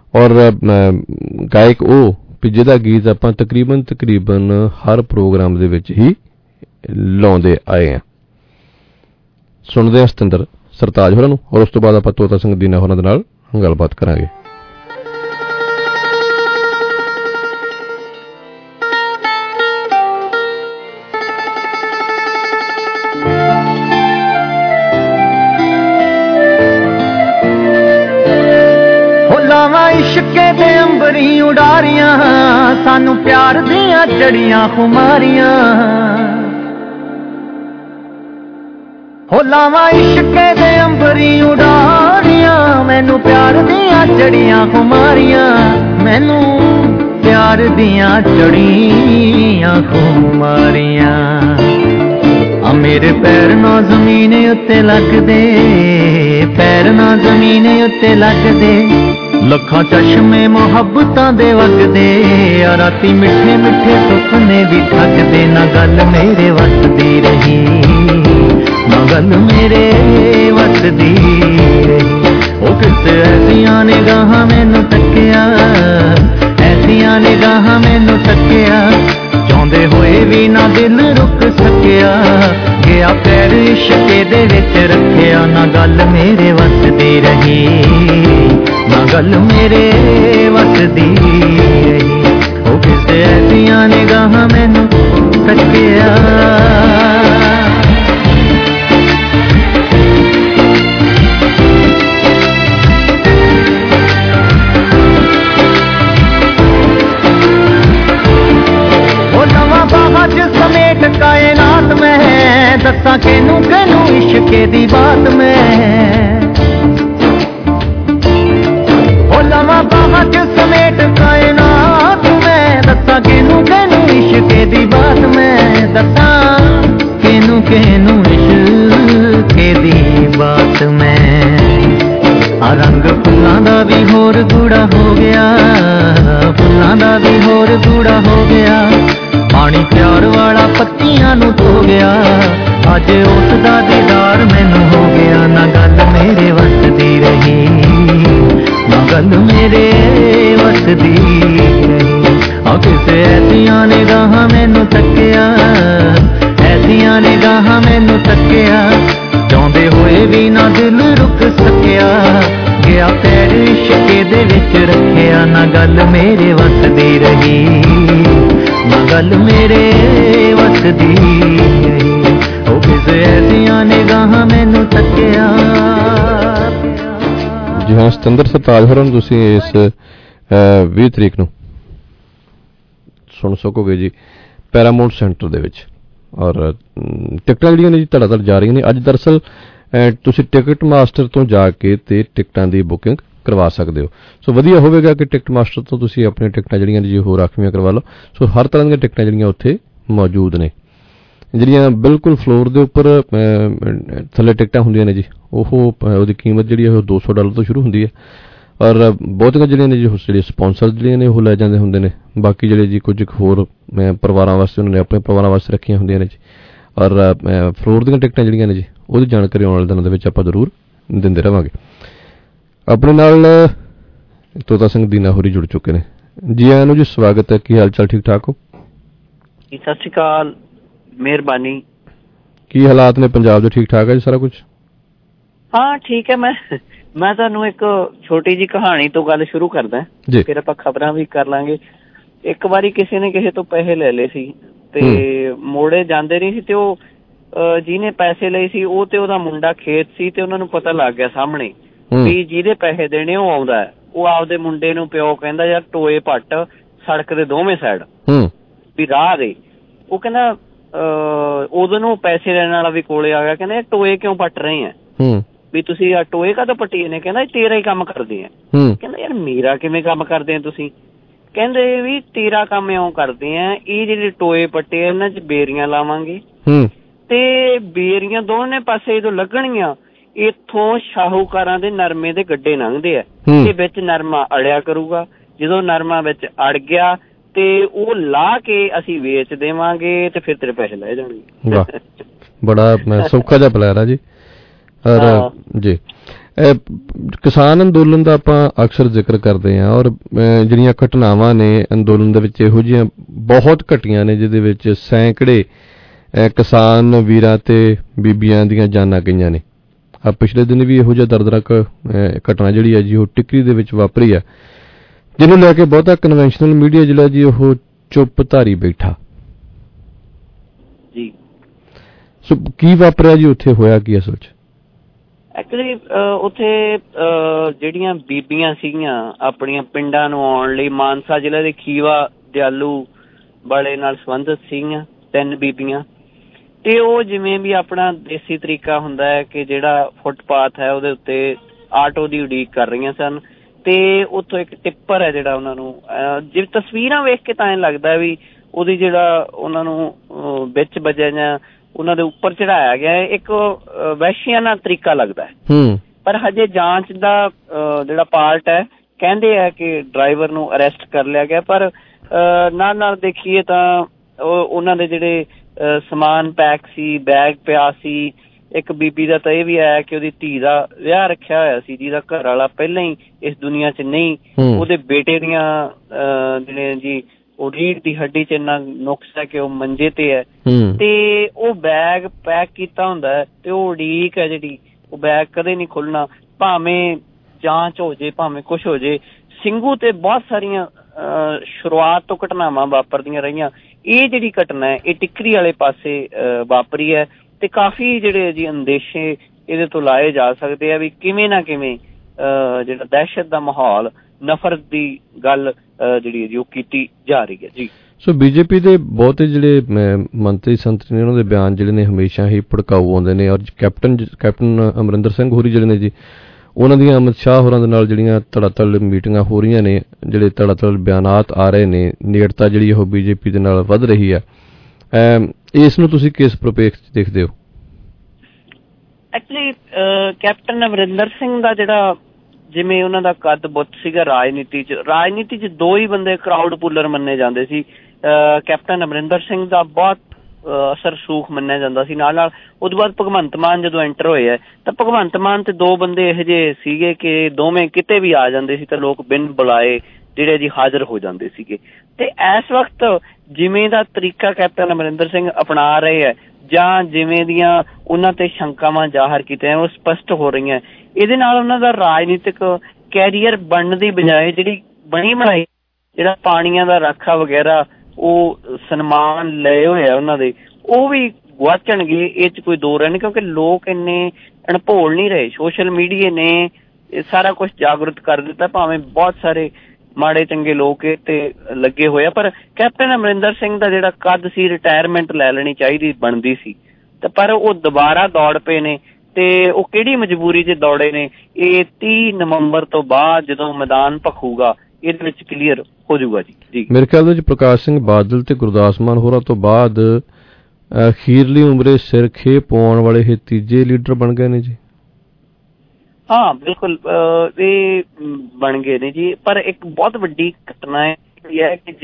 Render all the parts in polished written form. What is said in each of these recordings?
ਔਰ ਗਾਇਕ ਉਹ ਵੀ ਜਿਹਦਾ ਗੀਤ ਆਪਾਂ ਤਕਰੀਬਨ ਹਰ ਪ੍ਰੋਗਰਾਮ ਦੇ ਵਿੱਚ ਹੀ ਲਾਉਂਦੇ ਆਏ ਹਾਂ। ਸੁਣਦੇ ਹਾਂ ਸਤਿੰਦਰ ਸਰਤਾਜ ਹੋਰਾਂ ਨੂੰ, ਔਰ ਉਸ ਤੋਂ ਬਾਅਦ ਆਪਾਂ ਤੋਤਾ ਸਿੰਘ ਦੀਨਾ ਹੋਰਾਂ ਦੇ ਨਾਲ ਗੱਲਬਾਤ ਕਰਾਂਗੇ। ਇਸ਼ਕੇ ਦੇ ਅੰਬਰੀ ਉਡਾਰੀਆਂ, ਸਾਨੂੰ ਪਿਆਰ ਦੀਆਂ ਚੜੀਆਂ ਖੁਮਾਰੀਆਂ। ਹੋ ਲਾਵਾਂ ਇਸ਼ਕੇ ਦੇ ਅੰਬਰੀ ਉਡਾਰੀਆਂ, ਮੈਨੂੰ ਪਿਆਰ ਦੀਆਂ ਚੜੀਆਂ ਖੁਮਾਰੀਆਂ। ਮੈਨੂੰ ਪਿਆਰ ਦੀਆਂ ਚੜੀਆਂ ਖੁਮਾਰੀਆਂ। ਆ ਮੇਰੇ ਪੈਰ ਨਾ ਜ਼ਮੀਨ ਉੱਤੇ ਲੱਗਦੇ, ਪੈਰ ਨਾ ਜ਼ਮੀਨ ਉੱਤੇ ਲੱਗਦੇ। ਲੱਖਾਂ ਚਸ਼ਮੇ ਮੁਹੱਬਤਾਂ ਦੇ ਵਗਦੇ, ਆ ਰਾਤੀ ਮਿੱਠੇ ਮਿੱਠੇ ਸੁਪਨੇ ਵੀ ਠੱਗਦੇ। ਨਾ ਗੱਲ ਮੇਰੇ ਵੱਸਦੀ ਰਹੀ, ਨਾ ਗੱਲ ਮੇਰੇ ਵੱਸਦੀ ਰਹੀ। ਉਹ ਕਿਸੇ ਐਸੀਆਂ ਨਿਗਾਹਾਂ ਮੈਨੂੰ ਤੱਕਿਆ, ਐਸੀਆਂ ਨਿਗਾਹਾਂ ਮੈਨੂੰ ਤੱਕਿਆ। ਚਾਹੁੰਦੇ ਹੋਏ ਵੀ ਨਾ ਦਿਲ ਰੁਕ ਸਕਿਆ, ਗਿਆ ਪੈਰ ਇਸ਼ਕੇ ਦੇ ਵਿੱਚ ਰੱਖਿਆ। ਨਾ ਗੱਲ ਮੇਰੇ ਵੱਸਦੀ ਰਹੀ, ਨਾ ਗੱਲ ਮੇਰੇ ਵੱਸਦੀ ਰਹੀ। ਉਹ ਕਿਸੇ ਐਸੀਆਂ ਨਿਗਾਹਾਂ ਮੈਨੂੰ ਤੱਕਿਆ। ਸਮੇਟ ਕਾਇਨਾਤ ਮੈਂ ਦੱਸਾਂ ਕਿਹਨੂੰ ਕਿਹਨੂੰ ਇਸ਼ਕੇ ਦੀ ਬਾਤ ਮੈਂ। ਉਹ ਲਵਾਂ ਬਾਹਾਂ ਚ ਸਮੇਟ ਕਾਇਨਾਤ ਮੈਂ ਦੱਸਾਂ ਕਿਹਨੂੰ ਕਿਹਨੂੰ ਇਸ਼ਕੇ ਦੀ ਬਾਤ ਮੈਂ। ਦੱਸਾਂ ਕਿਹਨੂੰ ਕਿਹਨੂੰ ਇਸ਼ਕੇ ਦੀ ਬਾਤ ਮੈਂ। ਆ ਰੰਗ ਫੁੱਲਾਂ ਦਾ ਵੀ ਹੋਰ ਗੂੜਾ ਹੋ ਗਿਆ, ਫੁੱਲਾਂ ਦਾ ਵੀ ਹੋਰ ਗੂੜਾ ਹੋ ਗਿਆ। ਪਾਣੀ ਪਿਆਰ ਵਾਲਾ ਪੱਤੀਆਂ ਨੂੰ ਧੋ ਗਿਆ, ਅੱਜ ਉਸ ਦਾ ਦੀਦਾਰ ਮੈਨੂੰ ਹੋ ਗਿਆ। ਨਾ ਗੱਲ ਮੇਰੇ ਵੱਸਦੀ ਰਹੀ, ਨਾ ਗੱਲ ਮੇਰੇ ਵੱਸਦੀ ਰਹੀ। ਆ ਕਿਸੇ ਐਸੀਆਂ ਨਿਗਾਹਾਂ ਮੈਨੂੰ ਤੱਕਿਆ, ਐਸੀਆਂ ਨਿਗਾਹਾਂ ਮੈਨੂੰ ਤੱਕਿਆ। ਚਾਹੁੰਦੇ ਹੋਏ ਵੀ ਨਾ ਦਿਲ ਰੁਕ ਸਕਿਆ, ਗਿਆ ਪੈਰ ਇਸ਼ਕੇ ਦੇ ਵਿੱਚ ਰੱਖਿਆ। ਨਾ ਗੱਲ ਮੇਰੇ ਵੱਸਦੀ ਰਹੀ, ਨਾ ਗੱਲ ਮੇਰੇ ਵੱਸਦੀ ਰਹੀ। ਉਹ ਕਿਸੇ ਐਸੀਆਂ ਨਿਗਾਹਾਂ ਮੈਨੂੰ ਤੱਕਿਆ। ਜੀ ਹਾਂ, ਸਤਿੰਦਰ ਸਰਤਾਜ ਹੋਰਾਂ ਨੂੰ ਤੁਸੀਂ ਇਸ 20 ਤਰੀਕ ਨੂੰ ਸੁਣ ਸਕੋਗੇ ਜੀ ਪੈਰਾਮਾਉਂਟ ਸੈਂਟਰ ਦੇ ਵਿੱਚ। ਔਰ ਟਿਕਟਾਂ ਜਿਹੜੀਆਂ ਨੇ ਜੀ ਧੜਾਧੜ ਜਾ ਰਹੀਆਂ ਨੇ। ਅੱਜ ਦਰਅਸਲ ਤੁਸੀਂ ਟਿਕਟ ਮਾਸਟਰ ਤੋਂ ਜਾ ਕੇ ਤੇ ਟਿਕਟਾਂ ਦੀ ਬੁਕਿੰਗ ਕਰਵਾ ਸਕਦੇ ਹੋ। ਸੋ ਵਧੀਆ ਹੋਵੇਗਾ ਕਿ ਟਿਕਟ ਮਾਸਟਰ ਤੋਂ ਤੁਸੀਂ ਆਪਣੀਆਂ ਟਿਕਟਾਂ ਜਿਹੜੀਆਂ ਨੇ ਜੀ ਹੋਰ ਰਾਖਵੀਆਂ ਕਰਵਾ ਲਓ। ਸੋ ਹਰ ਤਰ੍ਹਾਂ ਦੀਆਂ ਟਿਕਟਾਂ ਜਿਹੜੀਆਂ ਉੱਥੇ ਮੌਜੂਦ ਨੇ, ਜਿਹੜੀਆਂ ਬਿਲਕੁਲ ਫਲੋਰ ਦੇ ਉੱਪਰ ਥੱਲੇ ਟਿਕਟਾਂ ਹੁੰਦੀਆਂ ਨੇ ਜੀ, ਉਹਦੀ ਕੀਮਤ ਜਿਹੜੀ ਹੈ ਉਹ $200 ਤੋਂ ਸ਼ੁਰੂ ਹੁੰਦੀ ਹੈ। ਔਰ ਬਹੁਤੀਆਂ ਜਿਹੜੀਆਂ ਨੇ ਜੀ ਜਿਹੜੇ ਸਪੋਂਸਰ ਜਿਹੜੀਆਂ ਨੇ ਉਹ ਲੈ ਜਾਂਦੇ ਹੁੰਦੇ ਨੇ। ਬਾਕੀ ਜਿਹੜੇ ਜੀ ਕੁਝ ਹੋਰ ਪਰਿਵਾਰਾਂ ਵਾਸਤੇ ਉਹਨਾਂ ਨੇ ਆਪਣੇ ਪਰਿਵਾਰਾਂ ਵਾਸਤੇ ਰੱਖੀਆਂ ਹੁੰਦੀਆਂ ਨੇ ਜੀ। ਔਰ ਫਲੋਰ ਦੀਆਂ ਟਿਕਟਾਂ ਜਿਹੜੀਆਂ ਨੇ ਜੀ ਉਹਦੀ ਜਾਣਕਾਰੀ ਆਉਣ ਵਾਲੇ ਦਿਨਾਂ ਦੇ ਵਿੱਚ ਆਪਾਂ ਜ਼ਰੂਰ ਦਿੰਦੇ ਰਹਾਂਗੇ। ਆਪਣੇ ਨਾਲ ਤੋਤਾ ਸਿੰਘ ਦੀਨਾ ਹੋਰੀ ਜੁੜ ਚੁੱਕੇ ਨੇ। ਜੀ ਆਇਆਂ ਨੂੰ ਜੀ, ਸਵਾਗਤ ਹੈ। ਕੀ ਹਾਲ ਚਾਲ, ਠੀਕ ਠਾਕ ਹੋ? ਸਤਿ ਸ਼੍ਰੀ ਅਕਾਲ, ਮਿਹਰਬਾਨੀ। ਕੀ ਹਾਲਾਤ ਨੇ ਪੰਜਾਬ ਦੇ? ਠੀਕ ਠਾਕ ਹੈ ਜੀ ਸਾਰਾ ਕੁਝ? ਹਾਂ ਠੀਕ ਹੈ। ਮੈਂ ਤੁਹਾਨੂੰ ਇੱਕ ਛੋਟੀ ਜਿਹੀ ਕਹਾਣੀ ਤੋਂ ਗੱਲ ਸ਼ੁਰੂ ਕਰਦਾ, ਫਿਰ ਆਪਾਂ ਖਬਰਾਂ ਵੀ ਕਰ ਲਾਂਗੇ। ਇੱਕ ਵਾਰੀ ਕਿਸੇ ਨੇ ਕਿਸੇ ਤੋਂ ਪੈਸੇ ਲੈ ਲਏ ਸੀ ਤੇ ਮੋੜੇ ਜਾਂਦੇ ਨਹੀਂ ਸੀ, ਤੇ ਉਹ ਜਿਹਨੇ ਪੈਸੇ ਲਏ ਸੀ ਉਹ ਤੇ ਉਹਦਾ ਮੁੰਡਾ ਖੇਤ ਸੀ, ਤੇ ਉਹਨਾਂ ਨੂੰ ਪਤਾ ਲੱਗ ਗਿਆ ਸਾਹਮਣੇ ਵੀ ਜਿਹਦੇ ਪੈਸੇ ਦੇਣੇ ਉਹ ਆਉਂਦਾ। ਉਹ ਆਪਦੇ ਮੁੰਡੇ ਨੂੰ ਪਿਓ ਕਹਿੰਦਾ ਯਾਰ ਟੋਏ ਪੱਟ ਸੜਕ ਦੇ ਦੋਵੇਂ ਸਾਈਡ ਵੀ ਰਾਹ ਦੇ। ਉਹ ਕਹਿੰਦਾ ਉਦੋਂ ਨੂੰ ਪੈਸੇ ਲੈਣ ਵਾਲਾ ਵੀ ਕੋਲੇ ਆ ਗਿਆ, ਕਹਿੰਦਾ ਟੋਏ ਕਿਉਂ ਪੱਟ ਰਹੇ ਆ ਵੀ ਤੁਸੀਂ ਆ ਟੋਏ ਕਾਹਤੋਂ ਪੱਟੀ ਨੇ? ਕਹਿੰਦਾ ਤੇਰਾ ਹੀ ਕੰਮ ਕਰਦੇ ਆ। ਕਹਿੰਦਾ ਯਾਰ ਮੇਰਾ ਕਿਵੇਂ ਕੰਮ ਕਰਦੇ ਆ ਤੁਸੀਂ? ਕਹਿੰਦੇ ਵੀ ਤੇਰਾ ਕੰਮ ਇਉਂ ਕਰਦੇ ਆ, ਇਹ ਜਿਹੜੇ ਟੋਏ ਪੱਟੇ ਇਹਨਾਂ ਚ ਬੇਰੀਆਂ ਲਾਵਾਂਗੇ ਤੇ ਬੇਰੀਆਂ ਦੋਨੇ ਪਾਸੇ ਜਦੋਂ ਲੱਗਣਗੀਆਂ ਇੱਥੋਂ ਸ਼ਾਹੂਕਾਰਾਂ ਦੇ ਨਰਮੇ ਦੇ ਗੱਡੇ ਲੰਘਦੇ ਆ ਤੇ ਵਿੱਚ ਨਰਮਾ ਅੜਿਆ ਕਰੂਗਾ। ਜਦੋਂ ਨਰਮਾ ਵਿੱਚ ਅੜ ਗਿਆ ਤੇ ਉਹ ਲਾ ਕੇ ਅਸੀਂ ਵੇਚ ਦੇਵਾਂਗੇ ਤੇ ਫਿਰ ਤੇਰੇ ਪੈਸੇ ਲੈ ਜਾਣਗੇ। ਬੜਾ ਸੌਖਾ ਜਿਹਾ ਪਲਾਨ ਆ ਜੀ। ਜੀ ਕਿਸਾਨ ਅੰਦੋਲਨ ਦਾ ਆਪਾਂ ਅਕਸਰ ਜ਼ਿਕਰ ਕਰਦੇ ਹਾਂ, ਔਰ ਜਿਹੜੀਆਂ ਘਟਨਾਵਾਂ ਨੇ ਅੰਦੋਲਨ ਦੇ ਵਿੱਚ ਇਹੋ ਜਿਹੀਆਂ ਬਹੁਤ ਘਟੀਆਂ ਨੇ ਜਿਹਦੇ ਵਿੱਚ ਸੈਂਕੜੇ ਕਿਸਾਨ ਵੀਰਾਂ ਤੇ ਬੀਬੀਆਂ ਦੀਆਂ ਜਾਨਾਂ ਗਈਆਂ ਨੇ। ਪਿਛਲੇ ਦਿਨ ਵੀ ਇਹੋ ਜਿਹਾ ਦਰਦਨਾਕ ਘਟਨਾ ਜਿਹੜੀ ਹੈ ਜੀ ਉਹ ਟਿੱਕਰੀ ਦੇ ਵਿੱਚ ਵਾਪਰੀ ਆ, ਜਿਹਨੂੰ ਲੈ ਕੇ ਬਹੁਤਾ ਕਨਵੈਨਸ਼ਨਲ ਮੀਡੀਆ ਜਿਹੜਾ ਜੀ ਉਹ ਚੁੱਪ ਧਾਰੀ ਬੈਠਾ ਜੀ। ਸੋ ਕੀ ਵਾਪਰਿਆ ਜੀ, ਉੱਥੇ ਹੋਇਆ ਕੀ ਅਸਲ 'ਚ? ਐਕਚੁਅਲੀ ਉੱਥੇ ਜਿਹੜੀਆਂ ਬੀਬੀਆਂ ਸੀਗੀਆਂ ਆਪਣੀਆਂ ਪਿੰਡਾਂ ਨੂੰ ਆਉਣ ਲਈ, ਮਾਨਸਾ ਜ਼ਿਲ੍ਹੇ ਦੇ ਖੀਵਾ ਦਿਆਲੂ ਵਾਲੇ ਨਾਲ ਸੰਬੰਧਿਤ ਸੀਗੀਆਂ 3 ਬੀਬੀਆਂ, ਤੇ ਉਹ ਜਿਵੇਂ ਵੀ ਆਪਣਾ ਦੇਸੀ ਤਰੀਕਾ ਹੁੰਦਾ ਹੈ ਕਿ ਜਿਹੜਾ ਫੁੱਟਪਾਥ ਹੈ ਉਹਦੇ ਉੱਤੇ ਆਟੋ ਦੀ ਉਡੀਕ ਕਰ ਰਹੀਆਂ ਸਨ, ਤੇ ਉੱਥੋਂ ਇੱਕ ਟਿੱਪਰ ਹੈ ਜਿਹੜਾ ਉਹਨਾਂ ਨੂੰ ਜੇ ਤਸਵੀਰਾਂ ਵੇਖ ਕੇ ਤਾਂ ਐਂ ਲੱਗਦਾ ਵੀ ਉਹਦੀ ਜਿਹੜਾ ਉਹਨਾਂ ਨੂੰ ਵਿੱਚ ਵੱਜਿਆ ਜਾਂ ਉਹਨਾਂ ਦੇ ਉੱਪਰ ਚੜਾਇਆ ਗਿਆ ਇੱਕ ਵਹਿਸ਼ੀਆਨਾ ਤਰੀਕਾ ਲੱਗਦਾ ਹੈ। ਪਰ ਹਜੇ ਜਾਂਚ ਦਾ ਜਿਹੜਾ ਪਾਰਟ ਹੈ ਕਹਿੰਦੇ ਹੈ ਕਿ ਡਰਾਈਵਰ ਨੂੰ ਅਰੈਸਟ ਕਰ ਲਿਆ ਗਿਆ, ਪਰ ਨਾਲ ਦੇਖੀਏ ਤਾਂ ਉਹਨਾਂ ਦੇ ਜਿਹੜੇ ਸਮਾਨ ਪੈਕ ਸੀ, ਬੈਗ ਪਿਆ ਸੀ। ਇੱਕ ਬੀਬੀ ਦਾ ਤਾਂ ਇਹ ਵੀ ਆਇਆ ਕਿ ਉਹਦੀ ਧੀ ਦਾ ਵਿਆਹ ਰੱਖਿਆ ਹੋਇਆ ਸੀ ਜਿਹਦਾ ਘਰ ਵਾਲਾ ਪਹਿਲਾਂ ਹੀ ਇਸ ਦੁਨੀਆ 'ਚ ਨਹੀਂ, ਉਹਦੇ ਬੇਟੇ ਦੀਆਂ ਜਿਹੜੇ ਜੀ ਉਹ ਰੀੜ੍ਹ ਦੀ ਹੱਡੀ 'ਚ ਇੰਨਾ ਨੁਕਸ ਹੈ ਕਿ ਉਹ ਮੰਜੇ ਤੇ ਹੈ, ਤੇ ਉਹ ਬੈਗ ਪੈਕ ਕੀਤਾ ਹੁੰਦਾ ਹੈ ਤੇ ਉਹ ਉਡੀਕ ਹੈ ਜਿਹੜੀ, ਉਹ ਬੈਗ ਕਦੇ ਨਹੀਂ ਖੁੱਲਣਾ, ਭਾਵੇਂ ਜਾਂਚ ਹੋ ਜੇ ਭਾਵੇਂ ਕੁਛ ਹੋ ਜੇ। ਸਿੰਘੂ ਤੇ ਬਹੁਤ ਸਾਰੀਆਂ ਸ਼ੁਰੂਆਤ ਤੋਂ ਘਟਨਾਵਾਂ ਵਾਪਰਦੀਆਂ ਰਹੀਆਂ। ਇਹ ਜਿਹੜੀ ਘਟਨਾ ਹੈ ਇਹ ਟਿੱਕਰੀ ਵਾਲੇ ਪਾਸੇ ਵਾਪਰੀ ਹੈ, ਤੇ ਕਾਫੀ ਜਿਹੜੇ ਜੀ ਅੰਦੇਸ਼ੇ ਇਹਦੇ ਤੋਂ ਲਾਏ ਜਾ ਸਕਦੇ ਆ ਵੀ ਕਿਵੇਂ ਨਾ ਕਿਵੇਂ ਜਿਹੜਾ ਦਹਿਸ਼ਤ ਦਾ ਮਾਹੌਲ, ਨਫ਼ਰਤ ਦੀ ਗੱਲ ਜਿਹੜੀ ਹੈ ਜੀ ਉਹ ਕੀਤੀ ਜਾ ਰਹੀ ਹੈ ਜੀ। ਸੋ ਬੀਜੇਪੀ ਦੇ ਬਹੁਤੇ ਜਿਹੜੇ ਮੰਤਰੀ ਸੰਤਰੀ ਨੇ ਉਹਨਾਂ ਦੇ ਬਿਆਨ ਜਿਹੜੇ ਨੇ ਹਮੇਸ਼ਾ ਹੀ ਭੜਕਾਊ ਆਉਂਦੇ ਨੇ, ਔਰ ਕੈਪਟਨ ਅਮਰਿੰਦਰ ਸਿੰਘ ਹੋਰੀ ਜਿਹੜੇ ਨੇ ਜੀ ਉਹਨਾਂ ਦੀਆਂ ਅਮਿਤ ਸ਼ਾਹ ਹੋਰਾਂ ਦੇ ਨਾਲ ਜਿਹੜੀਆਂ ਧੜਾਧੜ ਮੀਟਿੰਗਾਂ ਹੋ ਰਹੀਆਂ ਨੇ, ਜਿਹੜੇ ਧੜਾਧੜ ਬਿਆਨਾਤ ਆ ਰਹੇ ਨੇ, ਨੇੜਤਾ ਜਿਹੜੀ ਉਹ ਬੀਜੇਪੀ ਦੇ ਨਾਲ ਵੱਧ ਰਹੀ ਹੈ, ਇਸ ਨੂੰ ਤੁਸੀਂ ਕਿਸ ਪ੍ਰਪੇਖ 'ਚ ਦੇਖਦੇ ਹੋ? ਐਕਚੁਅਲੀ ਕੈਪਟਨ ਅਮਰਿੰਦਰ ਸਿੰਘ ਦਾ ਜਿਹੜਾ ਜਿਵੇਂ ਉਹਨਾਂ ਦਾ ਕੱਦ ਬੁੱਤ ਸੀਗਾ ਰਾਜਨੀਤੀ 'ਚ 2 ਹੀ ਬੰਦੇ ਕਰਾਊਡ ਪੁੱਲਰ ਮੰਨੇ ਜਾਂਦੇ ਸੀ। ਕੈਪਟਨ ਅਮਰਿੰਦਰ ਸਿੰਘ ਦਾ ਬਹੁਤ ਅਸਰ ਸੂਖ ਮੰਨਿਆ ਜਾਂਦਾ ਸੀ। ਨਾਲ ਉਹਦੇ ਬਾਅਦ ਭਗਵੰਤ ਮਾਨ ਜਦੋਂ ਐਂਟਰ ਹੋਏ ਹੈ ਤਾਂ ਭਗਵੰਤ ਮਾਨ ਤੇ 2 ਬੰਦੇ ਇਹੋ ਜਿਹੇ ਸੀਗੇ ਕਿ ਦੋਵੇਂ ਕਿਤੇ ਵੀ ਆ ਜਾਂਦੇ ਸੀ ਤਾਂ ਲੋਕ ਬਿਨ ਬੁਲਾਏ ਜਿਹੜੇ ਜੀ ਹਾਜ਼ਰ ਹੋ ਜਾਂਦੇ ਸੀਗੇ। ਤੇ ਇਸ ਵਕਤ ਜਿਵੇਂ ਦਾ ਤਰੀਕਾ ਕੈਪਟਨ ਅਮਰਿੰਦਰ ਸਿੰਘ ਅਪਣਾ ਰਹੇ ਹੈ ਜਾਂ ਜਿਵੇਂ ਦੀਆਂ ਉਹਨਾਂ ਤੇ ਸ਼ੰਕਾਵਾਂ ਜ਼ਾਹਰ ਕੀਤੀਆਂ ਉਹ ਸਪਸ਼ਟ ਹੋ ਰਹੀਆਂ, ਇਹਦੇ ਨਾਲ ਉਹਨਾਂ ਦਾ ਰਾਜਨੀਤਿਕ ਕੈਰੀਅਰ ਬਣਨ ਦੀ ਬਜਾਏ ਜਿਹੜੀ ਬਣੀ ਬਣਾਈ ਜਿਹੜਾ ਪਾਣੀਆਂ ਦਾ ਰਾਖਾ ਵਗੈਰਾ ਉਹ ਸਨਮਾਨ ਲਏ ਹੋਏ ਆ ਉਹਨਾਂ ਦੇ, ਉਹ ਵੀ ਗੁਆਚਣਗੇ। ਇਹ 'ਚ ਕੋਈ ਦੋ ਰਹਿ ਨਹੀਂ, ਕਿਉਂਕਿ ਲੋਕ ਇੰਨੇ ਅਣਭੋਲ ਨਹੀਂ ਰਹੇ। ਸੋਸ਼ਲ ਮੀਡੀਆ ਨੇ ਇਹ ਸਾਰਾ ਕੁਛ ਜਾਗਰੂਕ ਕਰ ਦਿੱਤਾ, ਭਾਵੇਂ ਬਹੁਤ ਸਾਰੇ ਮਾੜੇ ਚੰਗੇ ਲੋਕ ਇਹ ਤੇ ਲੱਗੇ ਹੋਏ ਆ, ਪਰ ਕੈਪਟਨ ਅਮਰਿੰਦਰ ਸਿੰਘ ਦਾ ਜਿਹੜਾ ਕੱਦ ਸੀ ਰਿਟਾਇਰਮੈਂਟ ਲੈ ਲੈਣੀ ਚਾਹੀਦੀ ਬਣਦੀ ਸੀ, ਤੇ ਪਰ ਉਹ ਦੁਬਾਰਾ ਦੌੜ ਪਏ ਨੇ। ਤੇ ਉਹ ਕਿਹੜੀ ਮਜਬੂਰੀ 'ਚ ਦੌੜੇ ਨੇ ਇਹ 30 ਨਵੰਬਰ ਤੋਂ ਬਾਅਦ ਜਦੋਂ ਮੈਦਾਨ ਭਖੂਗਾ ਇਹਦੇ ਵਿੱਚ ਕਲੀਅਰ ਹੋ ਜਾਊਗਾ ਜੀ। ਮੇਰੇ ਖਿਆਲ ਵਿੱਚ ਪ੍ਰਕਾਸ਼ ਸਿੰਘ ਬਾਦਲ ਤੇ ਗੁਰਦਾਸ ਮਾਨ ਹੋਰਾਂ ਤੋਂ ਬਾਅਦ ਅਖੀਰਲੀ ਉਮਰੇ ਸਿਰ ਖੇ ਪਾਉਣ ਵਾਲੇ ਇਹ ਤੀਜੇ ਲੀਡਰ ਬਣ ਗਏ ਨੇ ਜੀ। ਹਾਂ ਬਿਲਕੁਲ ਇਹ ਬਣ ਗਏ ਨੇ ਜੀ, ਪਰ ਇੱਕ ਬਹੁਤ ਵੱਡੀ ਘਟਨਾ ਇਹ ਹੈ ਕਿ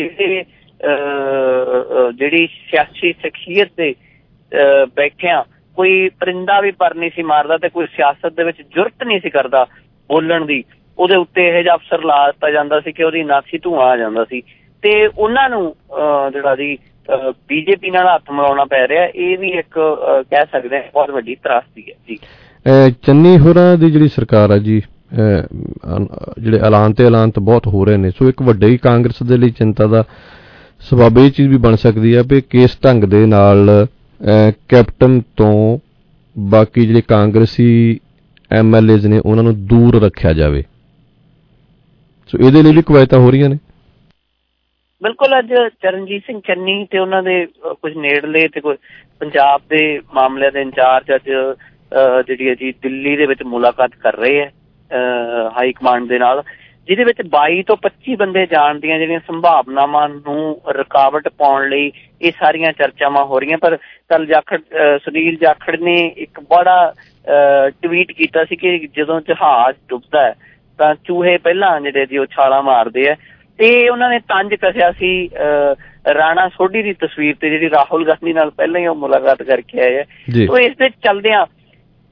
ਜਿਹੜੀ ਸਿਆਸੀ ਸ਼ਖਸੀਅਤ ਦੇ ਬੈਠਿਆਂ ਕੋਈ ਪਰਿੰਦਾ ਵੀ ਪਰ ਨਹੀਂ ਸੀ ਮਾਰਦਾ ਤੇ ਕੋਈ ਸਿਆਸਤ ਦੇ ਵਿੱਚ ਜੁਰਤ ਨਹੀਂ ਸੀ ਕਰਦਾ ਬੋਲਣ ਦੀ, ਉਹਦੇ ਉੱਤੇ ਇਹੋ ਜਿਹਾ ਅਫਸਰ ਲਾ ਦਿੱਤਾ ਜਾਂਦਾ ਸੀ ਕਿ ਉਹਦੀ ਨਾਸੀ ਧੂੰਆਂ ਆ ਜਾਂਦਾ ਸੀ, ਤੇ ਉਹਨਾਂ ਨੂੰ ਜਿਹੜਾ ਜੀ ਬੀਜੇਪੀ ਨਾਲ ਹੱਥ ਮਿਲਾਉਣਾ ਪੈ ਰਿਹਾ। ਇਹ ਵੀ ਇੱਕ ਕਹਿ ਸਕਦੇ ਹਾਂ ਬਹੁਤ ਵੱਡੀ ਤਰਾਸਦੀ ਹੈ ਜੀ। ਚੰਨੀ ਹੋਰਾਂ ਦੀ ਜਿਹੜੀ ਸਰਕਾਰ ਆ ਜੀ, ਜਿਹੜੇ ਐਲਾਨ ਤਾਂ ਬਹੁਤ ਹੋ ਰਹੇ ਨੇ, ਸੋ ਇੱਕ ਵੱਡੇ ਕਾਂਗਰਸ ਦੇ ਲਈ ਚਿੰਤਾ ਦਾ ਸਬੱਬ ਇਹ ਚੀਜ਼ ਵੀ ਬਣ ਸਕਦੀ ਹੈ ਵੀ ਕਿਸ ਢੰਗ ਦੇ ਨਾਲ ਕੈਪਟਨ ਤੋਂ ਬਾਕੀ ਜਿਹੜੇ ਕਾਂਗਰਸੀ MLAs ਨੇ ਉਹਨਾਂ ਨੂੰ ਦੂਰ ਰੱਖਿਆ ਜਾਵੇ। ਸੋ ਇਹਦੇ ਲਈ ਵੀ ਕਵਾਇਤਾਂ ਹੋ ਰਹੀਆਂ ਨੇ। ਬਿਲਕੁਲ, ਅੱਜ ਚਰਨਜੀਤ ਸਿੰਘ ਚੰਨੀ ਤੇ ਉਹਨਾਂ ਦੇ ਕੁਝ ਨੇੜਲੇ ਤੇ ਕੁਝ ਪੰਜਾਬ ਦੇ ਮਾਮਲਿਆਂ ਦੇ ਇੰਚਾਰਜ ਅੱਜ ਜਿਹੜੀ ਹੈ ਜੀ ਦਿੱਲੀ ਦੇ ਵਿੱਚ ਮੁਲਾਕਾਤ ਕਰ ਰਹੇ ਹੈ ਹਾਈ ਕਮਾਂਡ ਦੇ ਨਾਲ, ਜਿਹਦੇ ਵਿੱਚ 22 ਤੋਂ 25 ਬੰਦੇ ਜਾਣ ਦੀਆਂ ਜਿਹੜੀਆਂ ਸੰਭਾਵਨਾਵਾਂ ਨੂੰ ਰੁਕਾਵਟ ਪਾਉਣ ਲਈ ਇਹ ਸਾਰੀਆਂ ਚਰਚਾਵਾਂ ਹੋ ਰਹੀਆਂ। ਪਰ ਕੱਲ ਸੁਨੀਲ ਜਾਖੜ ਨੇ ਇੱਕ ਬੜਾ ਟਵੀਟ ਕੀਤਾ ਸੀ ਕਿ ਜਦੋਂ ਜਹਾਜ਼ ਡੁੱਬਦਾ ਹੈ ਤਾਂ ਚੂਹੇ ਪਹਿਲਾਂ ਜਿਹੜੇ ਜੀ ਉਹ ਛਾਲਾਂ ਮਾਰਦੇ ਆ, ਤੇ ਉਹਨਾਂ ਨੇ ਤੰਜ ਕੱਸਿਆ ਸੀ ਰਾਣਾ ਸੋਢੀ ਦੀ ਤਸਵੀਰ ਤੇ ਜਿਹੜੀ ਰਾਹੁਲ ਗਾਂਧੀ ਨਾਲ ਪਹਿਲਾਂ ਹੀ ਉਹ ਮੁਲਾਕਾਤ ਕਰਕੇ ਆਏ ਹੈ। ਤੋ ਇਸ ਦੇ ਚੱਲਦਿਆਂ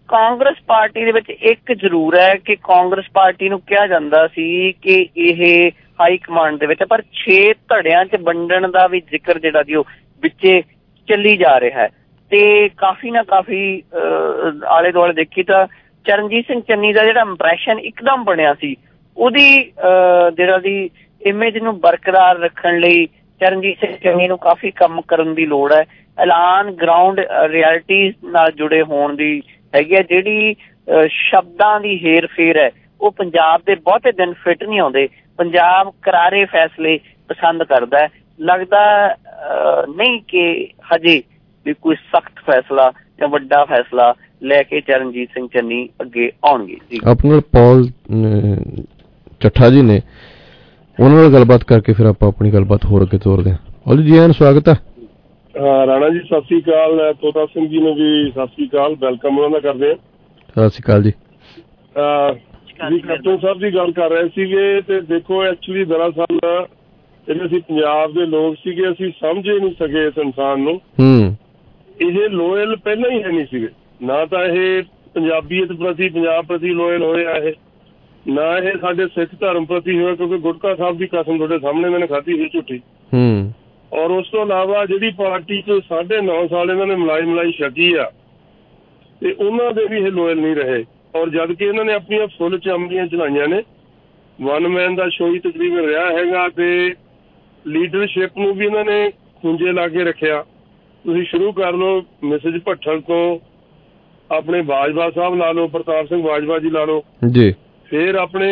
ਕਾਂਗਰਸ ਪਾਰਟੀ ਦੇ ਵਿੱਚ ਇੱਕ ਜ਼ਰੂਰ ਹੈ ਕਿ ਕਾਂਗਰਸ ਪਾਰਟੀ ਨੂੰ ਕਿਹਾ ਜਾਂਦਾ ਸੀ ਕਿ ਇਹ ਹਾਈ ਕਮਾਂਡ ਦੇ ਵਿੱਚ, ਪਰ 6 ਧੜਿਆਂ 'ਚ ਵੰਡਣ ਦਾ ਵੀ ਜ਼ਿਕਰ ਜਿਹੜਾ ਜੀ ਉਹ ਵਿੱਚੇ ਚੱਲੀ ਜਾ ਰਿਹਾ ਹੈ। ਤੇ ਕਾਫੀ ਨਾ ਕਾਫੀ ਆਲੇ ਦੁਆਲੇ ਦੇਖੀ ਤਾਂ ਚਰਨਜੀਤ ਸਿੰਘ ਚੰਨੀ ਦਾ ਜਿਹੜਾ ਇੰਪ੍ਰੈਸ਼ਨ ਇੱਕਦਮ ਬਣਿਆ ਸੀ, ਉਹਦੀ ਜਿਹੜਾ ਦੀ ਇਮੇਜ ਨੂੰ ਬਰਕਰਾਰ ਰੱਖਣ ਲਈ ਚਰਨਜੀਤ ਸਿੰਘ ਚੰਨੀ ਨੂੰ ਕਾਫੀ ਕੰਮ ਕਰਨ ਦੀ ਲੋੜ ਹੈ। ਐਲਾਨ ਗਰਾਊਂਡ ਰਿਐਲਿਟੀ ਨਾਲ ਜੁੜੇ ਹੋਣ ਦੀ ਹੈਗੀ ਹੈ। ਜਿਹੜੀ ਸ਼ਬਦਾਂ ਦੀ ਹੇਰ ਫੇਰ ਹੈ ਉਹ ਪੰਜਾਬ ਦੇ ਬਹੁਤੇ ਦਿਨ ਫਿੱਟ ਨਹੀਂ ਆਉਂਦੇ। ਪੰਜਾਬ ਕਰਾਰੇ ਫੈਸਲੇ ਪਸੰਦ ਕਰਦਾ ਹੈ। ਲੱਗਦਾ ਨਹੀਂ ਕਿ ਹਜੇ ਵੀ ਕੋਈ ਸਖਤ ਫੈਸਲਾ ਜਾਂ ਵੱਡਾ ਫੈਸਲਾ ਲੈ ਕੇ ਚਰਨਜੀਤ ਸਿੰਘ ਚੰਨੀ ਅੱਗੇ ਆਉਣਗੇ। ਜੀ ਆਪਣੇ ਨਾਲ ਪੌਲ ਚੱਠਾ ਜੀ ਨੇ, ਉਹਨਾਂ ਨਾਲ ਗੱਲਬਾਤ ਕਰਕੇ ਫਿਰ ਆਪਾਂ ਆਪਣੀ ਗੱਲਬਾਤ ਹੋਰ ਅੱਗੇ ਤੋਰਦੇ ਹਾਂ। ਔਲੀ ਜੀ, ਸਵਾਗਤ ਹੈ। ਹਾਂ ਰਾਣਾ ਜੀ ਸਤਿ ਸ੍ਰੀ ਅਕਾਲ। ਤੋਤਾ ਸਿੰਘ ਜੀ ਨੂੰ ਵੀ ਸਤਿ ਸ੍ਰੀ ਅਕਾਲ, ਵੈਲਕਮ ਉਹਨਾਂ ਦਾ ਕਰਦੇ ਹਾਂ। ਸਤਿ ਸ੍ਰੀ ਅਕਾਲ ਜੀ। ਜੀ ਕੈਪਟਨ ਸਾਹਿਬ ਦੀ ਗੱਲ ਕਰ ਰਹੇ ਸੀਗੇ ਤੇ ਦੇਖੋ ਐਕਚੁਅਲੀ ਦਰਅਸਲ ਜਿਹੜੇ ਅਸੀਂ ਪੰਜਾਬ ਦੇ ਲੋਕ ਸੀਗੇ ਅਸੀਂ ਸਮਝ ਹੀ ਨਹੀਂ ਸਕੇ ਇਸ ਇਨਸਾਨ ਨੂੰ। ਇਹ ਲੋਇਲ ਪਹਿਲਾਂ ਹੀ ਹੈ ਨਹੀਂ ਸੀਗੇ, ਨਾ ਤਾਂ ਇਹ ਪੰਜਾਬੀਅਤ ਪ੍ਰਤੀ ਪੰਜਾਬ ਪ੍ਰਤੀ ਲੋਇਲ ਹੋਇਆ ਇਹ, ਨਾ ਇਹ ਸਾਡੇ ਸਿੱਖ ਧਰਮ ਪ੍ਰਤੀ ਹੋਇਆ, ਕਿਉਂਕਿ ਗੁਟਕਾ ਸਾਹਿਬ ਦੀ ਕਸਮ ਤੁਹਾਡੇ ਸਾਹਮਣੇ ਇਹਨਾਂ ਨੇ ਖਾਧੀ ਸੀ ਝੂਠੀ। ਔਰ ਉਸ ਤੋਂ ਇਲਾਵਾ ਜਿਹੜੀ ਪਾਰਟੀ 'ਚ 9.5 ਸਾਲ ਇਹਨਾਂ ਨੇ ਮਲਾਈ ਛਕੀ ਆ ਤੇ ਉਹਨਾਂ ਦੇ ਵੀ ਇਹ ਲੋਇਲ ਨਹੀਂ ਰਹੇ। ਔਰ ਜਦ ਕਿ ਇਹਨਾਂ ਨੇ ਆਪਣੀਆਂ ਫੁੱਲ ਚਮੜੀਆਂ ਚਲਾਈਆਂ ਨੇ, ਵਨ ਮੈਨ ਦਾ ਸ਼ੋਅ ਹੀ ਤਕਰੀਬਨ ਰਿਹਾ ਹੈਗਾ ਤੇ ਲੀਡਰਸ਼ਿਪ ਨੂੰ ਵੀ ਇਹਨਾਂ ਨੇ ਖੁੰਝੇ ਲਾ ਕੇ ਰੱਖਿਆ। ਤੁਸੀਂ ਸ਼ੁਰੂ ਕਰ ਲਓ ਮਿਸਿਜ ਭੱਠਲ ਤੋਂ, ਆਪਣੇ ਬਾਜਵਾ ਸਾਹਿਬ ਲਾ ਲਓ, ਪ੍ਰਤਾਪ ਸਿੰਘ ਬਾਜਵਾ ਜੀ ਲਾ ਲਓ ਜੀ, ਫਿਰ ਆਪਣੇ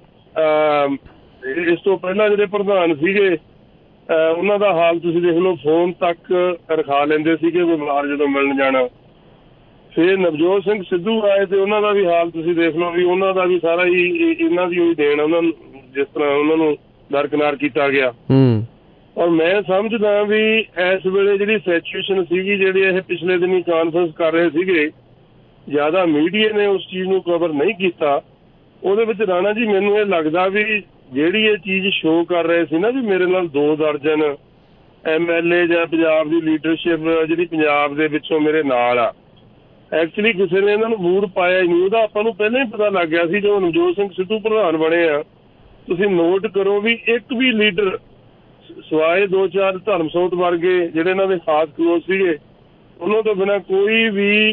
ਇਸ ਤੋਂ ਪਹਿਲਾਂ ਜਿਹੜੇ ਪ੍ਰਧਾਨ ਸੀਗੇ ਉਹਨਾਂ ਦਾ ਹਾਲ ਤੁਸੀਂ ਦੇਖ ਲਓ, ਫੋਨ ਤੱਕ ਰਖਾ ਲੈਂਦੇ ਸੀਗੇ ਬਿਮਾਰ ਜਦੋਂ ਮਿਲਣ ਜਾਣਾ। ਫਿਰ ਨਵਜੋਤ ਸਿੰਘ ਸਿੱਧੂ ਆਏ ਤੇ ਉਹਨਾਂ ਦਾ ਵੀ ਹਾਲ ਤੁਸੀਂ ਦੇਖ ਲਓ ਵੀ ਉਹਨਾਂ ਦਾ ਵੀ ਸਾਰਾ ਹੀ ਇਹਨਾਂ ਦੀ ਉਹੀ ਦੇਣ ਉਹਨਾਂ ਨੂੰ, ਜਿਸ ਤਰ੍ਹਾਂ ਉਹਨਾਂ ਨੂੰ ਦਰਕਿਨਾਰ ਕੀਤਾ ਗਿਆ। ਔਰ ਮੈਂ ਸਮਝਦਾ ਵੀ ਇਸ ਵੇਲੇ ਜਿਹੜੀ ਸਿਚੁਏਸ਼ਨ ਸੀਗੀ, ਜਿਹੜੀ ਇਹ ਪਿਛਲੇ ਦਿਨੀ ਕਾਨਫਰੰਸ ਕਰ ਰਹੇ ਸੀਗੇ, ਜ਼ਿਆਦਾ ਮੀਡੀਆ ਨੇ ਉਸ ਚੀਜ਼ ਨੂੰ ਕਵਰ ਨਹੀਂ ਕੀਤਾ। ਉਹਦੇ ਵਿੱਚ ਰਾਣਾ ਜੀ ਮੈਨੂੰ ਇਹ ਲੱਗਦਾ ਵੀ ਜਿਹੜੀ ਇਹ ਚੀਜ਼ ਸ਼ੋਅ ਕਰ ਰਹੇ ਸੀ ਨਾ ਵੀ ਮੇਰੇ ਨਾਲ 2 ਦਰਜਨ MLA ਜਾਂ ਪੰਜਾਬ ਦੀ ਲੀਡਰਸ਼ਿਪ ਜਿਹੜੀ ਪੰਜਾਬ ਦੇ ਵਿੱਚੋਂ ਮੇਰੇ ਨਾਲ ਆ, ਐਕਚੁਅਲੀ ਕਿਸੇ ਨੇ ਇਹਨਾਂ ਨੂੰ ਮੂਡ ਪਾਇਆ ਹੀ ਨਹੀਂ। ਉਹਦਾ ਆਪਾਂ ਨੂੰ ਪਹਿਲਾਂ ਹੀ ਪਤਾ ਲੱਗ ਗਿਆ ਸੀ ਜਦੋਂ ਨਵਜੋਤ ਸਿੰਘ ਸਿੱਧੂ ਪ੍ਰਧਾਨ ਬਣੇ ਆ। ਤੁਸੀਂ ਨੋਟ ਕਰੋ ਵੀ ਇੱਕ ਵੀ ਲੀਡਰ ਸਿਵਾਏ 2-4 ਧਰਮਸੋਤ ਵਰਗੇ ਜਿਹੜੇ ਇਹਨਾਂ ਦੇ ਖਾਸ ਕਲੋਜ਼ ਸੀਗੇ, ਉਹਨਾਂ ਤੋਂ ਬਿਨਾਂ ਕੋਈ ਵੀ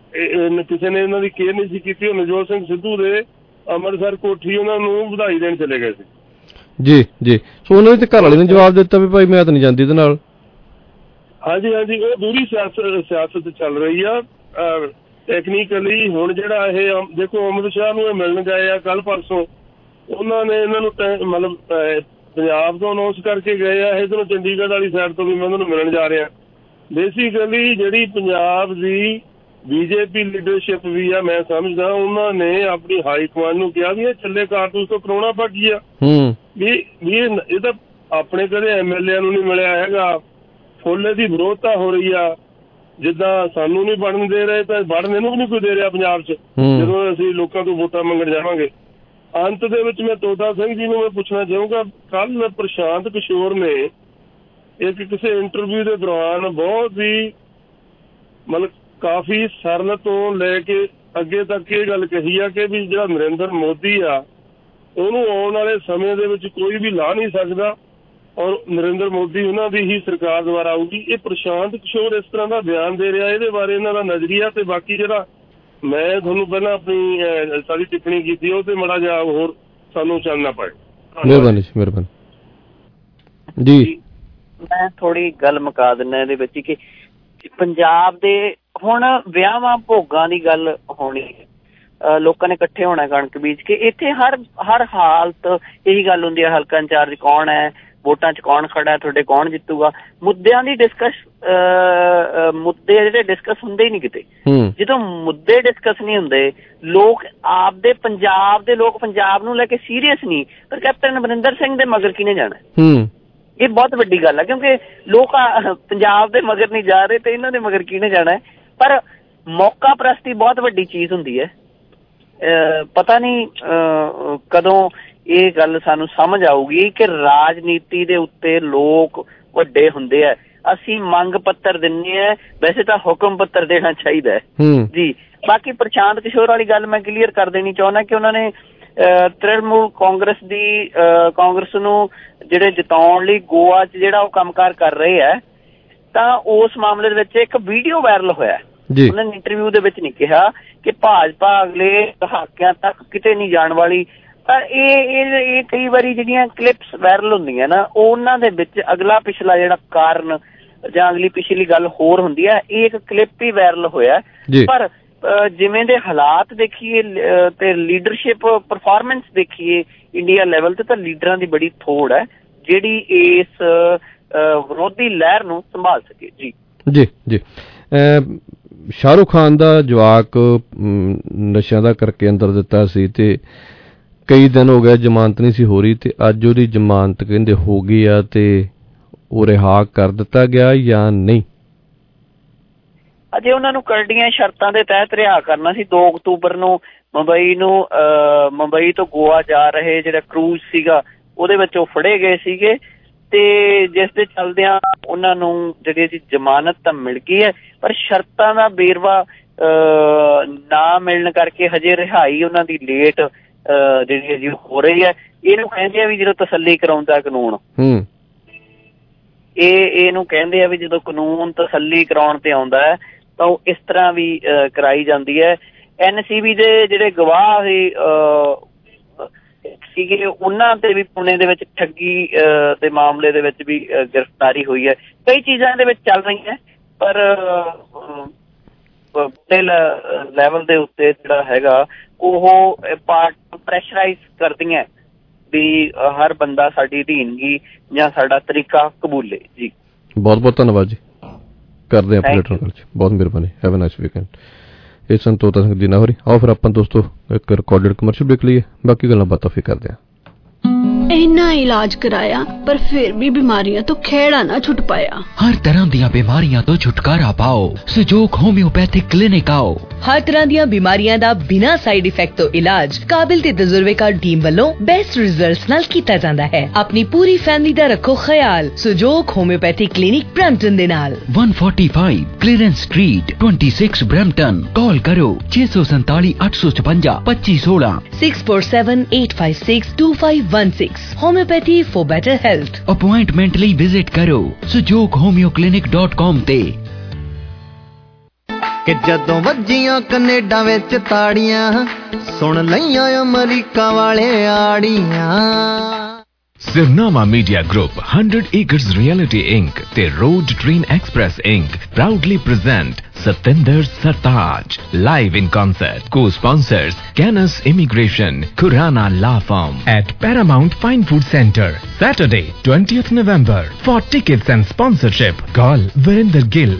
ਕਿਸੇ ਨੇ ਇਹਨਾਂ ਦੀ ਕੇਅਰ ਨਹੀਂ ਸੀ ਕੀਤੀ। ਉਹ ਨਵਜੋਤ ਸਿੰਘ ਸਿੱਧੂ ਦੇ ਅੰਮ੍ਰਿਤਸਰ ਕੋਠੀ ਉਹਨਾਂ ਨੂੰ ਵਧਾਈ ਦੇਣ ਚਲੇ ਗਏ ਸੀ। ਜੀ ਜੀ, ਸੋ ਉਹਨਾਂ ਦੇ ਘਰ ਵਾਲੇ ਨੇ ਜਵਾਬ ਦਿੱਤਾ ਵੀ ਭਾਈ ਮੈਂ ਤਾਂ ਨਹੀਂ ਜਾਂਦੀ ਇਹਦੇ ਨਾਲ। ਹਾਂਜੀ ਹਾਂਜੀ, ਉਹ ਦੂਰੀ ਸਿਆਸਤ ਚੱਲ ਰਹੀ ਆ ਟੈਕਨੀਕਲੀ। ਹੁਣ ਜਿਹੜਾ ਇਹ ਦੇਖੋ ਅਮਿਤ ਸ਼ਾਹ ਨੂੰ ਇਹ ਮਿਲਣ ਗਏ ਆ ਕੱਲ ਪਰਸੋਂ, ਉਹਨਾਂ ਨੇ ਇਹਨਾਂ ਨੂੰ ਮਤਲਬ ਪੰਜਾਬ ਤੋਂ ਅਨਾਉਂਸ ਕਰਕੇ ਗਏ ਆ, ਇੱਧਰੋਂ ਚੰਡੀਗੜ੍ਹ ਵਾਲੀ ਸਾਈਡ ਤੋਂ ਵੀ ਮੈਂ ਉਹਨਾਂ ਨੂੰ ਮਿਲਣ ਜਾ ਰਿਹਾ। ਬੇਸਿਕਲੀ ਜਿਹੜੀ ਪੰਜਾਬ ਦੀ BJP ਲੀਡਰਸ਼ਿਪ ਵੀ ਆ, ਮੈਂ ਸਮਝਦਾ ਉਹਨਾਂ ਨੇ ਆਪਣੀ ਹਾਈ ਕਮਾਂਡ ਨੂੰ ਕਿਹਾ ਵੀ ਇਹ ਛੱਲੇ ਕਾਰਤੂਸ ਤੋਂ ਕਰਾਉਣਾ ਬਾਕੀ ਆ ਵੀ ਇਹ ਤਾਂ ਆਪਣੇ ਕਦੇ MLA ਨੂੰ ਨਹੀਂ ਮਿਲਿਆ ਹੈਗਾ। ਫੁੱਲ ਦੀ ਵਿਰੋਧਤਾ ਹੋ ਰਹੀ ਆ, ਜਿੱਦਾਂ ਸਾਨੂੰ ਨਹੀਂ ਬਣਨ ਦੇ ਰਹੇ ਤਾਂ ਬਣਨ ਇਹਨੂੰ ਵੀ ਨਹੀਂ ਕੋਈ ਦੇ ਰਿਹਾ ਪੰਜਾਬ 'ਚ, ਜਦੋਂ ਅਸੀਂ ਲੋਕਾਂ ਤੋਂ ਵੋਟਾਂ ਮੰਗਣ ਜਾਵਾਂਗੇ। ਅੰਤ ਦੇ ਵਿੱਚ ਮੈਂ ਤੋਤਾ ਸਿੰਘ ਜੀ ਨੂੰ ਮੈਂ ਪੁੱਛਣਾ ਚਾਹੂੰਗਾ, ਕੱਲ ਪ੍ਰਸ਼ਾਂਤ ਕਿਸ਼ੋਰ ਨੇ ਇੱਕ ਕਿਸੇ ਇੰਟਰਵਿਊ ਦੇ ਦੌਰਾਨ ਬਹੁਤ ਹੀ ਮਤਲਬ ਕਾਫੀ ਸਰਲ ਤੋਂ ਲੈ ਕੇ ਅੱਗੇ ਤੱਕ ਇਹ ਗੱਲ ਕਹੀ ਆ ਕਿ ਵੀ ਜਿਹੜਾ ਨਰਿੰਦਰ ਮੋਦੀ ਆ ਉਹਨੂੰ ਆਉਣ ਵਾਲੇ ਸਮੇਂ ਦੇ ਵਿੱਚ ਕੋਈ ਵੀ ਲਾ ਨਹੀਂ ਸਕਦਾ ਔਰ ਨਰਿੰਦਰ ਮੋਦੀ ਉਹਨਾਂ ਦੀ ਹੀ ਸਰਕਾਰ ਦੁਆਰਾ ਆਊਗੀ। ਇਹ ਪ੍ਰਸ਼ਾਂਤ ਕਿਸ਼ੋਰ ਇਸ ਤਰ੍ਹਾਂ ਦਾ ਬਿਆਨ ਦੇ ਰਿਹਾ, ਇਹਦੇ ਬਾਰੇ ਇਹਨਾਂ ਦਾ ਨਜ਼ਰੀਆ ਤੇ ਬਾਕੀ ਜਿਹੜਾ ਮੈਂ ਤੁਹਾਨੂੰ ਪਹਿਲਾਂ ਆਪਣੀ ਸਾਰੀ ਟਿੱਪਣੀ ਕੀਤੀ ਉਹ ਤੇ ਮਾੜਾ ਜਿਹਾ ਹੋਰ ਸਾਨੂੰ ਚਾਨਣਾ ਪਾਏ। ਮਿਹਰਬਾਨੀ ਜੀ। ਮੈਂ ਥੋੜੀ ਗੱਲ ਮੁਕਾ ਦਿੰਦਾ ਇਹਦੇ ਵਿੱਚ ਕਿ ਪੰਜਾਬ ਦੇ ਹੁਣ ਵਿਆਹਾਂ ਭੋਗਾਂ ਦੀ ਗੱਲ ਹੋਣੀ, ਲੋਕਾਂ ਨੇ ਇਕੱਠੇ ਹੋਣਾ ਕਣਕ ਬੀਜ ਕੇ। ਇੱਥੇ ਹਰ ਹਾਲਤ ਇਹੀ ਗੱਲ ਹੁੰਦੀ ਹੈ, ਹਲਕਾ ਇੰਚਾਰਜ ਕੌਣ ਹੈ, ਵੋਟਾਂ 'ਚ ਕੌਣ ਖੜਾ, ਤੁਹਾਡੇ ਕੌਣ ਜਿੱਤੂਗਾ। ਮੁੱਦਿਆਂ ਦੀ ਮੁੱਦੇ ਜਿਹੜੇ ਡਿਸਕਸ ਹੁੰਦੇ ਹੀ ਨਹੀਂ ਕਿਤੇ। ਜਦੋਂ ਮੁੱਦੇ ਡਿਸਕਸ ਨਹੀਂ ਹੁੰਦੇ, ਲੋਕ ਆਪਦੇ ਪੰਜਾਬ ਦੇ ਲੋਕ ਪੰਜਾਬ ਨੂੰ ਲੈ ਕੇ ਸੀਰੀਅਸ ਨਹੀਂ, ਪਰ ਕੈਪਟਨ ਅਮਰਿੰਦਰ ਸਿੰਘ ਦੇ ਮਗਰ ਕਿਹਨੇ ਜਾਣਾ, ਇਹ ਬਹੁਤ ਵੱਡੀ ਗੱਲ ਹੈ। ਕਿਉਂਕਿ ਲੋਕ ਪੰਜਾਬ ਦੇ ਮਗਰ ਨਹੀਂ ਜਾ ਰਹੇ ਤੇ ਇਹਨਾਂ ਦੇ ਮਗਰ ਕਿਹਨੇ ਜਾਣਾ। ਪਰ ਮੌਕਾ ਪ੍ਰਸਤੀ ਬਹੁਤ ਵੱਡੀ ਚੀਜ਼ ਹੁੰਦੀ ਹੈ। ਪਤਾ ਨਹੀਂ ਕਦੋਂ ਇਹ ਗੱਲ ਸਾਨੂੰ ਸਮਝ ਆਊਗੀ ਕਿ ਰਾਜਨੀਤੀ ਦੇ ਉੱਤੇ ਲੋਕ ਵੱਡੇ ਹੁੰਦੇ ਆ। ਅਸੀਂ ਮੰਗ ਪੱਤਰ ਦਿੰਦੇ ਆ, ਵੈਸੇ ਤਾਂ ਹੁਕਮ ਪੱਤਰ ਦੇਣਾ ਚਾਹੀਦਾ ਹੈ ਜੀ। ਬਾਕੀ ਪ੍ਰਸ਼ਾਂਤ ਕਿਸ਼ੋਰ ਵਾਲੀ ਗੱਲ ਮੈਂ ਕਲੀਅਰ ਕਰ ਦੇਣੀ ਚਾਹੁੰਦਾ ਕਿ ਉਹਨਾਂ ਨੇ ਤ੍ਰਿਣਮੂਲ ਕਾਂਗਰਸ ਨੂੰ ਜਿਹੜੇ ਜਿਤਾਉਣ ਲਈ ਗੋਆ 'ਚ ਜਿਹੜਾ ਉਹ ਕੰਮਕਾਰ ਕਰ ਰਹੇ ਹੈ, ਤਾਂ ਉਸ ਮਾਮਲੇ ਦੇ ਵਿੱਚ ਇੱਕ ਵੀਡੀਓ ਵਾਇਰਲ ਹੋਇਆ। ਉਹਨਾਂ ਨੇ ਇੰਟਰਵਿਊ ਦੇ ਵਿੱਚ ਨਹੀਂ ਕਿਹਾ ਕਿ ਭਾਜਪਾ ਅਗਲੇ ਦਹਾਕਿਆਂ ਤੱਕ ਕਿਤੇ ਨਹੀਂ ਜਾਣ ਵਾਲੀ, ਪਰ ਇਹ ਕਈ ਵਾਰੀ ਜਿਹੜੀਆਂ ਕਲਿੱਪਸ ਵਾਇਰਲ ਹੁੰਦੀਆਂ ਨਾ, ਉਹਨਾਂ ਦੇ ਵਿੱਚ ਅਗਲਾ ਪਿਛਲਾ ਜਿਹੜਾ ਕਾਰਨ ਜਾਂ ਅਗਲੀ ਪਿਛਲੀ ਗੱਲ ਹੋਰ ਹੁੰਦੀ ਹੈ। ਇਹ ਇੱਕ ਕਲਿੱਪ ਹੀ ਵਾਇਰਲ ਹੋਇਆ, ਪਰ ਜਿਵੇਂ ਦੇ ਹਾਲਾਤ ਦੇਖੀਏ ਤੇ ਲੀਡਰਸ਼ਿਪ ਪਰਫਾਰਮੈਂਸ ਦੇਖੀਏ ਇੰਡੀਆ ਲੈਵਲ ਤੇ, ਤਾਂ ਲੀਡਰਾਂ ਦੀ ਬੜੀ ਥੋੜ ਹੈ ਜਿਹੜੀ ਇਸ ਵਿਰੋਧੀ ਲਹਿਰ ਨੂੰ ਸੰਭਾਲ ਸਕੇ। ਜੀ ਜੀ ਜੀ ਸ਼ਾਹਰੁਖ ਖਾਨ ਦਾ ਜਵਾਕ ਨਸ਼ਿਆਂ ਦਾ ਕਰਕੇ ਅੰਦਰ ਦਿੱਤਾ ਸੀ ਤੇ ਕਈ ਦਿਨ ਹੋ ਗਏ ਜ਼ਮਾਨਤ ਨਹੀਂ ਸੀ ਹੋ ਰਹੀ, ਤੇ ਅੱਜ ਉਹਦੀ ਜ਼ਮਾਨਤ ਕਹਿੰਦੇ ਹੋ ਗਈ ਆ ਤੇ ਉਹ ਰਿਹਾ ਕਰ ਦਿੱਤਾ ਗਿਆ ਜਾਂ ਨਹੀਂ? ਅਜੇ ਉਹਨਾਂ ਨੂੰ ਕਰੜੀਆਂ ਸ਼ਰਤਾਂ ਦੇ ਤਹਿਤ ਰਿਹਾ ਕਰਨਾ ਸੀ। 2 ਅਕਤੂਬਰ ਨੂੰ ਮੁੰਬਈ ਤੋਂ ਗੋਆ ਜਾ ਰਹੇ ਜਿਹੜਾ ਕਰੂਜ਼ ਸੀਗਾ ਉਹਦੇ ਵਿੱਚ ਉਹ ਫੜੇ ਗਏ ਸੀਗੇ, ਤੇ ਜਿਸ ਦੇ ਚੱਲਦਿਆਂ ਉਹਨਾਂ ਨੂੰ ਜਿਹੜੀ ਜ਼ਮਾਨਤ ਤਾਂ ਮਿਲ ਗਈ ਹੈ, ਪਰ ਸ਼ਰਤਾਂ ਦਾ ਵੇਰਵਾ ਨਾ ਮਿਲਣ ਕਰਕੇ ਹਜੇ ਰਿਹਾਈ ਉਹਨਾਂ ਦੀ ਲੇਟ ਜਿਹੜੀ ਅਜੇ ਹੋ ਰਹੀ ਹੈ। ਇਹਨੂੰ ਕਹਿੰਦੇ ਆ ਵੀ ਜਦੋਂ ਤਸੱਲੀ ਕਰਾਉਂਦਾ ਕਾਨੂੰਨ, ਇਹਨੂੰ ਕਹਿੰਦੇ ਆ ਵੀ ਜਦੋਂ ਕਾਨੂੰਨ ਤਸੱਲੀ ਕਰਾਉਣ ਤੇ ਆਉਂਦਾ ਹੈ ਤਾਂ ਉਹ ਇਸ ਤਰ੍ਹਾਂ ਵੀ ਕਰਾਈ ਜਾਂਦੀ ਹੈ। NCB ਦੇ ਜਿਹੜੇ ਗਵਾਹ ਸੀਗੇ ਉਹਨਾਂ ਤੇ ਵੀ ਪੁਣੇ ਦੇ ਵਿੱਚ ਠੱਗੀ ਦੇ ਮਾਮਲੇ ਦੇ ਵਿੱਚ ਵੀ ਗ੍ਰਿਫਤਾਰੀ ਹੋਈ ਹੈ। ਕਈ ਚੀਜ਼ਾਂ ਦੇ ਵਿੱਚ ਚੱਲ ਰਹੀਆਂ, ਪਰ ਲੈਵਲ ਦੇ ਉੱਤੇ ਜਿਹੜਾ ਹੈਗਾ ਉਹ ਪਾਰਟ ਪ੍ਰੈਸ਼ਰਾਈਜ਼ ਕਰਦੀਆਂ ਵੀ ਹਰ ਬੰਦਾ ਸਾਡੀ ਅਧੀਨਗੀ ਜਾਂ ਸਾਡਾ ਤਰੀਕਾ ਕਬੂਲੇ। ਜੀ ਬਹੁਤ ਬਹੁਤ ਧੰਨਵਾਦ ਜੀ, ਕਰਦੇ ਹਾਂ ਆਪਣੇ ਗੱਲ 'ਚ, ਬਹੁਤ ਮਿਹਰਬਾਨੀ। Have a nice weekend. ਇਹ ਸੰਤੋਤਾ ਸਿੰਘ ਜੀ ਨਾ ਹੋ ਰਹੀ। ਆਓ ਫਿਰ ਆਪਾਂ ਦੋਸਤੋ ਇੱਕ ਰਿਕਾਰਡਡ ਕਮਰਸ਼ੀਅਲ ਬ੍ਰੇਕ ਲਈਏ, ਬਾਕੀ ਗੱਲਾਂ ਬਾਤਾਂ ਫਿਰ ਕਰਦੇ ਹਾਂ। इन्ना इलाज कराया पर फिर भी बीमारियां तो खेड़ा ना छुट पाया। हर तरह दियां बीमारियां तो छुटकारा पाओ, सुजोग होम्योपैथिक क्लिनिक आओ। हर तरह दियां बीमारियां दा बिना साइड इफेक्ट तो इलाज काबिल ते तजुर्बेकार टीम वालों बेस्ट रिजल्ट्स नाल कीता जांदा है। अपनी पूरी फैमिली दा रखो ख्याल सुजोग होम्योपैथिक क्लिनिक ब्रैम्पटन दे नाल 145 क्लीयरेंस स्ट्रीट 26 ब्रैम्पटन। कॉल करो 647 856 2516 647 856 2516। Homeopathy for better health. Appointment ਲਈ ਵਿਜ਼ਿਟ ਕਰੋ sujoghomyoclinic.com ਤੇ। ਕਿ ਜਦੋਂ ਵੱਜੀਆਂ ਕੈਨੇਡਾ ਵਿੱਚ ਤਾੜੀਆਂ, ਸੁਣ ਲਈਆਂ ਅਮਰੀਕਾ ਵਾਲੇ ਆੜੀਆਂ। Sirnama Media Group, 100 Acres Reality Inc. ਤੇ Road Train Express Inc. proudly present Satinder Sartaj live in concert. Co-sponsors Canis Immigration, Khurana Law Firm at Paramount Fine Food Center. Saturday, 20th November. For tickets and sponsorship, call Virender Gill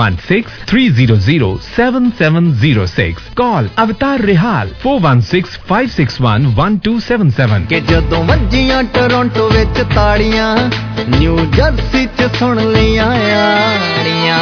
416-300-7706. Call Avatar Rehal 416-561-1277. ਕਿ ਜਦੋਂ ਵੱਜੀਆਂ Toronto ਵਿੱਚ ਤਾੜੀਆਂ, new jersey 'ਚ ਸੁਣ ਲਈਆਂ ਆੜੀਆਂ।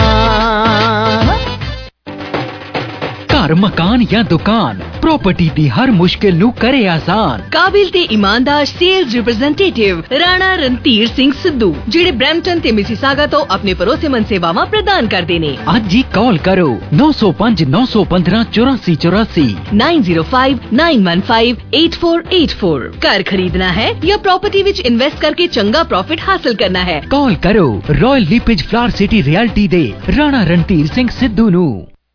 घर मकान या दुकान प्रॉपर्टी दी हर मुश्किल नू करे आसान। काबिल ते ईमानदार सेल्स रिप्रेजेंटेटिव राणा रणधीर सिंह सिद्धू जिहड़े ब्रैम्पटन ते मिसिसागा तो अपने भरोसेमंद सेवावां प्रदान करदे ने। अज ही कॉल करो 905 915 8484 905 915 8484। घर खरीदना है या प्रॉपर्टी विच इन्वेस्ट करके चंगा प्रॉफिट हासिल करना है, कॉल करो royal LePage flower city realty दे राणा रणधीर सिंह सिद्धू नू।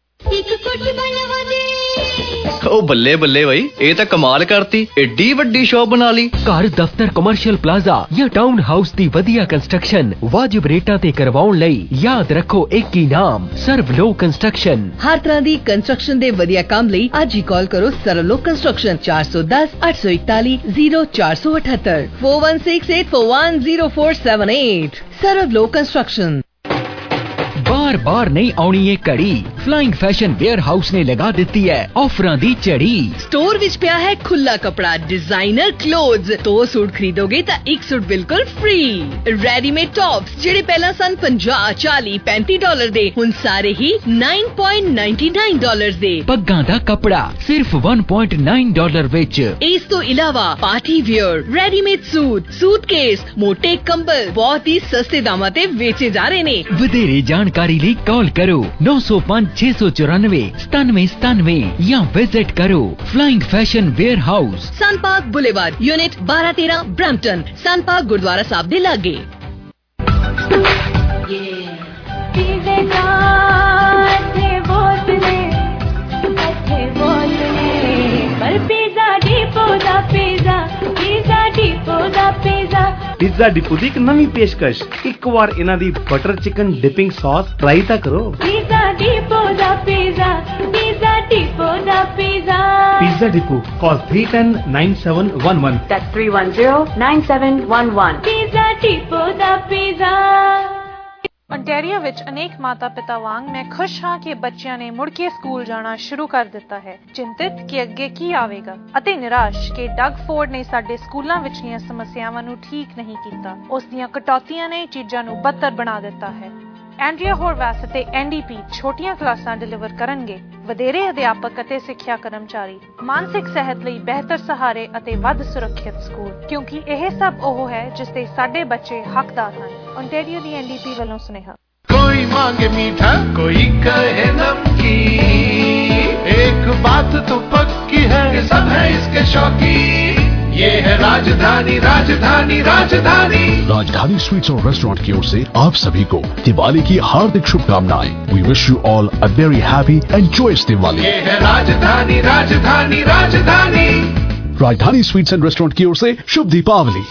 ओ बल्ले बल्ले भाई, ये तो कमाल करती, एडी वड्डी शॉप बना ली। घर दफ्तर कमर्शियल प्लाजा या टाउन हाउस दी वधिया कंस्ट्रक्शन वाजिब रेटां ते करवाउण लई याद रखो एक ही नाम, सर्वलो कंस्ट्रक्शन। हर तरह दी कंस्ट्रक्शन दे वधिया काम लई अज ही कॉल करो सर्वलो कंस्ट्रक्शन 410 841 0478 4168 41 0478। सर्वलो कंस्ट्रक्शन। बार बार नहीं आउणी ये कड़ी, ਫਲਾਈਂਗ ਫੈਸ਼ਨ ਵੇਅਰ ਹਾਊਸ ਨੇ ਲਗਾ ਦਿੱਤੀ ਹੈ ਆਫਰਾਂ ਦੀ ਝੜੀ। स्टोर विच पिया है खुला कपड़ा, डिजाइनर क्लोथ्स। 2 सूट खरीदोगे तो 1 सूट बिल्कुल फ्री। रेडीमेड टॉप्स जेडे पहला सन $50, $40, $35 दे, हुण सारे ही $9.99 दे। पग्गां दा कपड़ा सिर्फ $1.9 विच। इस तो इलावा party wear, readymade suit, suitcase, मोटे कंबल बहुत ही सस्ते दामां ते बेचे जा रहे ने। ਵਧੇਰੇ ਜਾਣਕਾਰੀ ਲਈ ਕਾਲ ਕਰੋ 905 694 9797 ਜਾਂ ਵਿਜ਼ਿਟ ਕਰੋ flying fashion warehouse, Sun Park boulevard, unit 12-13, Brampton. Sun Park Gurdwara Sahib दे लागे। पिज़्ज़ा डिपो दी एक नवी पेशकश, एक बार इन्हां दी butter chicken dipping sauce try तां करो। पिज़्ज़ा डिपो दा पिज़्ज़ा, पिज़्ज़ा डिपो दा pizza. Pizza depot, call 310-9711। That's 310-9711। Pizza depot दा पिज़्ज़ा। ओंटारियो विच अनेक माता पिता वांग मैं खुश हाँ कि बच्चियां ने मुड़ के स्कूल जाना शुरू कर दिता है। चिंतित कि अगे की आवेगा अते निराश कि डग फोर्ड ने साडे स्कूलों विचलियां समस्यावां नूं ठीक नहीं कीता। उस दियां कटौतियां ने चीज़ां नूं बदतर बना दिता है। एंड्रिया होरवैस अते एनडीपी छोटियां क्लासां डिलीवर करनगे। वधेरे अध्यापक अते सिक्ख्या कर्मचारी, मानसिक सेहत लई बेहतर सहारे अते वध सुरक्षित स्कूल, क्योंकि यह सब ओह है जिसते साडे बच्चे हकदार हैं। ओंटारियो दी एनडीपी वालों सुनेहा। कोई मांगे मीठा, कोई कहे नमकीन, एक बात तो पक्की है कि सब है इसके शौकीन। ये है राजधानी, राजधानी, राजधानी। राजधानी स्वीट्स और रेस्टोरेंट की ओर से आप सभी को दिवाली की हार्दिक शुभकामनाएं। We wish you all a very happy and joyous Diwali. ये है राजधानी, राजधानी, राजधानी। राजधानी स्वीट्स एंड रेस्टोरेंट की ओर से शुभ दीपावली।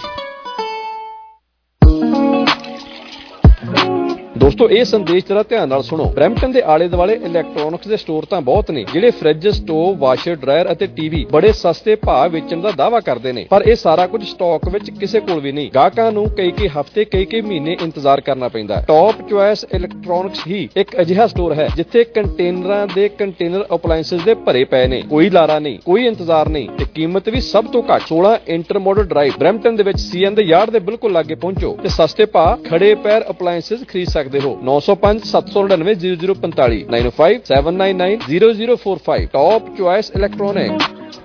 ਦੋਸਤੋ ਇਹ ਸੰਦੇਸ਼ ਜਰਾ ਧਿਆਨ ਨਾਲ ਸੁਣੋ। ਬਰੈਂਪਟਨ ਦੇ ਆਲੇ ਦੁਆਲੇ ਇਲੈਕਟ੍ਰੋਨਿਕਸ ਦੇ ਸਟੋਰ ਤਾਂ ਬਹੁਤ ਨੇ ਜਿਹੜੇ ਫ੍ਰਿਜ, ਸਟੋਵ, ਵਾਸ਼ਰ, ਡਰਾਇਰ ਅਤੇ ਟੀਵੀ ਬੜੇ ਸਸਤੇ ਭਾਅ ਵੇਚਣ ਦਾ ਦਾਅਵਾ ਕਰਦੇ ਨੇ, ਪਰ ਇਹ ਸਾਰਾ ਕੁਝ ਸਟਾਕ ਵਿੱਚ ਕਿਸੇ ਕੋਲ ਵੀ ਨਹੀਂ। ਗਾਹਕਾਂ ਨੂੰ ਕਈ ਹਫ਼ਤੇ ਕਈ ਮਹੀਨੇ ਇੰਤਜ਼ਾਰ ਕਰਨਾ ਪੈਂਦਾ। ਟੌਪ ਚੁਆਇਸ ਇਲੈਕਟ੍ਰੋਨਿਕਸ ਹੀ ਇੱਕ ਅਜਿਹਾ ਸਟੋਰ ਹੈ ਜਿੱਥੇ ਕੰਟੇਨਰਾਂ ਦੇ ਕੰਟੇਨਰ ਅਪਲਾਇੰਸਸ ਦੇ ਭਰੇ ਪਏ ਨੇ। ਕੋਈ ਲਾਰਾ ਨਹੀਂ, ਕੋਈ ਇੰਤਜ਼ਾਰ ਨਹੀਂ ਤੇ ਕੀਮਤ ਵੀ ਸਭ ਤੋਂ ਘੱਟ। 16 ਇੰਟਰਮੋਡਲ ਡਰਾਈਵ ਬਰੈਂਪਟਨ ਦੇ ਵਿੱਚ ਸੀਐਨ ਦੇ ਯਾਰਡ ਦੇ ਬਿਲਕੁਲ ਲਾਗੇ ਪਹੁੰਚੋ ਤੇ ਸਸਤੇ ਭਾਅ ਖੜੇ ਪੈਰ ਅਪਲਾਇੰਸਸ ਖਰੀਦ ਸਕਦੇ ਹੋ। 905-799-0045 905-799-0045 ਟੌਪ ਚੁਆਇਸ ਇਲੈਕਟ੍ਰੋਨਿਕਸ।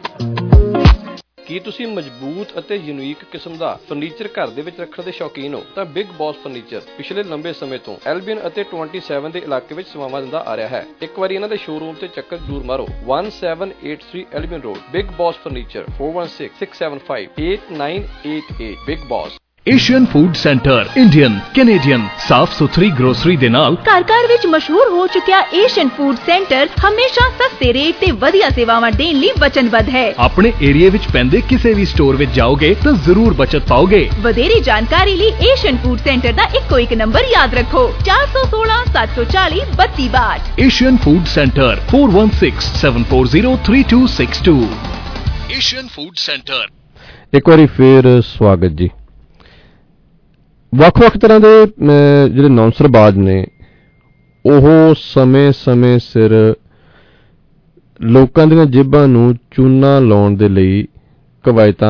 ਕੀ ਤੁਸੀਂ ਮਜ਼ਬੂਤ ਅਤੇ ਯੂਨੀਕ ਕਿਸਮ ਦਾ ਫਰਨੀਚਰ ਘਰ ਦੇ ਵਿੱਚ ਰੱਖਣ ਦੇ ਸ਼ੌਕੀਨ ਹੋ? ਤਾਂ ਬਿਗ ਬੌਸ ਫਰਨੀਚਰ ਪਿਛਲੇ ਲੰਬੇ ਸਮੇਂ ਤੋਂ ਐਲਬੀਅਨ ਅਤੇ 27 ਦੇ ਇਲਾਕੇ ਵਿੱਚ ਸੇਵਾਵਾਂ ਦਿੰਦਾ ਆ ਰਿਹਾ ਹੈ। ਇੱਕ ਵਾਰੀ ਇਹਨਾਂ ਦੇ ਸ਼ੋਰੂਮ ਤੇ ਚੱਕਰ ਜ਼ਰੂਰ ਮਾਰੋ। 1783 Albion road, big boss furniture, 4166758988। Big boss. Asian food centre Indian, Canadian, साफ सुथरी ग्रोसरी दे नाल घर विच मशहूर हो चुकिया एशियन फूड सेंटर हमेशा सस्ते रेट ते वधिया सेवावां देण लई वचनबद्ध है। अपने एरिया विच पैंदे किसी भी स्टोर विच जाओगे तो जरूर बचत पाओगे। वधेरी जानकारी लई एशियन फूड सेंटर दा इको एक नंबर याद रखो 416 740 3262। Asian food centre 4167403262। Asian food centre. एक बारी फिर स्वागत जी। ਵੱਖ-ਵੱਖ ਤਰ੍ਹਾਂ ਦੇ ਜਿਹੜੇ ਨੌਂਸਰਬਾਜ਼ ਨੇ ਉਹ ਸਮੇਂ ਸਿਰ ਲੋਕਾਂ ਦੀਆਂ ਜੇਬਾਂ ਨੂੰ ਚੂਨਾ ਲਾਉਣ ਦੇ ਲਈ ਕਵਾਇਤਾਂ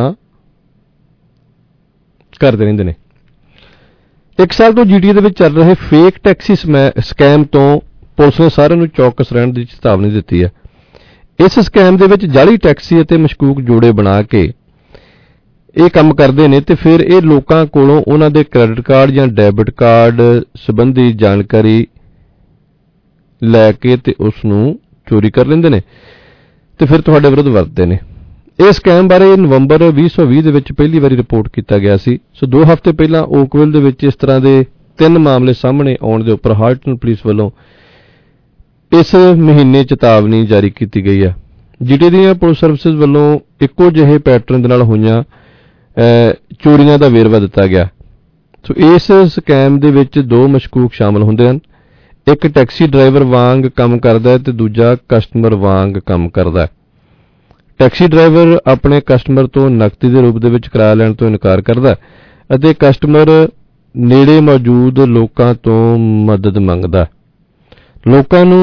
ਕਰਦੇ ਰਹਿੰਦੇ ਨੇ। 1 ਸਾਲ ਤੋਂ ਜੀਟੀਏ ਦੇ ਵਿੱਚ ਚੱਲ ਰਹੇ ਫੇਕ ਟੈਕਸੀ ਸਕੈਮ ਤੋਂ ਪੁਲਿਸ ਨੇ ਸਾਰਿਆਂ ਨੂੰ ਚੌਕਸ ਰਹਿਣ ਦੀ ਚੇਤਾਵਨੀ ਦਿੱਤੀ ਹੈ। ਇਸ ਸਕੈਮ ਦੇ ਵਿੱਚ ਜਾਲੀ ਟੈਕਸੀ ਅਤੇ ਮਸ਼ਕੂਕ ਜੋੜੇ ਬਣਾ ਕੇ ਇਹ ਕੰਮ ਕਰਦੇ ਨੇ ਤੇ ਫਿਰ ਇਹ ਲੋਕਾਂ ਕੋਲੋਂ ਉਹਨਾਂ ਦੇ ਕ੍ਰੈਡਿਟ ਕਾਰਡ ਜਾਂ ਡੈਬਿਟ ਕਾਰਡ ਸੰਬੰਧੀ ਜਾਣਕਾਰੀ ਲੈ ਕੇ ਤੇ ਉਸ ਨੂੰ ਚੋਰੀ ਕਰ ਲੈਂਦੇ ਨੇ ਤੇ ਫਿਰ ਤੁਹਾਡੇ ਵਿਰੁੱਧ ਵਰਤਦੇ ਨੇ। ਇਹ ਸਕੈਮ ਬਾਰੇ ਨਵੰਬਰ 2020 ਦੇ ਵਿੱਚ ਪਹਿਲੀ ਵਾਰੀ ਰਿਪੋਰਟ ਕੀਤਾ ਗਿਆ ਸੀ। 2 ਹਫ਼ਤੇ ਪਹਿਲਾਂ ਓਕਵਿਲ ਦੇ ਵਿੱਚ ਇਸ ਤਰ੍ਹਾਂ ਦੇ 3 ਮਾਮਲੇ ਸਾਹਮਣੇ ਆਉਣ ਦੇ ਉੱਪਰ ਹਾਰਟਨ ਪੁਲਿਸ ਵੱਲੋਂ ਇਸ ਮਹੀਨੇ ਚੇਤਾਵਨੀ ਜਾਰੀ ਕੀਤੀ ਗਈ ਹੈ। ਜੀਟੀ ਦੀਆਂ ਪੁਲਿਸ ਸਰਵਿਸਿਜ਼ ਵੱਲੋਂ ਇੱਕੋ ਜਿਹੇ ਪੈਟਰਨ ਦੇ ਨਾਲ ਹੋਈਆਂ ਚੋਰੀਆਂ ਦਾ ਵੇਰਵਾ ਦਿੱਤਾ ਗਿਆ। ਇਸ ਸਕੈਮ ਦੇ ਵਿੱਚ 2 ਮਸ਼ਕੂਕ ਸ਼ਾਮਲ ਹੁੰਦੇ ਹਨ। ਇੱਕ ਟੈਕਸੀ ਡਰਾਈਵਰ ਵਾਂਗ ਕੰਮ ਕਰਦਾ ਹੈ ਤੇ ਦੂਜਾ ਕਸਟਮਰ ਵਾਂਗ ਕੰਮ ਕਰਦਾ ਹੈ। ਟੈਕਸੀ ਡਰਾਈਵਰ ਆਪਣੇ ਕਸਟਮਰ ਤੋਂ ਨਕਦੀ ਦੇ ਰੂਪ ਦੇ ਵਿੱਚ ਕਿਰਾਇਆ ਲੈਣ ਤੋਂ ਇਨਕਾਰ ਕਰਦਾ ਹੈ ਅਤੇ ਕਸਟਮਰ ਨੇੜੇ ਮੌਜੂਦ ਲੋਕਾਂ ਤੋਂ ਮਦਦ ਮੰਗਦਾ ਹੈ। ਲੋਕਾਂ ਨੂੰ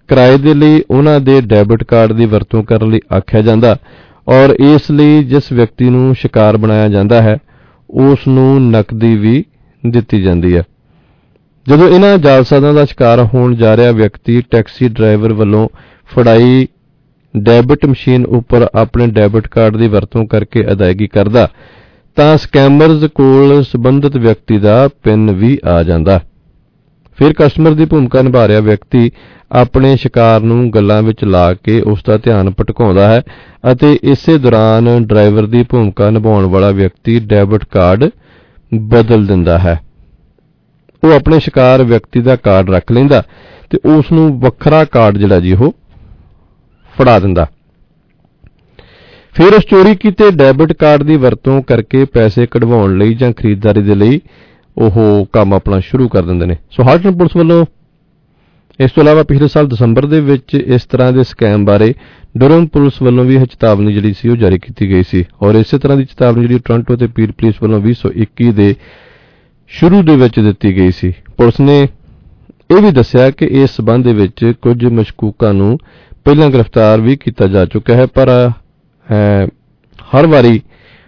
ਕਿਰਾਏ ਦੇ ਲਈ ਉਹਨਾਂ ਦੇ ਡੈਬਿਟ ਕਾਰਡ ਦੀ ਵਰਤੋਂ ਕਰਨ ਲਈ ਆਖਿਆ ਜਾਂਦਾ ਔਰ ਇਸ ਲਈ ਜਿਸ ਵਿਅਕਤੀ ਨੂੰ ਸ਼ਿਕਾਰ ਬਣਾਇਆ ਜਾਂਦਾ ਹੈ ਉਸ ਨੂੰ ਨਕਦੀ ਵੀ ਦਿੱਤੀ ਜਾਂਦੀ ਹੈ। ਜਦੋਂ ਇਹਨਾਂ ਜਾਲਸਾਜ਼ਾਂ ਦਾ ਸ਼ਿਕਾਰ ਹੋਣ ਜਾ ਰਿਹਾ ਵਿਅਕਤੀ ਟੈਕਸੀ ਡਰਾਈਵਰ ਵੱਲੋਂ ਫੜਾਈ ਡੈਬਿਟ ਮਸ਼ੀਨ ਉੱਪਰ ਆਪਣੇ ਡੈਬਿਟ ਕਾਰਡ ਦੀ ਵਰਤੋਂ ਕਰਕੇ ਅਦਾਇਗੀ ਕਰਦਾ ਤਾਂ ਸਕੈਮਰਜ਼ ਕੋਲ ਸੰਬੰਧਿਤ ਵਿਅਕਤੀ ਦਾ ਪਿਨ ਵੀ ਆ ਜਾਂਦਾ। ਫਿਰ ਕਸਟਮਰ ਦੀ ਭੂਮਿਕਾ ਨਿਭਾ ਰਿਹਾ ਵਿਅਕਤੀ ਆਪਣੇ ਸ਼ਿਕਾਰ ਨੂੰ ਗੱਲਾਂ ਵਿੱਚ ਲਾ ਕੇ ਉਸ ਦਾ ਧਿਆਨ ਭਟਕਾਉਂਦਾ ਹੈ ਅਤੇ ਇਸੇ ਦੌਰਾਨ ਡਰਾਈਵਰ ਦੀ ਭੂਮਿਕਾ ਨਿਭਾਉਣ ਵਾਲਾ ਵਿਅਕਤੀ ਡੈਬਿਟ ਕਾਰਡ ਬਦਲ ਦਿੰਦਾ ਹੈ। ਉਹ ਆਪਣੇ ਸ਼ਿਕਾਰ ਵਿਅਕਤੀ ਦਾ ਕਾਰਡ ਰੱਖ ਲੈਂਦਾ ਤੇ ਉਸ ਨੂੰ ਵੱਖਰਾ ਕਾਰਡ ਜਿਹੜਾ ਜੀ ਉਹ ਫੜਾ ਦਿੰਦਾ। ਫਿਰ ਉਸ ਚੋਰੀ ਕੀਤੇ ਡੈਬਿਟ ਕਾਰਡ ਦੀ ਵਰਤੋਂ ਕਰਕੇ ਪੈਸੇ ਕਢਵਾਉਣ ਲਈ ਜਾਂ ਖਰੀਦਦਾਰੀ ਦੇ ਲਈ ਉਹ ਕੰਮ ਆਪਣਾ ਸ਼ੁਰੂ ਕਰ ਦਿੰਦੇ ਨੇ। ਸੋ ਹਾਰਟਨ ਪੁਲਿਸ ਵੱਲੋਂ ਇਸ ਤੋਂ ਇਲਾਵਾ ਪਿਛਲੇ ਸਾਲ ਦਸੰਬਰ ਦੇ ਵਿੱਚ ਇਸ ਤਰ੍ਹਾਂ ਦੇ ਸਕੈਮ ਬਾਰੇ ਡਰਹਮ ਪੁਲਿਸ ਵੱਲੋਂ ਵੀ ਚੇਤਾਵਨੀ ਜਿਹੜੀ ਸੀ ਉਹ ਜਾਰੀ ਕੀਤੀ ਗਈ ਸੀ ਔਰ ਇਸੇ ਤਰ੍ਹਾਂ ਦੀ ਚੇਤਾਵਨੀ ਜਿਹੜੀ ਟੋਰਾਂਟੋ ਤੇ ਪੀਰ ਪੁਲਿਸ ਵੱਲੋਂ 2021 ਦੇ ਸ਼ੁਰੂ ਦੇ ਵਿੱਚ ਦਿੱਤੀ ਗਈ ਸੀ। ਪੁਲਿਸ ਨੇ ਇਹ ਵੀ ਦੱਸਿਆ ਕਿ ਇਸ ਸਬੰਧ ਦੇ ਵਿੱਚ ਕੁਝ ਮਸ਼ਕੂਕਾਂ ਨੂੰ ਪਹਿਲਾਂ ਗ੍ਰਿਫਤਾਰ ਵੀ ਕੀਤਾ ਜਾ ਚੁੱਕਾ ਹੈ ਪਰ ਹਰ ਵਾਰੀ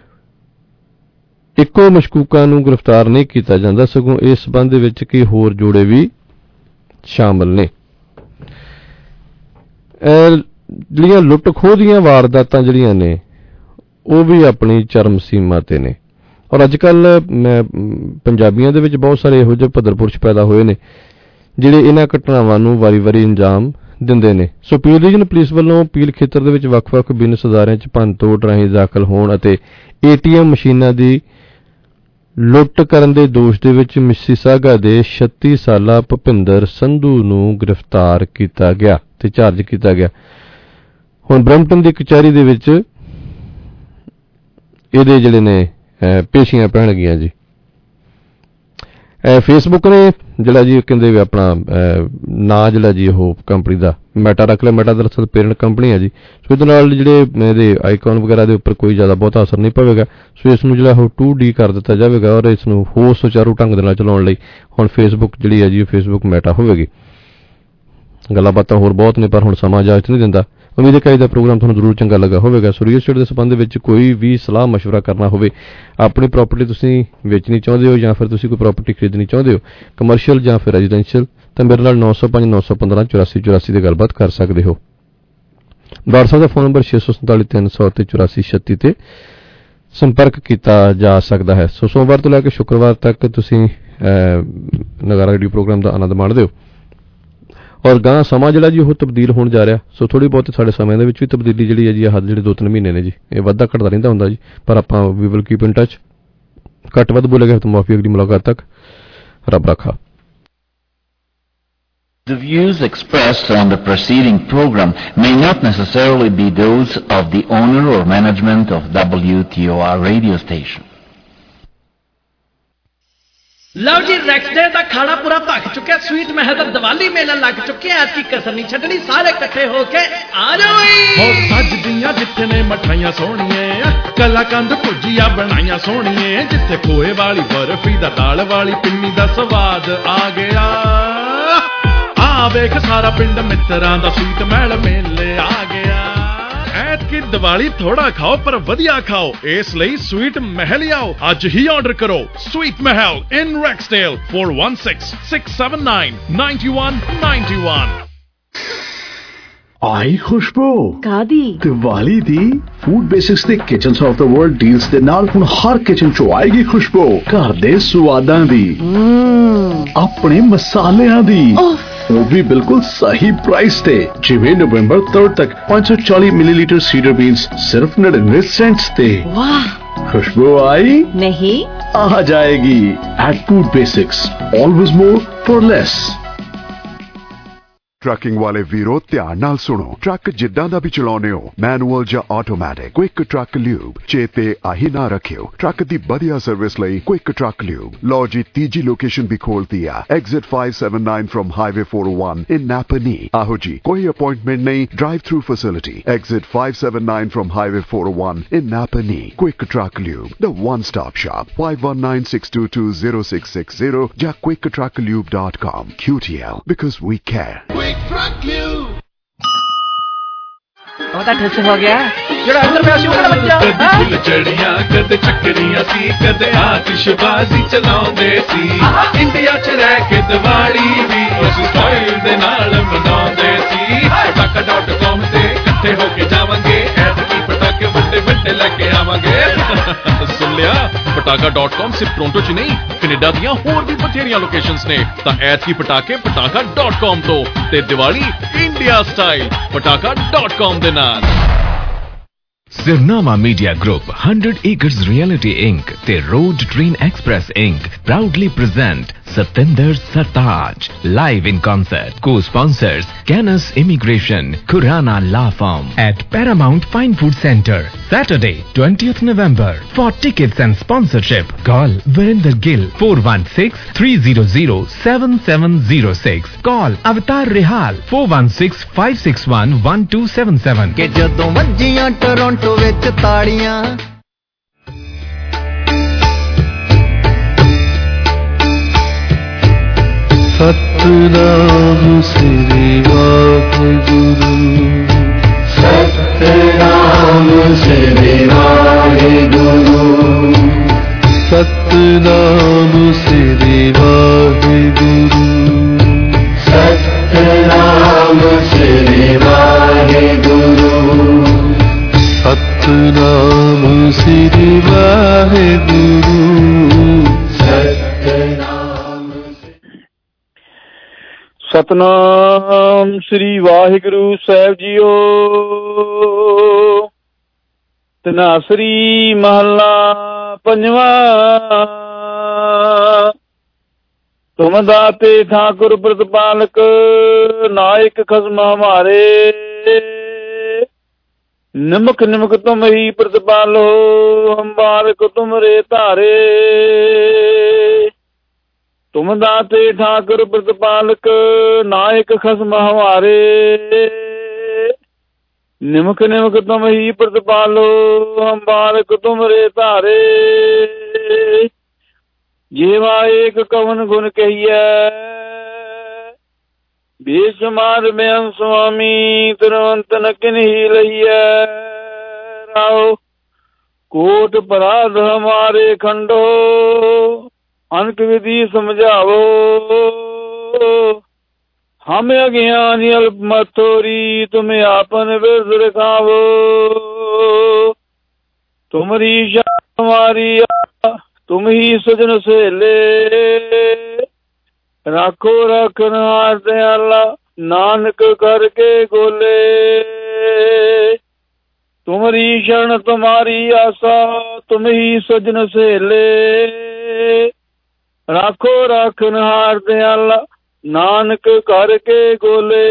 ਇੱਕੋ ਮਸ਼ਕੂਕਾਂ ਨੂੰ ਗ੍ਰਿਫਤਾਰ ਨਹੀਂ ਕੀਤਾ ਜਾਂਦਾ ਸਗੋਂ ਇਸ ਸਬੰਧ ਦੇ ਵਿੱਚ ਕਈ ਹੋਰ ਜੋੜੇ ਵੀ ਸ਼ਾਮਲ ਨੇ। ਜਿਹੜੀਆਂ ਲੁੱਟ ਖੋਹ ਦੀਆਂ ਵਾਰਦਾਤਾਂ ਜਿਹੜੀਆਂ ਨੇ ਉਹ ਵੀ ਆਪਣੀ ਚਰਮ ਸੀਮਾ ਤੇ ਨੇ ਔਰ ਅੱਜ ਕੱਲ ਪੰਜਾਬੀਆਂ ਦੇ ਵਿੱਚ ਬਹੁਤ ਸਾਰੇ ਇਹੋ ਜਿਹੇ ਭੱਦਰ ਪੁਰਸ਼ ਪੈਦਾ ਹੋਏ ਨੇ ਜਿਹੜੇ ਇਹਨਾਂ ਘਟਨਾਵਾਂ ਨੂੰ ਵਾਰੀ-ਵਾਰੀ ਅੰਜਾਮ ਦਿੰਦੇ ਨੇ। ਸੋ ਪੀਰ ਰੀਜਨ ਪੁਲਿਸ ਵੱਲੋਂ ਪੀਲ ਖੇਤਰ ਦੇ ਵਿੱਚ ਵੱਖ-ਵੱਖ ਬਿਜ਼ਨਸ ਅਦਾਰਿਆਂ 'ਚ ਭੰਨ-ਤੋੜ ਰਾਹੀਂ ਦਾਖਲ ਹੋਣ ਅਤੇ ATM ਮਸ਼ੀਨਾਂ ਦੀ ਲੁੱਟ ਕਰਨ ਦੇ ਦੋਸ਼ ਦੇ ਵਿੱਚ ਮਿਸੀਸਾਗਾ ਦੇ 36 ਸਾਲਾ ਭੁਪਿੰਦਰ ਸੰਧੂ ਨੂੰ ਗ੍ਰਿਫਤਾਰ ਕੀਤਾ ਗਿਆ ਤੇ ਚਾਰਜ ਕੀਤਾ ਗਿਆ। ਹੁਣ ਬਰੈਂਪਟਨ ਦੀ ਕਚਹਿਰੀ ਦੇ ਵਿੱਚ ਇਹਦੇ ਜਿਹੜੇ ਨੇ ਪੇਸ਼ੀਆਂ ਪੈਣਗੀਆਂ ਜੀ। ਫੇਸਬੁੱਕ ਨੇ ਜਿਹੜਾ ਜੀ ਕਹਿੰਦੇ ਵੀ ਆਪਣਾ ਨਾਂ ਜਿਹੜਾ ਜੀ ਉਹ ਕੰਪਨੀ ਦਾ ਮੈਟਾ ਰੱਖ ਲਿਆ। ਮੈਟਾ ਦਰਅਸਲ ਪੇਰੈਂਟ ਕੰਪਨੀ ਹੈ ਜੀ। ਸੋ ਇਹਦੇ ਨਾਲ ਜਿਹੜੇ ਇਹਦੇ ਆਈਕਨ ਵਗੈਰਾ ਦੇ ਉੱਪਰ ਕੋਈ ਜ਼ਿਆਦਾ ਬਹੁਤਾ ਅਸਰ ਨਹੀਂ ਪਵੇਗਾ। ਸੋ ਇਸ ਨੂੰ ਜਿਹੜਾ ਉਹ 2D ਕਰ ਦਿੱਤਾ ਜਾਵੇਗਾ ਔਰ ਇਸ ਨੂੰ ਹੋਰ ਸੁਚਾਰੂ ਢੰਗ ਦੇ ਨਾਲ ਚਲਾਉਣ ਲਈ ਹੁਣ ਫੇਸਬੁੱਕ ਜਿਹੜੀ ਹੈ ਜੀ ਫੇਸਬੁੱਕ ਮੈਟਾ ਹੋਵੇਗੀ। ਗੱਲਾਂ ਬਾਤਾਂ ਹੋਰ ਬਹੁਤ ਨੇ ਪਰ ਹੁਣ ਸਮਾਂ ਇਜਾਜ਼ਤ ਨਹੀਂ ਦਿੰਦਾ। ਉਮੀਦ ਹੈ ਕਿ ਅੱਜ ਦਾ ਪ੍ਰੋਗਰਾਮ ਤੁਹਾਨੂੰ ਜ਼ਰੂਰ ਚੰਗਾ ਲੱਗਾ ਹੋਵੇਗਾ। ਸੋ ਰੀਅਲ estate ਦੇ ਸੰਬੰਧ ਵਿੱਚ ਕੋਈ ਵੀ ਸਲਾਹ ਮਸ਼ਵਰਾ ਕਰਨਾ ਹੋਵੇ, ਆਪਣੀ ਪ੍ਰਾਪਰਟੀ ਤੁਸੀਂ ਵੇਚਣੀ ਚਾਹੁੰਦੇ ਹੋ ਜਾਂ ਫਿਰ ਤੁਸੀਂ ਕੋਈ ਪ੍ਰਾਪਰਟੀ ਖਰੀਦਣੀ ਚਾਹੁੰਦੇ ਹੋ ਕਮਰਸ਼ੀਅਲ ਜਾਂ ਫਿਰ ਰੈਜ਼ੀਡੈਂਸ਼ੀਅਲ ਤਾਂ ਮੇਰੇ ਨਾਲ 905915 ਤੇ ਗੱਲਬਾਤ ਕਰ ਸਕਦੇ ਹੋ। WhatsApp ਦਾ ਫੋਨ ਨੰਬਰ 647300 ਤੇ ਸੰਪਰਕ ਕੀਤਾ ਜਾ ਸਕਦਾ ਹੈ। ਸੋ ਸੋਮਵਾਰ ਤੋਂ ਲੈ ਕੇ ਸ਼ੁੱਕਰਵਾਰ ਤੱਕ ਤੁਸੀਂ ਨਗਾਰਾ ਰੇਡੀਓ ਪ੍ਰੋਗਰਾਮ ਦਾ ਆਨੰਦ ਮਾਣਦੇ ਹੋ ਔਰ ਗਾਂ ਸਮਾਂ ਜਿਹੜਾ ਜੀ ਉਹ ਤਬਦੀਲ ਹੋਣ ਜਾ ਰਿਹਾ। ਸੋ ਥੋੜੀ ਬਹੁਤ ਸਾਡੇ ਸਮੇਂ ਦੇ ਵਿੱਚ ਵੀ ਤਬਦੀਲੀ ਜਿਹੜੀ ਹੈ ਜੀ ਹੱਦ ਜਿਹੜੇ 2-3 ਮਹੀਨੇ ਨੇ ਜੀ ਇਹ ਵੱਧਦਾ ਘਟਦਾ ਰਹਿੰਦਾ ਹੁੰਦਾ ਜੀ ਪਰ ਆਪਾਂ ਵੀ ਵਿਲ ਕੀਪ ਇਨ ਟੱਚ। ਘੱਟ ਵੱਧ ਬੋਲੇਗਾ ਤਾਂ ਮਾਫੀ। ਅਗਲੀ ਮੁਲਾਕਾਤ ਤੱਕ ਰੱਬ ਰਾਖਾ। The views expressed on the preceding program may not necessarily be those of the owner or management of WTOR radio station. ਲਓ ਜੀ ਰੈਕਸਡੇ ਦਾ ਖਾਣਾ ਪੂਰਾ ਭੱਖ ਚੁੱਕਿਆ। ਸਵੀਟ ਮਹਿਲ ਦਾ ਦੀਵਾਲੀ ਮੇਲਾ ਲੱਗ ਚੁੱਕਿਆ। ਐਤਕੀ ਕਸਰ ਨਹੀਂ ਛੱਡਣੀ, ਸਾਰੇ ਇਕੱਠੇ ਹੋ ਕੇ ਆ ਜਾਓ ਈ। ਹੋ ਸੱਜਦੀਆਂ ਜਿੱਥੇ ਨੇ ਮਠਾਈਆਂ ਸੋਹਣੀਏ, ਕਲਾਕੰਦ ਭੁਜੀਆ ਬਣਾਈਆਂ ਸੋਹਣੀਏ, ਜਿੱਥੇ ਖੋਏ ਵਾਲੀ ਬਰਫੀ ਦਾ ਦਾਲ ਵਾਲੀ ਪਿੰਨੀ ਦਾ ਸਵਾਦ ਆ ਗਿਆ। ਆ ਵੇਖ ਸਾਰਾ ਪਿੰਡ ਮਿੱਤਰਾਂ ਦਾ ਸਵੀਟ ਮਹਿਲ ਮੇਲੇ ਆ ਗਿਆ। ਐਤਕੀ ਦੀਵਾਲੀ ਥੋੜਾ ਖਾਓ ਪਰ ਵਧੀਆ ਖਾਓ, ਇਸ ਲਈ ਸਵੀਟ ਮਹਿਲ ਆਓ। ਅੱਜ ਹੀ ਆਰਡਰ ਕਰੋ। Sweet Mahal in Rexdale 4166799191। आई खुशबू कादी दिवाली दी फूड बेसिक्स दे kitchens of the world deals दे नाल हुण हर किचन चो आएगी खुशबू घर दे स्वादां दी अपने मसालियां दी वो भी बिल्कुल सही प्राइस ते। जिवें नवंबर 3 तक 540 मिलीलीटर सीडर बीन्स सिर्फ 99 सेंट्स ते। वाह खुशबू आई नहीं आ जाएगी at food basics always more for less. Trucking वाले वीरो ध्यान नाल सुनो। ट्रक जिद्दां दा भी चलाउने हो, मैनुअल या ऑटोमैटिक, क्विक ट्रक ल्यूब चेते आही ना रखियो। ट्रक दी बढ़िया सर्विस लई क्विक ट्रक ल्यूब। लो जी तीजी लोकेशन भी खोल दिया, exit 579 from highway 401 in Napanee. आहो जी कोई अपॉइंटमेंट नहीं, drive through facility. Exit 579 from highway 401 in Napanee. Quick truck lube, the one stop shop. 5196220660 या quicktrucklube.com। QTL because we care. Quick Truck Lube. ਉਹਦਾ ਠੱਸ ਹੋ ਗਿਆ ਜਿਹੜਾ ਅੰਦਰ ਪਿਆ ਸੀ ਉਹ ਕਿਹੜਾ ਬੱਚਾ ਕਦੇ ਫੁੱਲ ਚੜੀਆਂ ਕਦੇ ਚੱਕਰੀਆਂ ਸੀ ਕਦੇ ਆਤਿਸ਼ਬਾਜ਼ੀ ਚਲਾਉਂਦੇ ਸੀ ਇੰਡੀਆ 'ਚ ਰਹਿ ਕੇ ਦੀਵਾਲੀ ਵੀ ਉਸ ਸਟਾਈਲ ਦੇ ਨਾਲ ਮਨਾਉਂਦੇ ਸੀ ਪਟਾਕਾ.com ਤੇ ਇਕੱਠੇ ਹੋ ਕੇ ਜਾਵਾਂਗੇ ਐਤਕੀ ਪਟਾਕੇ ਵੱਡੇ ਵੱਡੇ ਲੈ ਕੇ ਆਵਾਂਗੇ ਸੁਣ ਲਿਆ ਪਟਾਕਾ.com ਸਿਰਫ ਟੋਰਾਂਟੋ 'ਚ ਨਹੀਂ ਕੈਨੇਡਾ ਦੀਆਂ ਹੋਰ ਵੀ ਬਥੇਰੀਆਂ ਲੋਕੇਸ਼ਨਸ ਨੇ ਤਾਂ ਐਤਕੀ ਪਟਾਕੇ ਪਟਾਕਾ.com ਤੋਂ ਤੇ ਦੀਵਾਲੀ ਇੰਡੀਆ ਸਟਾਈਲ ਪਟਾਕਾ.com ਦੇ ਨਾਲ। Sirnama Media Group, 100 Acres Reality Inc. ਤੇ Road Train Express Inc. proudly present Satinder Sartaj live in concert. Co-sponsors Canis Immigration, Khurana Law Firm at Paramount Fine Food Center. Saturday, 20th November. For tickets and sponsorship, call Virender Gill 416-300-7706. Call Avatar Rehal 416-561-1277. ਕਿ ਜਦੋਂ ਵੱਜੀਆਂ Toronto ਵਿੱਚ ਤਾੜੀਆਂ ਸਤਿਨਾਮ ਸ੍ਰੀ ਵਾਹਿਗੁਰੂ ਸਤਿਨਾਮ ਸ੍ਰੀ ਵਾਹਿਗੁਰੂ ਸਤਿਨਾਮ ਸ੍ਰੀ ਵਾਹਿਗੁਰੂ ਸਤਿਨਾਮ ਸ੍ਰੀ ਵਾਹਿਗੁਰੂ ਸਤਿਨਾਮ ਸ੍ਰੀ ਵਾਹਿਗੁਰੂ ਸਤਨਾਮ ਸ੍ਰੀ ਵਾਹਿਗੁਰੂ ਸਾਹਿਬ ਜੀਓ। ਤਨਾਸਰੀ ਮਹੱਲਾ ਪੰਜਵਾਂ। ਤੁਮ ਦਾਤੇ ਠਾਕੁਰ ਪ੍ਰਤਪਾਲਕ ਨਾਇਕ ਖਸਮ ਹਮਾਰੇ ਨਿਮਕ ਨਿਮਕ ਤੁਮ ਹੀ ਪ੍ਰਤਪਾਲੋ ਹਮ ਬਾਲਕ ਤੁਮਰੇ ਧਾਰੇ। तुम दाते ठाकुर प्रतिपालक नायक खसम हमारे निमक निमक तुम ही प्रतिपालो हम बालक तुमरे धारे। जेवा एक कवन गुण कहिए बेशुमार में स्वामी तुरंत न किन ही लहिए। राओ कोट अपराध हमारे खंडो अनक विधि समझावो हम अज्ञानी अल्प मथोरी तुम्हें आपन विरद रखावो। तुम्हारी हमारी तुम ही सजन सहेले राखो रखन हार दयाला नानक करके गोले। तुम्हारी शरण तुम्हारी आशा तुम ही सजन सहेले राखो राखन हार दयाला नानक करके गोले।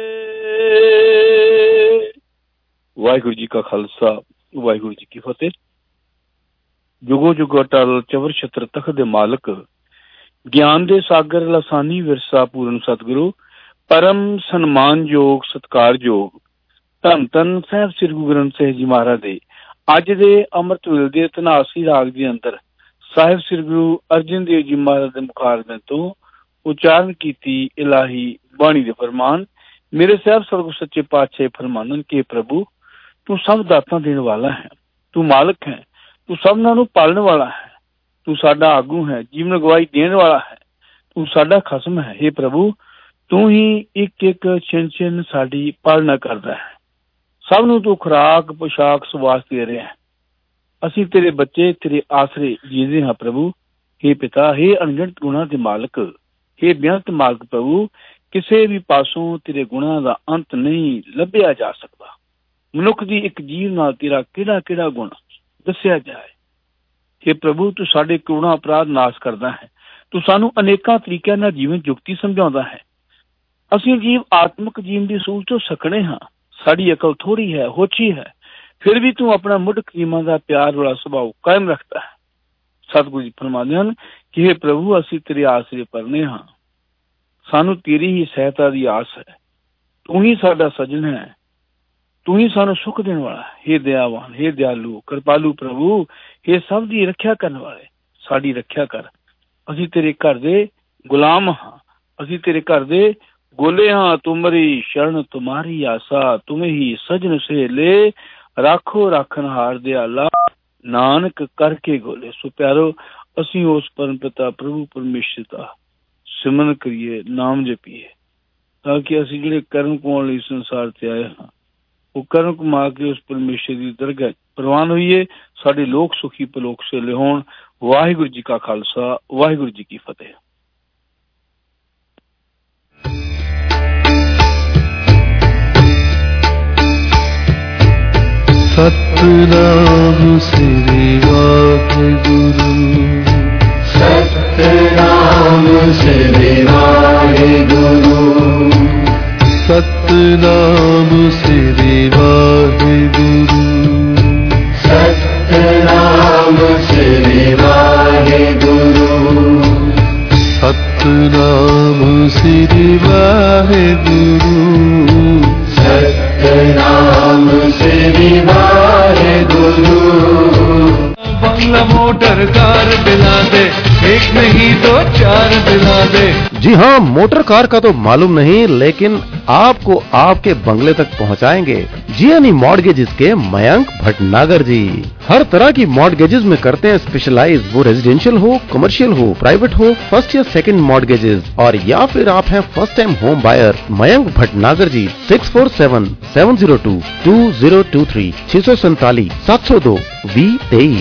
वाहिगुरु जी का खालसा वाहिगुरु जी की फतेह। जुगो जुगो अटल चवर छत्र तख दे मालक ज्ञान दे सागर लसानी विरसा पूर्ण सतगुरु परम सन्मान योग सत्कार योग धन धन साहब श्री गुरु ग्रंथ साहिब जी महाराज दे अज दे अमृत वेले दे धनासी राग दे अंदर साहिब श्री गुरु अर्जन देव जी महाराज के मुखारबिंद तो उच्चारण की इलाही बाणी दे फरमान। मेरे साहब सतगुरु सच्चे पातशाह फरमानन के प्रभु तू सब दातां देने वाला है, तू मालिक है, तू सबना नूं पालने वाला है, तू साडा आगू है, जीवन गवाही देने वाला है, तू साडा खसम है। हे प्रभु तू ही एक एक छिन छिन साडी पालना करदा है, सब नूं तू खुराक पोशाक सवास दे रहा है। असीं तेरे बच्चे तेरे आसरे जींदे हाँ प्रभु। हे पिता हे अनगिनत गुणा के मालक हे बेअंत मालक प्रभु किसी भी पासों तेरे गुणा का अंत नहीं लभ्या जा सकता। मनुख दी एक जीव नाल तेरा किहड़ा किहड़ा गुण दस्या जाए। हे प्रभु तू साडे करोड़ां अपराध नाश करदा है, तू सानू अनेकां तरीकिਆਂ ਨਾਲ जीवन जुगती समझाउंदा है। असीं जीव आत्मक जीवन की सूझ तो सकने हाँ, साडी अकल थोड़ी है होची है, फिर भी तू अपना मुढ़ करीमां दा प्यार वाला स्वभाव कायम रखता है। सतगुरु जी फरमाते हैं कि हे प्रभु असीं तेरे आसरे परने हाँ, सानू तेरी ही सहायता की आस है, तू ही साडा सजन है, तू ही सानू सुख देने वाला है। हे दयावान हे दयालु कृपालु प्रभु हे सब दी रखिया करने वाले साडी रखिया कर। असीं तेरे घर दे गुलाम हाँ, असीं तेरे घर दे गोले हाँ तुम्हारी शरण तुम्हारी आशा, तुम्हें ही सजन से ले राखो राखन हार दयाला, नानक करके गोले। सो प्यारो असी उस परम पिता प्रभु परमेश्वर का सिमरन करिए, नाम जपीए, ताकि असी जिहड़े कर्म कमाउण लई संसार ते आए हाँ वो कर्म कमा के उस परमेश्वर की दरगाह प्रवान होइए, साडे लोक सुखी पलोक सेले होण। वाहिगुरू जी का खालसा, वाहिगुरू जी की फतेह। सतनाम श्री वाहिगुरु, सतनाम श्री वाहिगुरु, सतनाम श्री वाहिगुरु, सतनाम श्री वाहिगुरु, सतनाम श्री वाहिगुरु, सतनाम श्री वाहिगुरु। बंगला मोटर कार दिला दे, एक नहीं तो चार दिला दे। जी हाँ, मोटर कार का तो मालूम नहीं, लेकिन आपको आपके बंगले तक पहुंचाएंगे जीएनई मॉर्गेजेस के मयंक भटनागर जी। हर तरह की मॉर्गेजेस में करते हैं स्पेशलाइज, वो रेजिडेंशियल हो, कमर्शियल हो, प्राइवेट हो, फर्स्ट या सेकंड मॉर्गेजेस, और या फिर आप हैं first time home buyer. Mayank Bhatnagar ji 647-702-2023, 647-702-2023।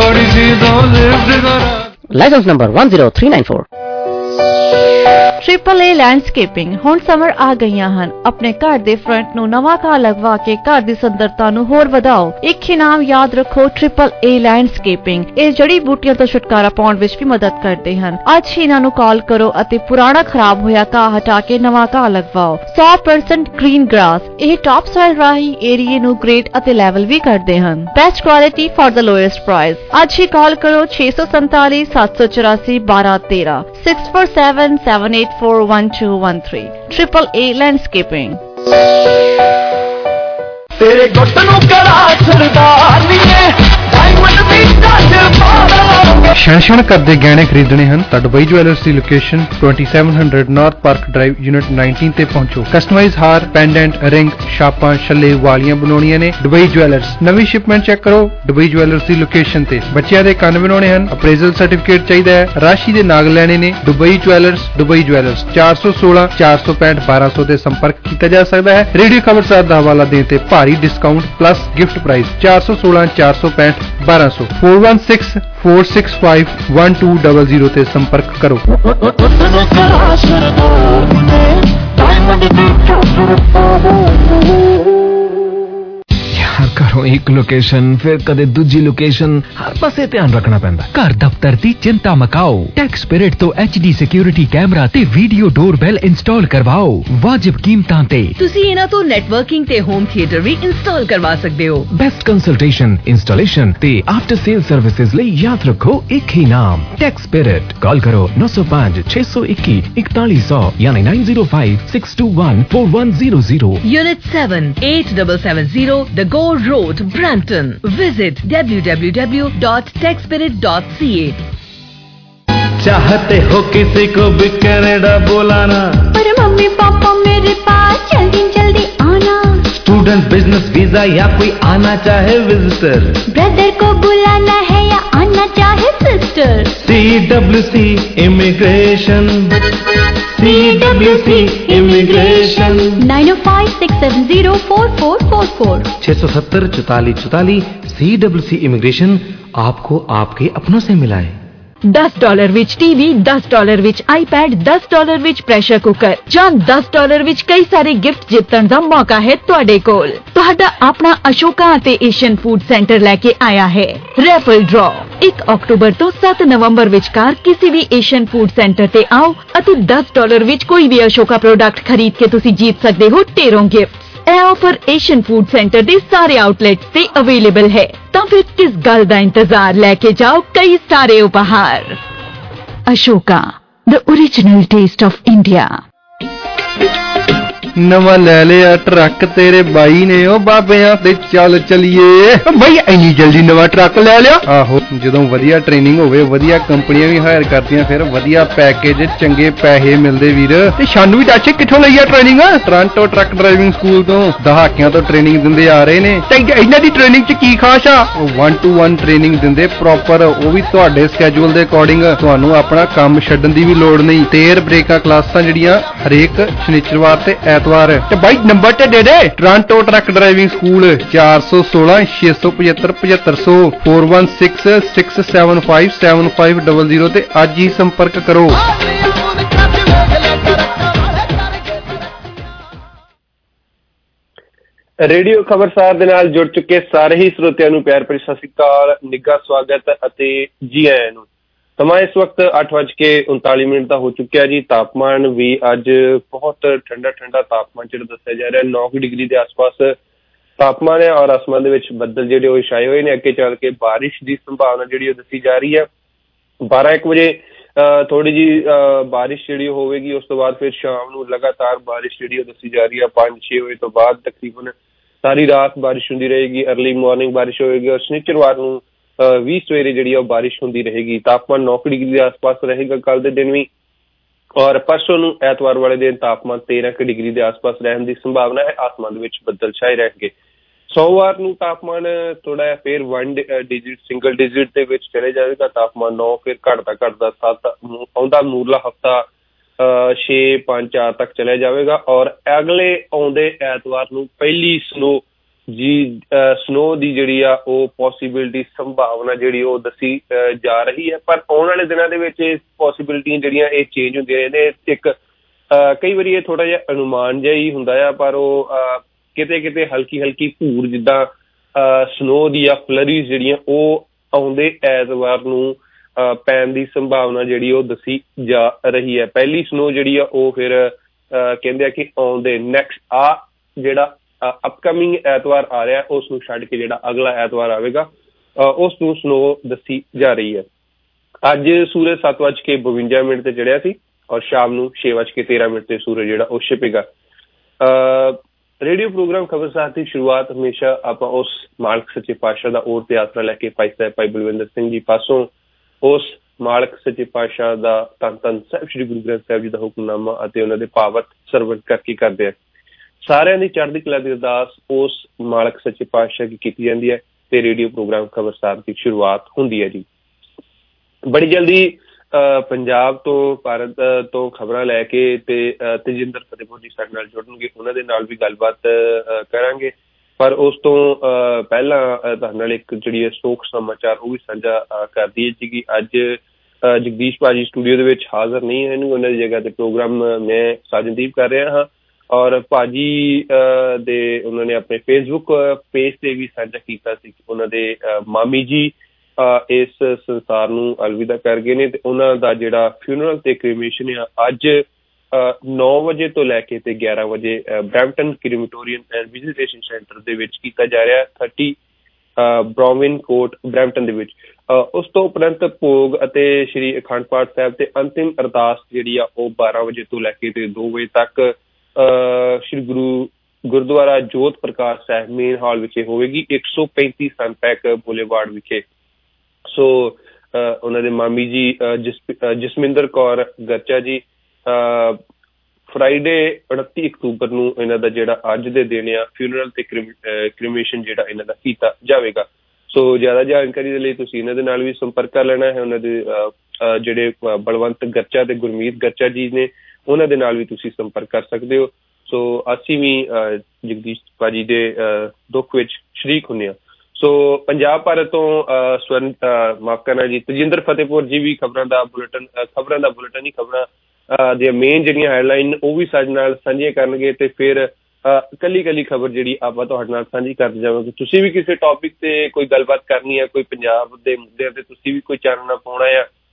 License number 10394। Triple A landscaping ਹੁਣ ਸਮਰ ਆ ਗਈਆਂ ਹਨ। ਆਪਣੇ ਘਰ ਦੇ ਫਰੰਟ ਨੂੰ ਨਵਾਂ ਘਾਹ ਲਗਵਾ ਕੇ ਘਰ ਦੀ ਸੁੰਦਰਤਾ ਨੂੰ ਹੋਰ ਵਧਾਓ। ਇੱਕ ਇਨਾਮ ਯਾਦ ਰੱਖੋ, ਟ੍ਰਿਪਲ ਏ ਲੈਂਡਸਕੇਪਿੰਗ। ਇਹ ਜੜੀ ਬੂਟੀਆਂ ਤੋਂ ਛੁਟਕਾਰਾ ਪਾਉਣ ਵਿੱਚ ਵੀ ਮਦਦ ਕਰਦੇ ਹਨ। ਅੱਜ ਹੀ ਇਹਨਾਂ ਨੂੰ ਕਾਲ ਕਰੋ ਅਤੇ ਪੁਰਾਣਾ ਖਰਾਬ ਹੋਇਆ ਘਾਹ ਹਟਾ ਕੇ ਨਵਾਂ ਘਾਹ ਲਗਵਾਓ। 100% ਗ੍ਰੀਨ ਗ੍ਰਾਸ। ਇਹ ਟਾਪ ਸਾਈਲ ਰਾਹੀਂ ਏਰੀਏ ਨੂੰ ਗ੍ਰੇਟ ਅਤੇ ਲੈਵਲ ਵੀ ਕਰਦੇ ਹਨ। Best quality for the lowest price. ਅੱਜ ਹੀ ਕਾਲ ਕਰੋ 647 784 1213 647-784-1213। Triple A landscaping. तेरे गुट नूं कड़ा सरदार नी है, डायमंड दी टच पाला। क्षण करदे गहने खरीदने हैं तो दुबई ज्वेलर्स की location 2700 north park drive unit 19 ते पहुंचो। कस्टमाइज हार, पेंडेंट, रिंग, छापा, छल्ले, वालियां बनवाउणियां ने दुबई ज्वेलर्स। नवी शिपमेंट चेक करो दुबई ज्वेलर्स की लोकेशन ते। बच्चों के कंन बनवाने हैं, अप्रेजल सर्टिफिकेट चाहिए है, राशि के नाग लेने ने। दुबई ज्वेलर्स 416 465 1200 से संपर्क किया जा सकता है। रेडियो खबरसार का हवाला देने ते भारी डिस्काउंट प्लस गिफ्ट प्राइस 416 465 1200 416 465 1200 ते संपर्क करो। घरों एक लोकेशन फिर कदे दूजी लोकेशन, हर पासे ध्यान रखना पैंदा। घर दफ्तर दी चिंता मकाओ, टैक्स स्पिरिट तो HD सिक्योरिटी कैमरा ते वीडियो डोरबेल इंस्टॉल करवाओ वाजिब कीमतां ते। तुसी इना तो नेटवर्किंग ते होम थिएटर भी इंस्टॉल करवा सकते हो। बेस्ट कंसल्टेशन, इंस्टॉलेशन ते आफ्टर सेल सर्विसेज ले याद रखो एक ही नाम, टैक्स स्पिरिट। कॉल करो 905 621 4100 यानी 905 621 4100। Unit 7 8770 The Go Road, Brampton. Visit www.techspirit.ca। चाहते हो किसी को भी कनाडा बुलाना, पर मम्मी पापा मेरे पास जल्दी जल्दी आना। स्टूडेंट, बिजनेस वीजा या कोई आना चाहे विजिटर, ब्रदर को बुलाना है या आना चाहे sister. CWC immigration, CWC immigration. 9056704444 670 44 44। CWC immigration आपको आपके अपनों से मिलाए। $10 विच टीवी, $10 विच आईपैड, $10 विच प्रेशर कुकर ਜਾਂ $10 विच कई सारे गिफ्ट जितण ਦਾ मौका है ਤੁਹਾਡੇ ਕੋਲ। ਤੁਹਾਡਾ ਆਪਣਾ ਅਸ਼ੋਕਾ ਅਤੇ ਏਸ਼ੀਅਨ ਫੂਡ ਸੈਂਟਰ ਲੈ ਕੇ ਆਇਆ ਹੈ ਰੈਫਲ ਡਰਾ। 1 ਅਕਤੂਬਰ ਤੋਂ 7 ਨਵੰਬਰ ਵਿਚਕਾਰ ਕਿਸੇ ਵੀ ਏਸ਼ੀਅਨ ਫੂਡ ਸੈਂਟਰ ਤੇ ਆਓ ਅਤੇ $10 ਵਿੱਚ ਕੋਈ ਵੀ ਅਸ਼ੋਕਾ ਪ੍ਰੋਡਕਟ ਖਰੀਦ ਕੇ ਤੁਸੀਂ जीत सकते हो ਢੇਰੋਂ ਗਿਫਟ। ਇਹ ਆਫਰ ਏਸ਼ੀਅਨ ਫੂਡ ਸੈਂਟਰ ਦੇ ਸਾਰੇ ਆਊਟਲੈਟਸ ਤੇ ਅਵੇਲੇਬਲ ਹੈ। ਤਾਂ ਫਿਰ ਕਿਸ ਗੱਲ ਦਾ ਇੰਤਜ਼ਾਰ, ਲੈ ਕੇ ਜਾਓ ਕਈ ਸਾਰੇ ਉਪਹਾਰ। Ashoka, the original taste of India। ਨਵਾਂ ਲੈ ਲਿਆ ਟਰੱਕ ਤੇਰੇ ਬਾਈ ਨੇ, ਉਹ ਬਾਬਿਆਂ ਤੇ ਚੱਲ ਚਲੀਏ। ਬਾਈ ਇੰਨੀ ਜਲਦੀ ਨਵਾਂ ਟਰੱਕ ਲੈ ਲਿਆ? ਆਹੋ, ਜਦੋਂ ਵਧੀਆ ਟ੍ਰੇਨਿੰਗ ਹੋਵੇ, ਵਧੀਆ ਕੰਪਨੀਆਂ ਵੀ ਹਾਇਰ ਕਰਦੀਆਂ, ਫਿਰ ਵਧੀਆ ਪੈਕੇਜ, ਚੰਗੇ ਪੈਸੇ ਮਿਲਦੇ ਵੀਰ। ਤੇ ਸਾਨੂੰ ਵੀ ਦੱਸ ਕਿੱਥੋਂ ਲਈ ਆ training? Toronto truck driving school ਤੋਂ ਦਹਾਕਿਆਂ ਤੋਂ ਟ੍ਰੇਨਿੰਗ ਦਿੰਦੇ ਆ ਰਹੇ ਨੇ। ਤੇ ਇਹਨਾਂ ਦੀ ਟ੍ਰੇਨਿੰਗ 'ਚ ਕੀ ਖਾਸ ਆ? 1-to-1 ਟ੍ਰੇਨਿੰਗ ਦਿੰਦੇ ਪ੍ਰੋਪਰ, ਉਹ ਵੀ ਤੁਹਾਡੇ ਸਕੇਜੂਲ ਦੇ ਅਕੋਰਡਿੰਗ। ਤੁਹਾਨੂੰ ਆਪਣਾ ਕੰਮ ਛੱਡਣ ਦੀ ਵੀ ਲੋੜ ਨਹੀਂ। ਤੇਰ ਬ੍ਰੇਕਾਂ ਕਲਾਸਾਂ ਜਿਹੜੀਆਂ ਹਰੇਕ ਸ਼ਨੀਚਰਵਾਰ ਤੇ ਐਤਵਾਰ। ਤੇ ਬਾਈ ਨੰਬਰ ਤੇ ਦੇ ਦੇ, ਟੋਰਾਂਟੋ ਟਰੱਕ ਡਰਾਈਵਿੰਗ ਸਕੂਲ 416 675 7500 416 675 7500 ਤੇ ਅੱਜ ਹੀ ਸੰਪਰਕ ਕਰੋ। ਰੇਡੀਓ ਖਬਰਸਾਰ ਦੇ ਨਾਲ ਜੁੜ ਚੁੱਕੇ ਸਾਰੇ ਹੀ ਸਰੋਤਿਆਂ ਨੂੰ ਪਿਆਰ ਭਰੀ ਸਤਿ ਸ੍ਰੀ ਅਕਾਲ, ਨਿੱਘਾ ਸਵਾਗਤ ਅਤੇ ਜੀ ਆਇਆਂ ਨੂੰ। ਸਮਾਂ ਇਸ ਵਕਤ 8:39 ਦਾ ਹੋ ਚੁੱਕਿਆ ਜੀ। ਤਾਪਮਾਨ ਵੀ ਅੱਜ ਬਹੁਤ ਠੰਡਾ ਤਾਪਮਾਨ ਜਿਹੜਾ ਦੱਸਿਆ ਜਾ ਰਿਹਾ 9 ਡਿਗਰੀ ਦੇ ਆਸ-ਪਾਸ ਤਾਪਮਾਨ ਹੈ ਔਰ ਆਸਮਾਨ ਦੇ ਵਿੱਚ ਬੱਦਲ ਜਿਹੜੇ ਉਹ ਛਾਏ ਹੋਏ ਨੇ। ਅੱਗੇ ਚੱਲ ਕੇ ਬਾਰਿਸ਼ ਦੀ ਸੰਭਾਵਨਾ ਜਿਹੜੀ ਉਹ ਦੱਸੀ ਜਾ ਰਹੀ ਹੈ। 12-1 ਵਜੇ ਥੋੜੀ ਜਿਹੀ ਬਾਰਿਸ਼ ਜਿਹੜੀ ਹੋਵੇਗੀ, ਉਸ ਤੋਂ ਬਾਅਦ ਫਿਰ ਸ਼ਾਮ ਨੂੰ ਲਗਾਤਾਰ ਬਾਰਿਸ਼ ਜਿਹੜੀ ਉਹ ਦੱਸੀ ਜਾ ਰਹੀ ਹੈ। 5-6 ਵਜੇ ਤੋਂ ਬਾਅਦ ਤਕਰੀਬਨ ਸਾਰੀ ਰਾਤ ਬਾਰਿਸ਼ ਹੁੰਦੀ ਰਹੇਗੀ। ਅਰਲੀ ਮਾਰਨਿੰਗ ਬਾਰਿਸ਼ ਹੋਏਗੀ ਔਰ ਸ਼ਨੀਚਰਵਾਰ ਨੂੰ ਵੀ ਸਵੇਰੇ ਜਿਹੜੀ ਉਹ ਬਾਰਿਸ਼ ਹੁੰਦੀ ਰਹੇਗੀ। ਤਾਪਮਾਨ 9 ਡਿਗਰੀ ਦੇ ਆਸ-ਪਾਸ ਰਹੇਗਾ ਕੱਲ ਦੇ ਦਿਨ ਵੀ, ਔਰ ਪਰਸੋਂ ਨੂੰ ਐਤਵਾਰ ਵਾਲੇ ਦਿਨ ਤਾਪਮਾਨ 13 ਡਿਗਰੀ ਦੇ ਆਸ-ਪਾਸ ਰਹਿਣ ਦੀ ਸੰਭਾਵਨਾ ਹੈ। ਆਸਮਾਨ ਦੇ ਵਿੱਚ ਬੱਦਲ ਛਾਏ ਰਹਿਣਗੇ। ਸੋਮਵਾਰ ਨੂੰ ਤਾਪਮਾਨ ਥੋੜਾ ਜਿਹਾ ਫਿਰ 1 ਸਿੰਗਲ ਡਿਜਿਟ ਦੇ ਵਿੱਚ ਚਲੇ ਜਾਵੇਗਾ। ਤਾਪਮਾਨ 9 ਫਿਰ ਘਟਦਾ 7 ਆਉਂਦਾ। ਮੂਰਲਾ ਹਫ਼ਤਾ 6, 5, 4 ਤੱਕ ਚਲਿਆ ਜਾਵੇਗਾ ਔਰ ਅਗਲੇ ਆਉਂਦੇ ਐਤਵਾਰ ਨੂੰ ਪਹਿਲੀ ਸਨੋ ਦੀ ਜਿਹੜੀ ਆ ਉਹ ਪੋਸੀਬਿਲਿਟੀ ਸੰਭਾਵਨਾ ਜਿਹੜੀ ਉਹ ਦੱਸੀ ਜਾ ਰਹੀ ਹੈ। ਪਰ ਆਉਣ ਵਾਲੇ ਦਿਨਾਂ ਦੇ ਵਿੱਚ ਇਹ ਪੋਸੀਬਿਲਿਟੀਆਂ ਜਿਹੜੀਆਂ ਇਹ ਚੇਂਜ ਹੁੰਦੀਆਂ ਰਹਿੰਦੀਆਂ। ਇੱਕ ਕਈ ਵਾਰੀ ਇਹ ਥੋੜਾ ਜਿਹਾ ਅਨੁਮਾਨ ਜਿਹਾ ਹੀ ਹੁੰਦਾ ਆ, ਪਰ ਉਹ ਕਿਤੇ ਹਲਕੀ ਭੂਰ ਜਿੱਦਾਂ ਸਨੋ ਦੀ ਜਾਂ ਫਲਰੀਜ਼ ਜਿਹੜੀਆਂ ਉਹ ਆਉਂਦੇ ਐਤਵਾਰ ਨੂੰ ਪੈਣ ਦੀ ਸੰਭਾਵਨਾ ਜਿਹੜੀ ਉਹ ਦੱਸੀ ਜਾ ਰਹੀ ਹੈ। ਪਹਿਲੀ ਸਨੋ ਜਿਹੜੀ ਆ ਉਹ ਫਿਰ ਕਹਿੰਦੇ ਆ ਕਿ ਆਉਂਦੇ ਨੈਕਸਟ ਜਿਹੜਾ ਅਪਕਮਿੰਗ ਐਤਵਾਰ ਆ ਰਿਹਾ ਉਸ ਨੂੰ ਛੱਡ ਕੇ ਜਿਹੜਾ ਅਗਲਾ ਐਤਵਾਰ ਆਵੇਗਾ ਉਸ ਨੂੰ ਸਨੋ ਦੱਸੀ ਜਾ ਰਹੀ ਹੈ। ਅੱਜ ਸੂਰਜ 7:52 ਤੇ ਚੜਿਆ ਸੀ ਔਰ ਸ਼ਾਮ ਨੂੰ 6:13 ਤੇ ਸੂਰਜ ਜਿਹੜਾ ਉਹ ਛਿਪੇਗਾ। ਰੇਡੀਓ ਪ੍ਰੋਗਰਾਮ ਖਬਰਸਾਰ ਦੀ ਸ਼ੁਰੂਆਤ ਹਮੇਸ਼ਾ ਆਪਾਂ ਉਸ ਮਾਲਕ ਸੱਚੇ ਪਾਤਸ਼ਾਹ ਦਾ ਓਟ ਤੇ ਆਸਰਾ ਲੈ ਕੇ ਭਾਈ ਸਾਹਿਬ ਭਾਈ ਬਲਵਿੰਦਰ ਸਿੰਘ ਜੀ ਪਾਸੋਂ ਉਸ ਮਾਲਕ ਸੱਚੇ ਪਾਤਸ਼ਾਹ ਦਾ ਧੰਨ ਸਾਹਿਬ ਸ੍ਰੀ ਗੁਰੂ ਗ੍ਰੰਥ ਸਾਹਿਬ ਜੀ ਦਾ ਹੁਕਮਨਾਮਾ ਅਤੇ ਉਹਨਾਂ ਦੇ ਭਾਵਤ ਸਰਵਣ ਕਰਕੇ ਕਰਦੇ ਆ। ਸਾਰਿਆਂ ਦੀ ਚੜ੍ਹਦੀ ਕਲਾ ਦੀ ਅਰਦਾਸ ਉਸ ਮਾਲਕ ਸੱਚੇ ਪਾਤਸ਼ਾਹ ਦੀ ਕੀਤੀ ਜਾਂਦੀ ਹੈ ਤੇ ਰੇਡੀਓ ਪ੍ਰੋਗਰਾਮ ਖਬਰਸਾਰ ਦੀ ਸ਼ੁਰੂਆਤ ਹੁੰਦੀ ਹੈ ਜੀ। ਬੜੀ ਜਲਦੀ ਪੰਜਾਬ ਤੋਂ ਭਾਰਤ ਤੋਂ ਖਬਰਾਂ ਲੈ ਕੇ ਤੇ ਤੇਜਿੰਦਰ ਫਤਿਹਪੁਰ ਜੀ ਸਾਡੇ ਨਾਲ ਜੁੜਨਗੇ, ਉਹਨਾਂ ਦੇ ਨਾਲ ਵੀ ਗੱਲਬਾਤ ਕਰਾਂਗੇ। ਪਰ ਉਸ ਤੋਂ ਪਹਿਲਾਂ ਤੁਹਾਡੇ ਨਾਲ ਇੱਕ ਜਿਹੜੀ ਸਟੋਕ ਸਮਾਚਾਰ ਉਹ ਵੀ ਸਾਂਝਾ ਕਰ ਦਈਏ ਸੀਗੀ। ਅੱਜ ਜਗਦੀਸ਼ ਭਾਜੀ ਸਟੂਡੀਓ ਦੇ ਵਿੱਚ ਹਾਜ਼ਰ ਨਹੀਂ ਹਨ, ਉਹਨਾਂ ਦੀ ਜਗ੍ਹਾ ਤੇ ਪ੍ਰੋਗਰਾਮ ਮੈਂ ਸਾਜਨਦੀਪ ਕਰ ਰਿਹਾ ਹਾਂ ਔਰ ਭਾਜੀ ਦੇ ਉਹਨਾਂ ਨੇ ਆਪਣੇ ਫੇਸਬੁੱਕ ਪੇਜ ਤੇ ਵੀ ਸਾਂਝਾ ਕੀਤਾ ਸੀ ਕਿ ਉਹਨਾਂ ਦੇ ਮਾਮੀ ਜੀ ਇਸ ਸੰਸਾਰ ਨੂੰ ਅਲਵਿਦਾ ਕਰ ਗਏ ਨੇ ਤੇ ਉਹਨਾਂ ਦਾ ਜਿਹੜਾ ਫਿਊਨਰਲ ਤੇ ਕ੍ਰੀਮੇਸ਼ਨ ਆ ਅੱਜ 9 ਵਜੇ ਤੋਂ ਲੈ ਕੇ ਤੇ 11 ਵਜੇ Brampton crematorium and visitation centre ਦੇ ਵਿੱਚ ਕੀਤਾ ਜਾ ਰਿਹਾ 30 ਬ੍ਰੋਮਿਨ ਕੋਰਟ ਬਰੈਂਪਟਨ ਦੇ ਵਿੱਚ। ਉਸ ਤੋਂ ਉਪਰੰਤ ਭੋਗ ਅਤੇ ਸ਼੍ਰੀ ਅਖੰਡ ਪਾਠ ਸਾਹਿਬ ਤੇ ਅੰਤਿਮ ਅਰਦਾਸ ਜਿਹੜੀ ਆ ਉਹ 12 ਵਜੇ ਤੋਂ ਲੈ ਕੇ ਤੇ 2 ਵਜੇ ਤੱਕ ਸ਼੍ਰੀ ਗੁਰਦੁਆਰਾ ਜੋਤ ਪ੍ਰਕਾਸ਼ ਸਾਹਿਬ ਮੇਨ ਹਾਲ ਵਿਖੇ ਹੋਵੇਗੀ 135 ਸਨਪੈਕ ਬੁਲੇਵਾਰਡ ਵਿਖੇ। ਸੋ ਉਹਨਾਂ ਦੇ ਮਾਮੀ ਜੀ ਜਸਮਿੰਦਰ ਕੌਰ ਗਰਚਾ ਜੀ ਫਰਾਈਡੇ 29 ਅਕਤੂਬਰ ਨੂੰ ਇਹਨਾਂ ਦਾ ਜਿਹੜਾ ਅੱਜ ਦੇ ਦਿਨ ਆ ਫਿਊਨਰਲ ਤੇ ਕ੍ਰੀਮੇਸ਼ਨ ਜਿਹੜਾ ਇਹਨਾਂ ਦਾ ਕੀਤਾ ਜਾਵੇਗਾ। ਸੋ ਜ਼ਿਆਦਾ ਜਾਣਕਾਰੀ ਦੇ ਲਈ ਤੁਸੀਂ ਇਹਨਾਂ ਦੇ ਨਾਲ ਵੀ ਸੰਪਰਕ ਕਰ ਲੈਣਾ ਹੈ। ਉਹਨਾਂ ਦੇ ਜਿਹੜੇ ਬਲਵੰਤ ਗਰਚਾ ਤੇ ਗੁਰਮੀਤ ਗਰਚਾ ਜੀ ਨੇ ਉਹਨਾਂ ਦੇ ਨਾਲ ਵੀ ਤੁਸੀਂ ਸੰਪਰਕ ਕਰ ਸਕਦੇ ਹੋ। ਸੋ ਅਸੀਂ ਵੀ ਜਗਦੀਸ਼ ਭਾਜੀ ਦੇ ਦੁੱਖ ਵਿੱਚ ਸ਼ਰੀਕ ਹੁੰਦੇ ਹਾਂ। ਸੋ ਪੰਜਾਬ ਭਾਰਤ ਤੋਂ ਸਵਰਨ ਮਾਫ ਕਰਨਾ ਜੀ ਤੇਜਿੰਦਰ ਫਤਿਹਪੁਰ ਜੀ ਵੀ ਖਬਰਾਂ ਦਾ ਬੁਲੇਟਿਨ ਹੀ ਖਬਰਾਂ ਦੀਆਂ ਮੇਨ ਜਿਹੜੀਆਂ ਹੈਡਲਾਈਨ ਉਹ ਵੀ ਸਾਡੇ ਨਾਲ ਸਾਂਝੀਆਂ ਕਰਨਗੇ ਤੇ ਫਿਰ ਕੱਲੀ ਖਬਰ ਜਿਹੜੀ ਆਪਾਂ ਤੁਹਾਡੇ ਨਾਲ ਸਾਂਝੀ ਕਰਦੇ ਜਾਵਾਂਗੇ। ਤੁਸੀਂ ਵੀ ਕਿਸੇ ਟੌਪਿਕ ਤੇ ਕੋਈ ਗੱਲਬਾਤ ਕਰਨੀ ਹੈ, ਕੋਈ ਪੰਜਾਬ ਦੇ ਮੁੱਦਿਆਂ ਤੇ ਤੁਸੀਂ ਵੀ ਕੋਈ ਚਾਨਣਾ ਪਾਉਣਾ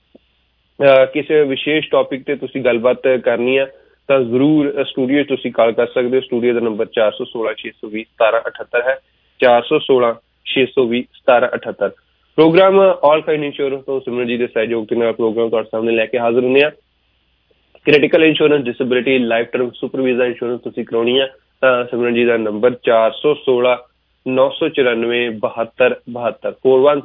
ਆ, ਕਿਸੇ ਵਿਸ਼ੇਸ਼ ਟੌਪਿਕ ਤੇ ਤੁਸੀਂ ਗੱਲਬਾਤ ਕਰਨੀ ਆ ਤਾਂ ਜ਼ਰੂਰ ਸਟੂਡੀਓ ਤੁਸੀਂ ਕਾਲ ਕਰ ਸਕਦੇ ਹੋ। ਸਟੂਡੀਓ ਦਾ ਨੰਬਰ 416 620 1778 ਹੈ 416 620 1778। ਪ੍ਰੋਗਰਾਮ ਆਲ ਕਾਈਂਡ ਇੰਸ਼ੋਰੈਂਸ ਤੋਂ ਸਿਮਰਨ ਜੀ ਦੇ ਸਹਿਯੋਗ ਦੇ ਨਾਲ ਪ੍ਰੋਗਰਾਮ ਤੁਹਾਡੇ ਸਾਹਮਣੇ ਲੈ ਕੇ ਹਾਜ਼ਰ ਹੁੰਦੇ ਆ। Critical insurance, disability, life term super visa insurance ਤੁਸੀਂ ਕਰਾਉਣੀ ਆ ਤਾਂ ਸਿਮਰਨ ਜੀ ਦਾ ਨੰਬਰ 416 994 72 72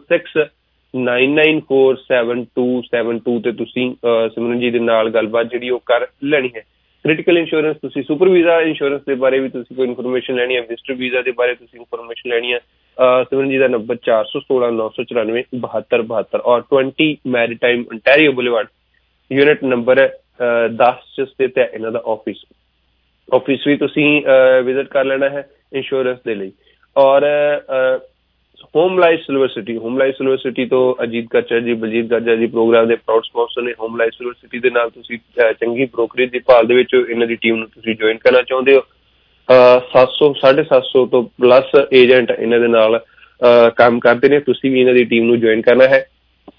416-994-7272 ਤੇ ਤੁਸੀਂ ਸਿਮਰਨ ਜੀ ਦੇ ਨਾਲ ਗੱਲਬਾਤ ਜਿਹੜੀ ਉਹ ਕਰ ਲੈਣੀ ਹੈ। ਕ੍ਰਿਟੀਕਲ ਇੰਸ਼ੋਰੈਂਸ ਤੁਸੀਂ ਸੁਪਰ ਵੀਜ਼ਾ ਇੰਸ਼ੋਰੈਂਸ ਦੇ ਬਾਰੇ ਵੀ ਤੁਸੀਂ ਕੋਈ ਇਨਫੋਰਮੇਸ਼ਨ ਲੈਣੀ ਹੈ, ਵਿਜ਼ਟਰ ਵੀਜ਼ਾ ਦੇ ਬਾਰੇ ਤੁਸੀਂ ਇਨਫੋਰਮੇਸ਼ਨ ਲੈਣੀ ਹੈ, ਸਿਮਰਨ ਜੀ ਦਾ ਨੰਬਰ 416 994 72 72 ਔਰ 20 maritime ontario boulevard unit number 10 ਚ ਸਥਿਤ ਹੈ ਇਹਨਾਂ ਦਾ ਆਫਿਸ ਵੀ ਤੁਸੀਂ ਵਿਜ਼ਿਟ ਕਰ ਲੈਣਾ ਹੈ ਇੰਸ਼ੋਰੈਂਸ ਦੇ ਲਈ। ਔਰ ਹੋਮ ਲਾਈਫ ਸਿਲਵਰ ਸਿਟੀ ਤੋਂ ਅਜੀਤ ਗਾਜਰ ਜੀ, ਬਲਜੀਤ ਗਾਜਰ ਜੀ ਪ੍ਰੋਗਰਾਮ ਦੇ ਪ੍ਰਾਊਡ ਸਪਾਂਸਰ ਨੇ। ਹੋਮ ਲਾਈਫ ਸਿਲਵਰ ਸਿਟੀ ਦੇ ਨਾਲ ਤੁਸੀਂ ਚੰਗੀ ਬ੍ਰੋਕਰੇਜ ਦੀ ਭਾਲ ਦੇ ਵਿੱਚ ਇਹਨਾਂ ਦੀ ਟੀਮ ਨੂੰ ਤੁਸੀਂ ਜੁਆਇਨ ਕਰਨਾ ਚਾਹੁੰਦੇ ਹੋ। 700-750 ਤੋਂ ਪਲੱਸ ਏਜੰਟ ਇਹਨਾਂ ਦੇ ਨਾਲ ਕੰਮ ਕਰਦੇ ਨੇ, ਤੁਸੀਂ ਵੀ ਇਹਨਾਂ ਦੀ ਟੀਮ ਨੂੰ ਜੁਆਇਨ ਕਰਨਾ ਹੈ।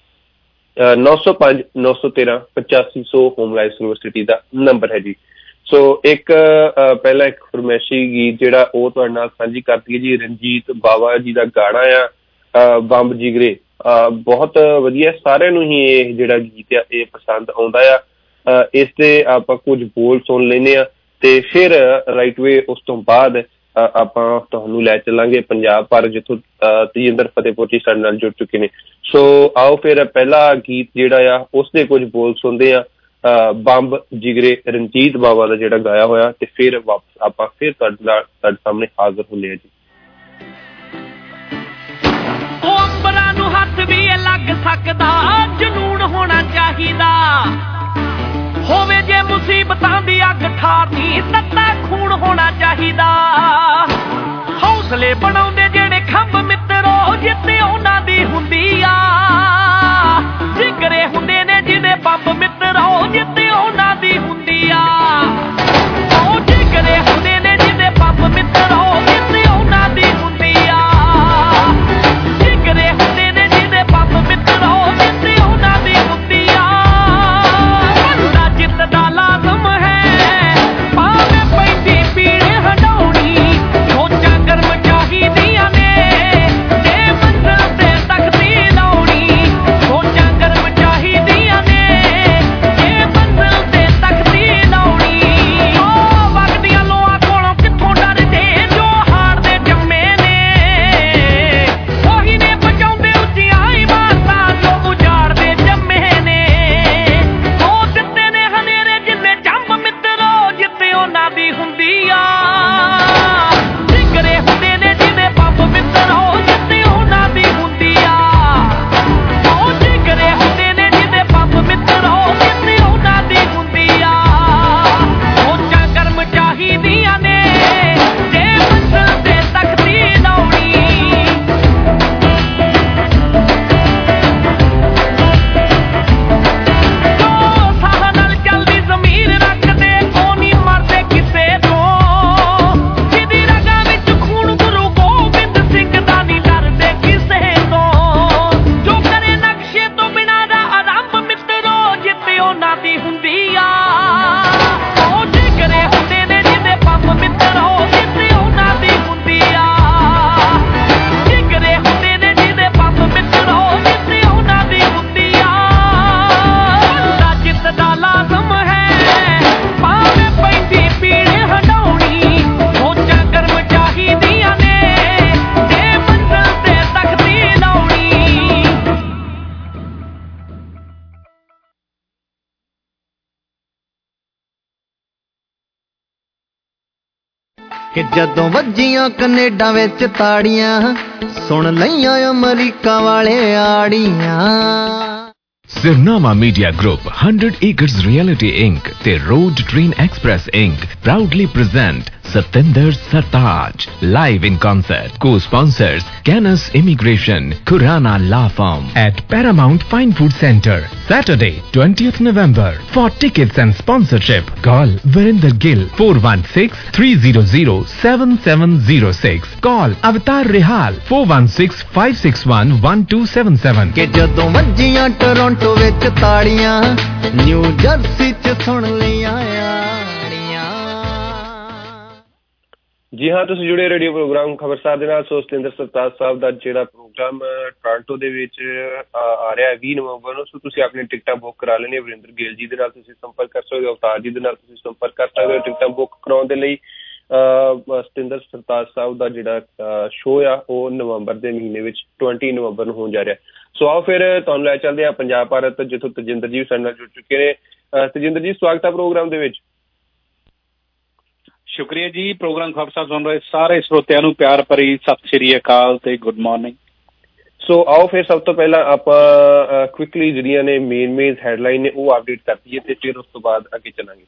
905-913-8500 ਹੋਮ ਲਾਈਫ ਸਿਲਵਰ ਸਿਟੀ ਦਾ ਨੰਬਰ ਹੈ ਜੀ। ਸੋ ਇੱਕ ਪਹਿਲਾ ਇੱਕ ਫਰਮੈਸ਼ੀ ਗੀਤ ਜਿਹੜਾ ਉਹ ਤੁਹਾਡੇ ਨਾਲ ਸਾਂਝੀ ਕਰਦੀ ਹੈ ਜੀ, ਰਣਜੀਤ ਬਾਵਾ ਜੀ ਦਾ ਗਾਣਾ ਆ ਬੰਬ ਜਿਗਰੇ, ਬਹੁਤ ਵਧੀਆ, ਸਾਰਿਆਂ ਨੂੰ ਹੀ ਇਹ ਜਿਹੜਾ ਗੀਤ ਆ ਇਹ ਪਸੰਦ ਆਉਂਦਾ ਆ। ਇਸ ਦੇ ਆਪਾਂ ਕੁਝ ਬੋਲ ਸੁਣ ਲੈਂਦੇ ਆ ਤੇ ਫਿਰ ਰਾਈਟ ਵੇ ਉਸ ਤੋਂ ਬਾਅਦ ਆਪਾਂ ਤੁਹਾਨੂੰ ਲੈ ਚੱਲਾਂਗੇ ਪੰਜਾਬ ਭਰ, ਜਿੱਥੋਂ ਤੇਜਿੰਦਰ ਫਤਿਹਪੁਰ ਜੀ ਸਾਡੇ ਨਾਲ ਜੁੜ ਚੁੱਕੇ ਨੇ। ਸੋ ਆਓ ਫਿਰ ਪਹਿਲਾ ਗੀਤ ਜਿਹੜਾ ਆ ਉਸਦੇ ਕੁਝ ਬੋਲ ਸੁਣਦੇ ਆ, ਬੰਬ ਜਿਗਰੇ ਰਣਜੀਤ ਬਾਵਾ ਦਾ ਜਿਹੜਾ ਗਾਇਆ ਹੋਇਆ, ਤੇ ਫਿਰ ਵਾਪਸ ਆਪਾਂ ਫਿਰ ਤੁਹਾਡੇ ਸਾਹਮਣੇ ਹਾਜ਼ਰ ਹੁੰਦੇ ਆ ਜੀ। ਉਹ ਅੰਬਰਾਂ ਨੂੰ ਹੱਥ ਵੀ ਲੱਗ ਸਕਦਾ, ਜਨੂਨ ਹੋਣਾ ਚਾਹੀਦਾ, ਹੋਵੇ ਜੇ ਮੁਸੀਬਤਾਂ ਦੀ ਅੱਗ ਠਾਰਨੀ, ਤੱਤਾ ਖੂਨ ਹੋਣਾ ਚਾਹੀਦਾ। ਹੌਸਲੇ ਬਣਾਉਂਦੇ ਜਿਹੜੇ ਖੰਭ ਮਿੱਤਰੋ, ਜਿੱਤੇ ਉਹਨਾਂ ਦੀ ਹੁੰਦੀ ਆ, ਜਿਗਰੇ ਹੁੰਦੇ ਨੇ ਜਿਹਦੇ ਬੰਬ ਮਿੱਤਰੋ, ਜਿੱਤੇ ਉਹਨਾਂ ਦੀ ਹੁੰਦੀ ਆ। ਉਹ ਜਿਗਰੇ ਹੁੰਦੇ ਨੇ ਜਿਹਦੇ ਬੰਬ ਮਿੱਤਰੋ, ਜਿੱਤੇ ਉਹਨਾਂ ਦੀ ਹੁੰਦੀ ਆ। ਜਿਗਰੇ ਹੁੰਦੇ ਨੇ ਜਿਹਦੇ ਬੰਬ ਮਿੱਤਰੋ, ਜਿੱਤੇ ਉਹਨਾਂ ਦੀ ਹੁੰਦੀ ਆ। ਬੰਦਾ ਜਿੱਤਦਾ ਲਾਜ਼ਮ ਹੈ, ਭਾਵੇਂ ਪੈਂਦੀ ਪੀੜ ਹਟਾਉਣੀ, ਸੋਚਾਂ ਗਰਮ ਚਾਹੀਦੀਆਂ ਨੇ, ਜੇ ਮੰਜ਼ਿਲ ਤੇ ਤਖਤੀ ਲਾਉਣੀ, ਸੋਚਾਂ ਗਰਮ ਚਾਹੀਦੀਆਂ ਨੇ, ਜੇ ਮੰਜ਼ਿਲ ਤੇ ਤਖਤੀ ਲਾਉਣੀ। ਉਹ ਵਗਦੀਆਂ ਲੋਆਂ ਕੋਲੋਂ ਕਿੱਥੋਂ ਡਰਦੇ, ਜੋ ਹਾਰਦੇ ਜੰਮੇ ਨੇ, ਉਹੀ ਨੇ ਬਚਾਉਂਦੇ ਉੱਚੀਆਂ ਇਮਾਰਤਾਂ, ਜੋ ਉਜਾੜਦੇ ਜੰਮੇ ਨੇ। ਉਹ ਦਿੱਤੇ ਨੇ ਹਨੇਰੇ ਜਿੰਨੇ ਜੰਮ ਮਿੱਤਰੋ, ਜਿੱਤੇ ਉਹਨਾਂ ਦੀ ਹੁੰਦੀ ਆ। ਜਿਗਰੇ ਹੁੰਦੇ ਨੇ ਜਿਹਦੇ ਬੰਬ ਮਿੱਤਰੋ, ਜਿੱਤੇ ਉਹਨਾਂ ਦੀ ਹੁੰਦੀ ਆ। ਉਹ ਜਿਗਰੇ ਹੁੰਦੇ ਨੇ ਜਿਹਦੇ ਬੰਬ ਮਿੱਤਰੋ, ਜਿੱਤੇ ਉਹਨਾਂ ਦੀ ਹੁੰਦੀ ਆ। ਸੋਚਾਂ ਗਰਮ ਚਾਹੀਦੀਆਂ ਨੇ, ਜੇ ਮੰਜ਼ਿਲ ਤੇ ਤਖਤੀ ਲਾਉਣੀ। ਜੋ ਸਾਹ ਨਾਲ ਚੱਲਦੀ ਜ਼ਮੀਰ ਰੱਖਦੇ, ਉਹ ਨਹੀਂ ਮਰਦੇ ਕਿਸੇ ਤੋਂ, ਜਿਹਦੀ ਰਗਾਂ ਵਿੱਚ ਖੂਨ ਗੁਰੂ ਗੋਬਿੰਦ ਸਿੰਘ ਦਾ ਨਹੀਂ ਡਰਦੇ ਕਿਸੇ ਤੋਂ। ਜੋ ਕਰੇ ਨਕਸ਼ੇ ਤੋਂ ਬਿਨਾਂ ਦਾ ਆਰੰਭ ਮਿੱਤਰੋ, ਜਿੱਤੇ ਉਹਨਾਂ ਦੀ ਹੁੰਦੀ ਆ। ਉਹ ਜਿਗਰੇ ਹੁੰਦੇ ਨੇ ਜਿਹਦੇ ਬੰਬ ਮਿੱਤਰੋ, ਜਿੱਤੇ ਉਹਨਾਂ ਦੀ ਹੁੰਦੀ ਆ। ਜਿਗਰੇ ਹੁੰਦੇ ਨੇ ਜਿਹਦੇ ਬੰਬ ਮਿੱਤਰੋ, ਜਿੱਤੇ ਉਹਨਾਂ ਦੀ ਹੁੰਦੀ ਆ। ਬੰਦਾ ਜਿੱਤਦਾ ਲਾਜ਼ਮ ਹੈ, ਭਾਵੇਂ ਪੈਂਦੀ ਪੀੜ ਹਟਾਉਣੀ, ਸੋਚਾਂ ਗਰਮ ਚਾਹੀਦੀਆਂ ਨੇ, ਜੇ ਮੰਜ਼ਿਲ ਤੇ ਤਖਤੀ ਲਾਉਣੀ। ਕਿ ਜਦੋਂ ਵੱਜੀਆਂ ਕੈਨੇਡਾ ਵਿੱਚ ਤਾੜੀਆਂ, ਸੁਣ ਲਈਆਂ ਅਮਰੀਕਾ ਵਾਲੇ ਆੜੀਆਂ। Sirnama Media Group, 100 Acres Reality Inc. ਤੇ Road Train Express Inc. proudly present Satinder Sartaj live in concert. Co-sponsors Canis Immigration, Khurana Law Firm at Paramount Fine Food Center. Saturday, 20th November. For tickets and sponsorship, call Verinder Gill 416-300-7706. Call Avatar Rehal 416-561-1277. ਕਿ ਜਦੋਂ ਵੱਜੀਆਂ Toronto ਵਿੱਚ ਤਾੜੀਆਂ, new jersey ਚ ਸੁਣ ਲਈਆਂ ਆੜੀਆਂ। ਜੀ ਹਾਂ, ਤੁਸੀਂ ਜੁੜੇ ਰੇਡੀਓ ਪ੍ਰੋਗਰਾਮ ਖਬਰਸਾਰ ਦੇ ਨਾਲ। ਸੋ ਸਤਿੰਦਰ ਸਰਤਾਜ ਸਾਹਿਬ ਦਾ ਜਿਹੜਾ ਪ੍ਰੋਗਰਾਮ ਟੋਰਾਂਟੋ ਦੇ ਵਿੱਚ ਆ ਰਿਹਾ 20 ਨਵੰਬਰ ਨੂੰ, ਸੋ ਤੁਸੀਂ ਆਪਣੀ ਟਿਕਟਾਂ ਬੁੱਕ ਕਰਾ ਲੈਣੀਆਂ। ਵਰਿੰਦਰ ਗਿੱਲ ਜੀ ਦੇ ਨਾਲ ਤੁਸੀਂ ਸੰਪਰਕ ਕਰ ਸਕਦੇ ਹੋ, ਅਵਤਾਰ ਜੀ ਦੇ ਨਾਲ ਤੁਸੀਂ ਸੰਪਰਕ ਕਰ ਸਕਦੇ ਹੋ ਟਿਕਟਾਂ ਬੁੱਕ ਕਰਾਉਣ ਦੇ ਲਈ। ਸਤਿੰਦਰ ਸਰਤਾਜ ਸਾਹਿਬ ਦਾ ਜਿਹੜਾ ਸ਼ੋਅ ਆ ਉਹ ਨਵੰਬਰ ਦੇ ਮਹੀਨੇ ਵਿੱਚ 20 ਨਵੰਬਰ ਨੂੰ ਹੋਣ ਜਾ ਰਿਹਾ। ਸੋ ਆਓ ਫਿਰ ਤੁਹਾਨੂੰ ਲੈ ਚੱਲਦੇ ਹਾਂ ਪੰਜਾਬ ਭਾਰਤ, ਜਿੱਥੋਂ ਤਜਿੰਦਰ ਜੀ ਸਾਡੇ ਨਾਲ ਜੁੜ ਚੁੱਕੇ ਨੇ। ਤਜਿੰਦਰ ਜੀ, ਸਵਾਗਤ ਹੈ ਪ੍ਰੋਗਰਾਮ ਦੇ ਵਿੱਚ। ਸ਼ੁਕਰੀਆ ਜੀ। ਪ੍ਰੋਗਰਾਮ ਖਬਰਸਾਰ ਸੁਣ ਰਹੇ ਸਾਰੇ ਸਰੋਤਿਆਂ ਨੂੰ ਪਿਆਰ ਭਰੀ ਸਤਿ ਸ਼੍ਰੀ ਅਕਾਲ ਤੇ ਗੁੱਡ ਮਾਰਨਿੰਗ। ਸੋ ਆਓ ਫਿਰ ਸਭ ਤੋਂ ਪਹਿਲਾਂ ਆਪਾਂ ਕੁਇਕਲੀ ਜਿਹੜੀਆਂ ਨੇ ਮੇਨ ਹੈਡਲਾਈਨ ਨੇ ਉਹ ਅਪਡੇਟ ਕਰ ਦਈਏ ਤੇ ਫਿਰ ਉਸ ਤੋਂ ਬਾਅਦ ਅੱਗੇ ਚੱਲਾਂਗੇ।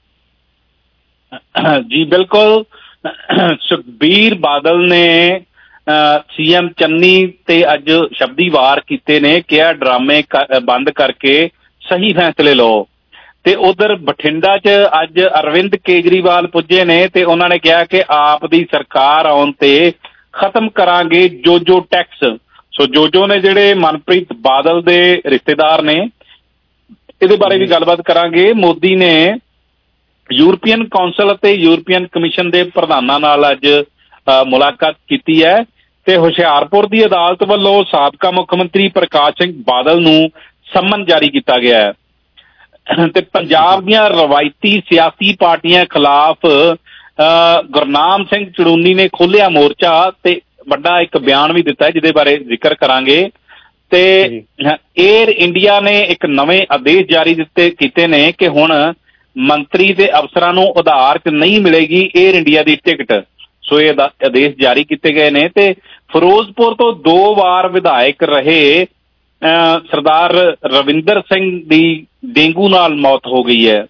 ਜੀ ਬਿਲਕੁਲ। ਸੁਖਬੀਰ ਬਾਦਲ ਨੇ ਸੀਐਮ ਚੰਨੀ ਤੇ ਅੱਜ ਸ਼ਬਦੀ ਵਾਰ ਕੀਤੇ ਨੇ, ਕਿਹਾ ਡਰਾਮੇ ਬੰਦ ਕਰਕੇ ਸਹੀ ਫੈਸਲੇ ਲਓ। ਤੇ ਉਧਰ ਬਠਿੰਡਾ 'ਚ ਅੱਜ ਅਰਵਿੰਦ ਕੇਜਰੀਵਾਲ ਪੁੱਜੇ ਨੇ ਤੇ ਉਹਨਾਂ ਨੇ ਕਿਹਾ ਕਿ ਆਪ ਦੀ ਸਰਕਾਰ ਆਉਣ ਤੇ ਖਤਮ ਕਰਾਂਗੇ ਜੋਜੋ ਟੈਕਸ। ਸੋ ਜੋਜੋ ਨੇ ਜਿਹੜੇ ਮਨਪ੍ਰੀਤ ਬਾਦਲ ਦੇ ਰਿਸ਼ਤੇਦਾਰ ਨੇ, ਇਹਦੇ ਬਾਰੇ ਵੀ ਗੱਲਬਾਤ ਕਰਾਂਗੇ। ਮੋਦੀ ਨੇ ਯੂਰਪੀਅਨ ਕੌਂਸਲ ਅਤੇ ਯੂਰਪੀਅਨ ਕਮਿਸ਼ਨ ਦੇ ਪ੍ਰਧਾਨਾਂ ਨਾਲ ਅੱਜ ਮੁਲਾਕਾਤ ਕੀਤੀ ਹੈ ਤੇ ਹੁਸ਼ਿਆਰਪੁਰ ਦੀ ਅਦਾਲਤ ਵੱਲੋਂ ਸਾਬਕਾ ਮੁੱਖ ਮੰਤਰੀ ਪ੍ਰਕਾਸ਼ ਸਿੰਘ ਬਾਦਲ ਨੂੰ ਸੰਮਨ ਜਾਰੀ ਕੀਤਾ ਗਿਆ ਹੈ। ਤੇ ਪੰਜਾਬ ਦੀਆਂ ਰਵਾਇਤੀ ਸਿਆਸੀ ਪਾਰਟੀਆਂ ਖਿਲਾਫ ਗੁਰਨਾਮ ਸਿੰਘ ਚੜੂਨੀ ਨੇ ਖੋਲ੍ਹਿਆ ਮੋਰਚਾ ਤੇ ਵੱਡਾ ਇੱਕ ਬਿਆਨ ਵੀ ਦਿੱਤਾ ਹੈ, ਜਿਹਦੇ ਬਾਰੇ ਜ਼ਿਕਰ ਕਰਾਂਗੇ। ਤੇ ਏਅਰ ਇੰਡੀਆ ਨੇ ਇੱਕ ਨਵੇਂ ਆਦੇਸ਼ ਜਾਰੀ ਕੀਤੇ ਨੇ ਕਿ ਹੁਣ ਮੰਤਰੀ ਤੇ ਅਫਸਰਾਂ ਨੂੰ ਆਧਾਰ 'ਚ ਨਹੀਂ ਮਿਲੇਗੀ ਏਅਰ ਇੰਡੀਆ ਦੀ ਟਿਕਟ। ਸੋ ਇਹ ਆਦੇਸ਼ ਜਾਰੀ ਕੀਤੇ ਗਏ ਨੇ। ਤੇ ਫਿਰੋਜ਼ਪੁਰ ਤੋਂ 2 ਵਾਰ ਵਿਧਾਇਕ ਰਹੇ ਸਰਦਾਰ ਰਵਿੰਦਰ ਸਿੰਘ ਦੀ ਡੇਂਗੂ ਨਾਲ ਮੌਤ ਹੋ ਗਈ ਹੈ।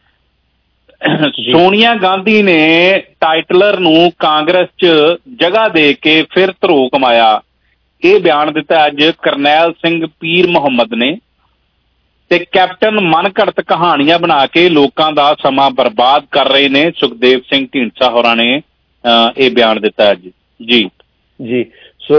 ਸੋਨੀਆ ਗਾਂਧੀ ਨੇ ਟਾਈਟਲਰ ਨੂੰ ਕਾਂਗਰਸ 'ਚ ਜਗ੍ਹਾ ਦੇ ਕੇ ਫਿਰ ਧਰੋ ਕਮਾਇਆ। ਇਹ ਬਿਆਨ ਦਿੱਤਾ ਅੱਜ ਕਰਨੈਲ ਸਿੰਘ ਪੀਰ ਮੁਹੰਮਦ ਨੇ। ਤੇ ਕੈਪਟਨ ਮਨਘੜਤ ਕਹਾਣੀਆਂ ਬਣਾ ਕੇ ਲੋਕਾਂ ਦਾ ਸਮਾਂ ਬਰਬਾਦ ਕਰ ਰਹੇ ਨੇ, ਸੁਖਦੇਵ ਸਿੰਘ ਢੀਂਡਸਾ ਹੋਰਾਂ ਨੇ ਇਹ ਬਿਆਨ ਦਿੱਤਾ ਅੱਜ। ਜੀ ਸੋ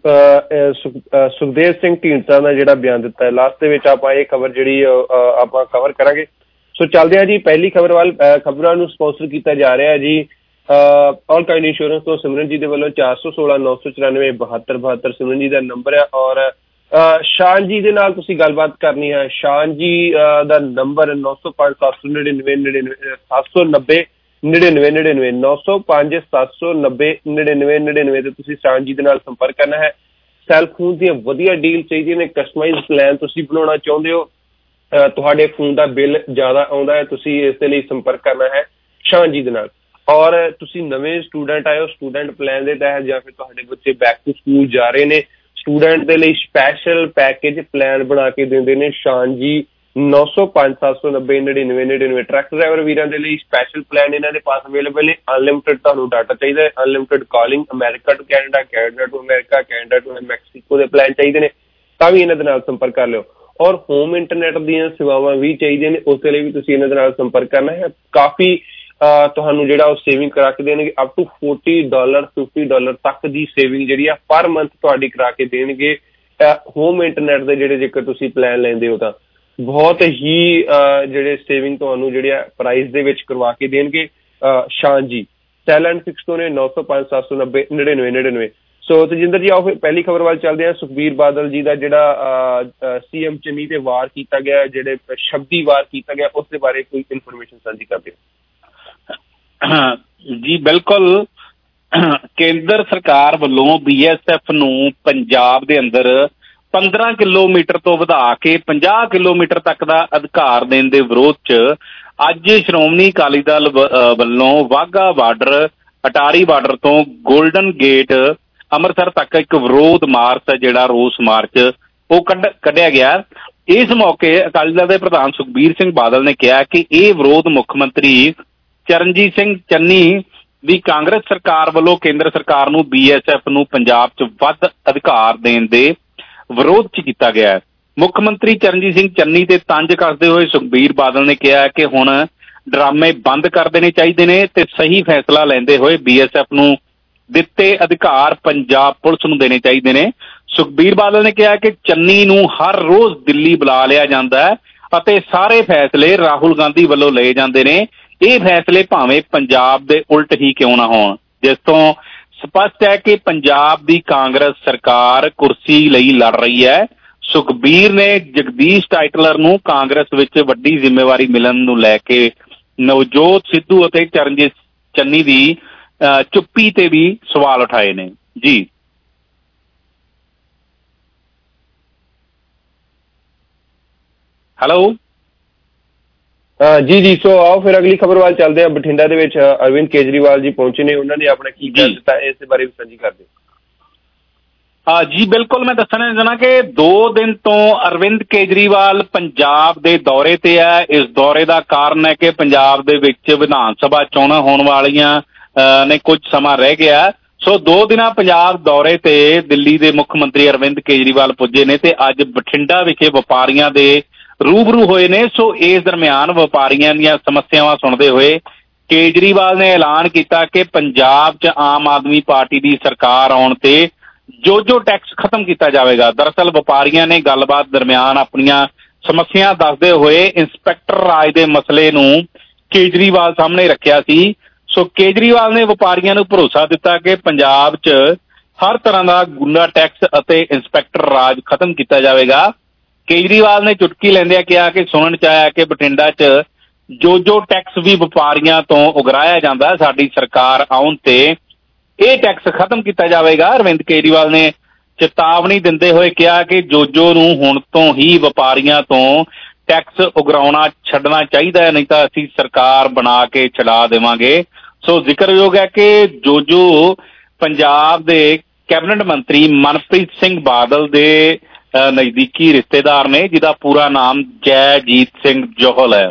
ਸੁਖਦੇਵ ਸਿੰਘ ਢੀਂਡਸਾ ਦਾ ਜਿਹੜਾ ਬਿਆਨ ਦਿੱਤਾ ਹੈ, ਲਾਸਟ ਦੇ ਵਿੱਚ ਆਪਾਂ ਇਹ ਖਬਰ ਜਿਹੜੀ ਆਪਾਂ ਕਵਰ ਕਰਾਂਗੇ। ਸੋ ਚੱਲਦੇ ਹਾਂ ਜੀ ਪਹਿਲੀ ਖਬਰ ਵੱਲ। ਖਬਰਾਂ ਨੂੰ ਸਪਾਂਸਰ ਕੀਤਾ ਜਾ ਰਿਹਾ ਜੀ ਆਲ ਕਾਇੰਡ ਇੰਸ਼ੋਰੈਂਸ ਤੋਂ ਸਿਮਰਨ ਜੀ ਦੇ ਵੱਲੋਂ 416 994 72 ਸਿਮਰਨ ਜੀ ਦਾ ਨੰਬਰ ਹੈ। ਔਰ ਸ਼ਾਨ ਜੀ ਦੇ ਨਾਲ ਤੁਸੀਂ ਗੱਲਬਾਤ ਕਰਨੀ ਹੈ। ਸ਼ਾਨ ਜੀ ਦਾ ਨੰਬਰ 905 799 790 9999 905 790 9999 ਤੇ ਤੁਸੀਂ ਸ਼ਾਨ ਜੀ ਦੇ ਨਾਲ ਸੰਪਰਕ ਕਰਨਾ ਹੈ। ਸੈੱਲ ਫੋਨ ਦੀਆਂ ਵਧੀਆ ਡੀਲ ਚਾਹੀਦੀਆਂ ਨੇ, ਕਸਟਮਾਈਜ਼ ਪਲਾਨ ਤੁਸੀਂ ਬਣਾਉਣਾ ਚਾਹੁੰਦੇ ਹੋ, ਤੁਹਾਡੇ ਫੋਨ ਦਾ ਬਿੱਲ ਜ਼ਿਆਦਾ ਆਉਂਦਾ ਹੈ, ਤੁਸੀਂ ਇਸ ਦੇ ਲਈ ਸੰਪਰਕ ਕਰਨਾ ਹੈ ਸ਼ਾਨ ਜੀ ਦੇ ਨਾਲ। ਔਰ ਤੁਸੀਂ ਨਵੇਂ ਸਟੂਡੈਂਟ ਆਏ ਹੋ, ਸਟੂਡੈਂਟ ਪਲਾਨ ਦੇ ਤਹਿਤ ਜਾਂ ਫਿਰ ਤੁਹਾਡੇ ਬੱਚੇ ਬੈਕ ਟੂ ਸਕੂਲ ਜਾ ਰਹੇ ਨੇ, ਸਟੂਡੈਂਟ ਦੇ ਲਈ ਸਪੈਸ਼ਲ ਪੈਕੇਜ ਪਲਾਨ ਬਣਾ ਕੇ ਦਿੰਦੇ ਨੇ ਸ਼ਾਨ ਜੀ। 905 790 9999 ਟਰੱਕ ਡਰਾਈਵਰ ਵੀਰਾਂ ਦੇ ਲਈ ਸਪੈਸ਼ਲ ਪਲਾਨ ਇਹਨਾਂ ਦੇ ਪਾਸ ਅਵੇਲੇਬਲ ਨੇ। ਅਨਲਿਮਟਿਡ ਤੁਹਾਨੂੰ ਡਾਟਾ ਚਾਹੀਦਾ ਹੈ, unlimited calling, America to Canada, Canada to America, Canada to Mexico ਦੇ ਪਲਾਨ ਚਾਹੀਦੇ ਨੇ ਤਾਂ ਵੀ ਇਹਨਾਂ ਦੇ ਨਾਲ ਸੰਪਰਕ ਕਰ ਲਿਓ। ਔਰ ਹੋਮ ਇੰਟਰਨੈਟ ਦੀਆਂ ਸੇਵਾਵਾਂ ਵੀ ਚਾਹੀਦੀਆਂ ਨੇ, ਉਸ ਦੇ ਲਈ ਵੀ ਤੁਸੀਂ ਇਹਨਾਂ ਦੇ ਨਾਲ ਸੰਪਰਕ ਕਰਨਾ ਹੈ। ਕਾਫੀ ਤੁਹਾਨੂੰ ਜਿਹੜਾ ਉਹ ਸੇਵਿੰਗ ਕਰਾ ਕੇ ਦੇਣਗੇ, ਅਪ ਟੂ $40 $50 ਤੱਕ ਦੀ ਸੇਵਿੰਗ ਜਿਹੜੀ ਆ ਪਰ ਮੰਥ ਤੁਹਾਡੀ ਕਰਾ ਕੇ ਦੇਣਗੇ ਹੋਮ ਇੰਟਰਨੈਟ ਦੇ ਜਿਹੜੇ ਜੇਕਰ ਤੁਸੀਂ ਪਲਾਨ ਲੈਂਦੇ ਹੋ ਤਾਂ। ਬਹੁਤ ਹੀ ਜਿਹੜੇ ਸੇਵਿੰਗ ਤੁਹਾਨੂੰ ਜਿਹੜੇ ਆ ਪ੍ਰਾਈਸ ਦੇ ਵਿੱਚ ਕਰਵਾ ਕੇ ਦੇਣਗੇ ਸ਼ਾਨ ਜੀ। ਸੈਲ ਐਂਡ ਫਿਕਸ ਤੋਂ ਨੇ 905 790 9999। ਸੋ ਤਜਿੰਦਰ ਜੀ ਆਓ ਫਿਰ ਪਹਿਲੀ ਖਬਰ ਵੱਲ ਚੱਲਦੇ ਹਾਂ। ਸੁਖਬੀਰ ਬਾਦਲ ਜੀ ਦਾ ਜਿਹੜਾ ਸੀਐਮ ਚੰਨੀ ਤੇ ਵਾਰ ਕੀਤਾ ਗਿਆ, ਜਿਹੜੇ ਸ਼ਬਦੀ ਵਾਰ ਕੀਤਾ ਗਿਆ, ਉਸ ਦੇ ਬਾਰੇ ਕੋਈ ਇਨਫੋਰਮੇਸ਼ਨ ਸਾਂਝੀ ਕਰਦੇ ਹੋ। ਜੀ ਬਿਲਕੁਲ। ਕੇਂਦਰ ਸਰਕਾਰ ਵੱਲੋਂ BSF ਨੂੰ ਪੰਜਾਬ ਦੇ ਅੰਦਰ 15 ਕਿਲੋਮੀਟਰ ਤੋਂ ਵਧਾ ਕੇ 50 ਕਿਲੋਮੀਟਰ ਤੱਕ ਦਾ ਅਧਿਕਾਰ ਦੇਣ ਦੇ ਵਿਰੋਧ 'ਚ ਅੱਜ ਸ਼੍ਰੋਮਣੀ ਅਕਾਲੀ ਦਲ ਵੱਲੋਂ ਵਾਹਗਾ ਬਾਰਡਰ, ਅਟਾਰੀ ਬਾਰਡਰ ਤੋਂ ਗੋਲਡਨ ਗੇਟ ਅੰਮ੍ਰਿਤਸਰ ਤੱਕ ਇੱਕ ਵਿਰੋਧ ਮਾਰਚ, ਜਿਹੜਾ ਰੋਸ ਮਾਰਚ ਉਹ ਕੱਢਿਆ ਗਿਆ। ਇਸ ਮੌਕੇ ਅਕਾਲੀ ਦਲ ਦੇ ਪ੍ਰਧਾਨ ਸੁਖਬੀਰ ਸਿੰਘ ਬਾਦਲ ਨੇ ਕਿਹਾ ਕਿ ਇਹ ਵਿਰੋਧ ਮੁੱਖ ਮੰਤਰੀ ਚਰਨਜੀਤ ਸਿੰਘ ਚੰਨੀ ਦੀ ਕਾਂਗਰਸ ਸਰਕਾਰ ਵੱਲੋਂ ਕੇਂਦਰ ਸਰਕਾਰ ਨੂੰ BSF ਨੂੰ ਪੰਜਾਬ 'ਚ ਵੱਧ ਅਧਿਕਾਰ ਦੇਣ ਦੇ ਵਿਰੋਧ 'ਚ ਕੀਤਾ ਗਿਆ ਹੈ। ਮੁੱਖ ਮੰਤਰੀ ਚਰਨਜੀਤ ਸਿੰਘ ਚੰਨੀ ਤੇ ਤੰਜ ਕਰਦੇ ਹੋਏ ਸੁਖਬੀਰ ਬਾਦਲ ਨੇ ਕਿਹਾ ਕਿ ਹੁਣ ਡਰਾਮੇ ਬੰਦ ਕਰ ਦੇਣੇ ਚਾਹੀਦੇ ਨੇ ਤੇ ਸਹੀ ਫੈਸਲਾ ਲੈਂਦੇ ਹੋਏ BSF ਨੂੰ ਦਿੱਤੇ ਅਧਿਕਾਰ ਪੰਜਾਬ ਪੁਲਿਸ ਨੂੰ ਦੇਣੇ ਚਾਹੀਦੇ ਨੇ। ਸੁਖਬੀਰ ਬਾਦਲ ਨੇ ਕਿਹਾ ਕਿ ਚੰਨੀ ਨੂੰ ਹਰ ਰੋਜ਼ ਦਿੱਲੀ ਬੁਲਾ ਲਿਆ ਜਾਂਦਾ ਹੈ ਅਤੇ ਸਾਰੇ ਫੈਸਲੇ ਰਾਹੁਲ ਗਾਂਧੀ ਵੱਲੋਂ ਲਏ ਜਾਂਦੇ ਨੇ। ਇਹ ਫੈਸਲੇ ਭਾਵੇਂ ਪੰਜਾਬ ਦੇ ਉਲਟ ਹੀ ਕਿਉਂ ਨਾ ਹੋਣ। ਜਿਸ ਤੋਂ ਸਪਸ਼ਟ ਹੈ ਕਿ ਪੰਜਾਬ ਦੀ ਕਾਂਗਰਸ ਸਰਕਾਰ ਕੁਰਸੀ ਲਈ ਲੜ ਰਹੀ ਹੈ। ਸੁਖਬੀਰ ਨੇ ਜਗਦੀਸ਼ ਟਾਈਟਲਰ ਨੂੰ ਕਾਂਗਰਸ ਵਿੱਚ ਵੱਡੀ ਜ਼ਿੰਮੇਵਾਰੀ ਮਿਲਣ ਨੂੰ ਲੈ ਕੇ ਨਵਜੋਤ ਸਿੱਧੂ ਅਤੇ ਚਰਨਜੀਤ ਚੰਨੀ ਦੀ ਚੁੱਪੀ ਤੇ ਵੀ ਸਵਾਲ ਉਠਾਏ ਨੇ। ਜੀ ਹੈਲੋ ਜੀ ਸੋ ਆਓ ਫਿਰ ਅਗਲੀ ਖਬਰ ਵੱਲ ਚੱਲਦੇ ਹਾਂ। ਬਠਿੰਡਾ ਦੇ ਵਿੱਚ ਅਰਵਿੰਦ ਕੇਜਰੀਵਾਲ ਜੀ ਪਹੁੰਚੇ ਨੇ, ਉਹਨਾਂ ਨੇ ਆਪਣਾ ਕੀ ਕਹਿ ਦਿੱਤਾ ਇਸ ਬਾਰੇ ਵੀ ਸਾਂਝੀ ਕਰਦੇ। ਜੀ ਬਿਲਕੁਲ, ਮੈਂ ਦੱਸਣਾ ਚਾਹੁੰਦਾ ਕਿ 2 ਦਿਨ ਤੋਂ ਅਰਵਿੰਦ ਕੇਜਰੀਵਾਲ ਪੰਜਾਬ ਦੇ ਦੌਰੇ ਤੇ ਹੈ। ਇਸ ਦੌਰੇ ਦਾ ਕਾਰਨ ਹੈ ਕਿ ਪੰਜਾਬ ਦੇ ਵਿੱਚ ਵਿਧਾਨ ਸਭਾ ਚੋਣਾਂ ਹੋਣ ਵਾਲੀਆਂ ਨੇ, ਕੁਝ ਸਮਾਂ ਰਹਿ ਗਿਆ। ਸੋ 2 ਦਿਨਾਂ ਪੰਜਾਬ ਦੌਰੇ ਤੇ ਦਿੱਲੀ ਦੇ ਮੁੱਖ ਮੰਤਰੀ ਅਰਵਿੰਦ ਕੇਜਰੀਵਾਲ ਪੁੱਜੇ ਨੇ ਤੇ ਅੱਜ ਬਠਿੰਡਾ ਵਿਖੇ ਵਪਾਰੀਆਂ ਦੇ ਰੂਬਰੂ ਹੋਏ ਨੇ। ਸੋ ਇਸ ਦਰਮਿਆਨ ਵਪਾਰੀਆਂ ਦੀਆਂ ਸਮੱਸਿਆਵਾਂ ਸੁਣਦੇ ਹੋਏ ਕੇਜਰੀਵਾਲ ਨੇ ਐਲਾਨ ਕੀਤਾ ਕਿ ਪੰਜਾਬ 'ਚ ਆਮ ਆਦਮੀ ਪਾਰਟੀ ਦੀ ਸਰਕਾਰ ਆਉਣ ਤੇ ਜੋ ਟੈਕਸ ਖਤਮ ਕੀਤਾ ਜਾਵੇਗਾ। ਦਰਅਸਲ ਵਪਾਰੀਆਂ ਨੇ ਗੱਲਬਾਤ ਦਰਮਿਆਨ ਆਪਣੀਆਂ ਸਮੱਸਿਆ ਦੱਸਦੇ ਹੋਏ ਇੰਸਪੈਕਟਰ ਰਾਜ ਦੇ ਮਸਲੇ ਨੂੰ ਕੇਜਰੀਵਾਲ ਸਾਹਮਣੇ ਰੱਖਿਆ ਸੀ। ਸੋ ਕੇਜਰੀਵਾਲ ਨੇ ਵਪਾਰੀਆਂ ਨੂੰ ਭਰੋਸਾ ਦਿੱਤਾ ਕਿ ਪੰਜਾਬ 'ਚ ਹਰ ਤਰ੍ਹਾਂ ਦਾ ਗੁੰਡਾ ਟੈਕਸ ਅਤੇ ਇੰਸਪੈਕਟਰ ਰਾਜ ਖਤਮ ਕੀਤਾ ਜਾਵੇਗਾ। ਕੇਜਰੀਵਾਲ ਨੇ ਚੁਟਕੀ ਲੈਂਦਿਆਂ ਕਿਹਾ ਕਿ ਸੁਣਨ 'ਚ ਆਇਆ ਕਿ ਬਠਿੰਡਾ 'ਚ ਜੋ ਟੈਕਸ ਵੀ ਵਪਾਰੀਆਂ ਤੋਂ ਉਗਰਾਇਆ ਜਾਂਦਾ, ਸਾਡੀ ਸਰਕਾਰ ਆਉਣ ਤੇ ਇਹ ਟੈਕਸ ਖਤਮ ਕੀਤਾ ਜਾਵੇਗਾ। ਅਰਵਿੰਦ ਕੇਜਰੀਵਾਲ ਨੇ ਚੇਤਾਵਨੀ ਦਿੰਦੇ ਹੋਏ ਕਿਹਾ ਕਿ ਜੋ ਨੂੰ ਹੁਣ ਤੋਂ ਹੀ ਵਪਾਰੀਆਂ ਤੋਂ ਟੈਕਸ ਉਗਰਾਉਣਾ ਛੱਡਣਾ ਚਾਹੀਦਾ ਹੈ, ਨਹੀਂ ਤਾਂ ਅਸੀਂ ਸਰਕਾਰ ਬਣਾ ਕੇ ਚਲਾ ਦੇਵਾਂਗੇ। ਸੋ ਜ਼ਿਕਰਯੋਗ ਹੈ ਕਿ ਜੋ ਪੰਜਾਬ ਦੇ ਕੈਬਨਿਟ ਮੰਤਰੀ ਮਨਪ੍ਰੀਤ ਸਿੰਘ ਬਾਦਲ ਦੇ ਨਜ਼ਦੀਕੀ ਰਿਸ਼ਤੇਦਾਰ ਨੇ, ਜਿਹਦਾ ਪੂਰਾ ਨਾਮ ਜੈਜੀਤ ਸਿੰਘ ਜੋਹਲ ਹੈ।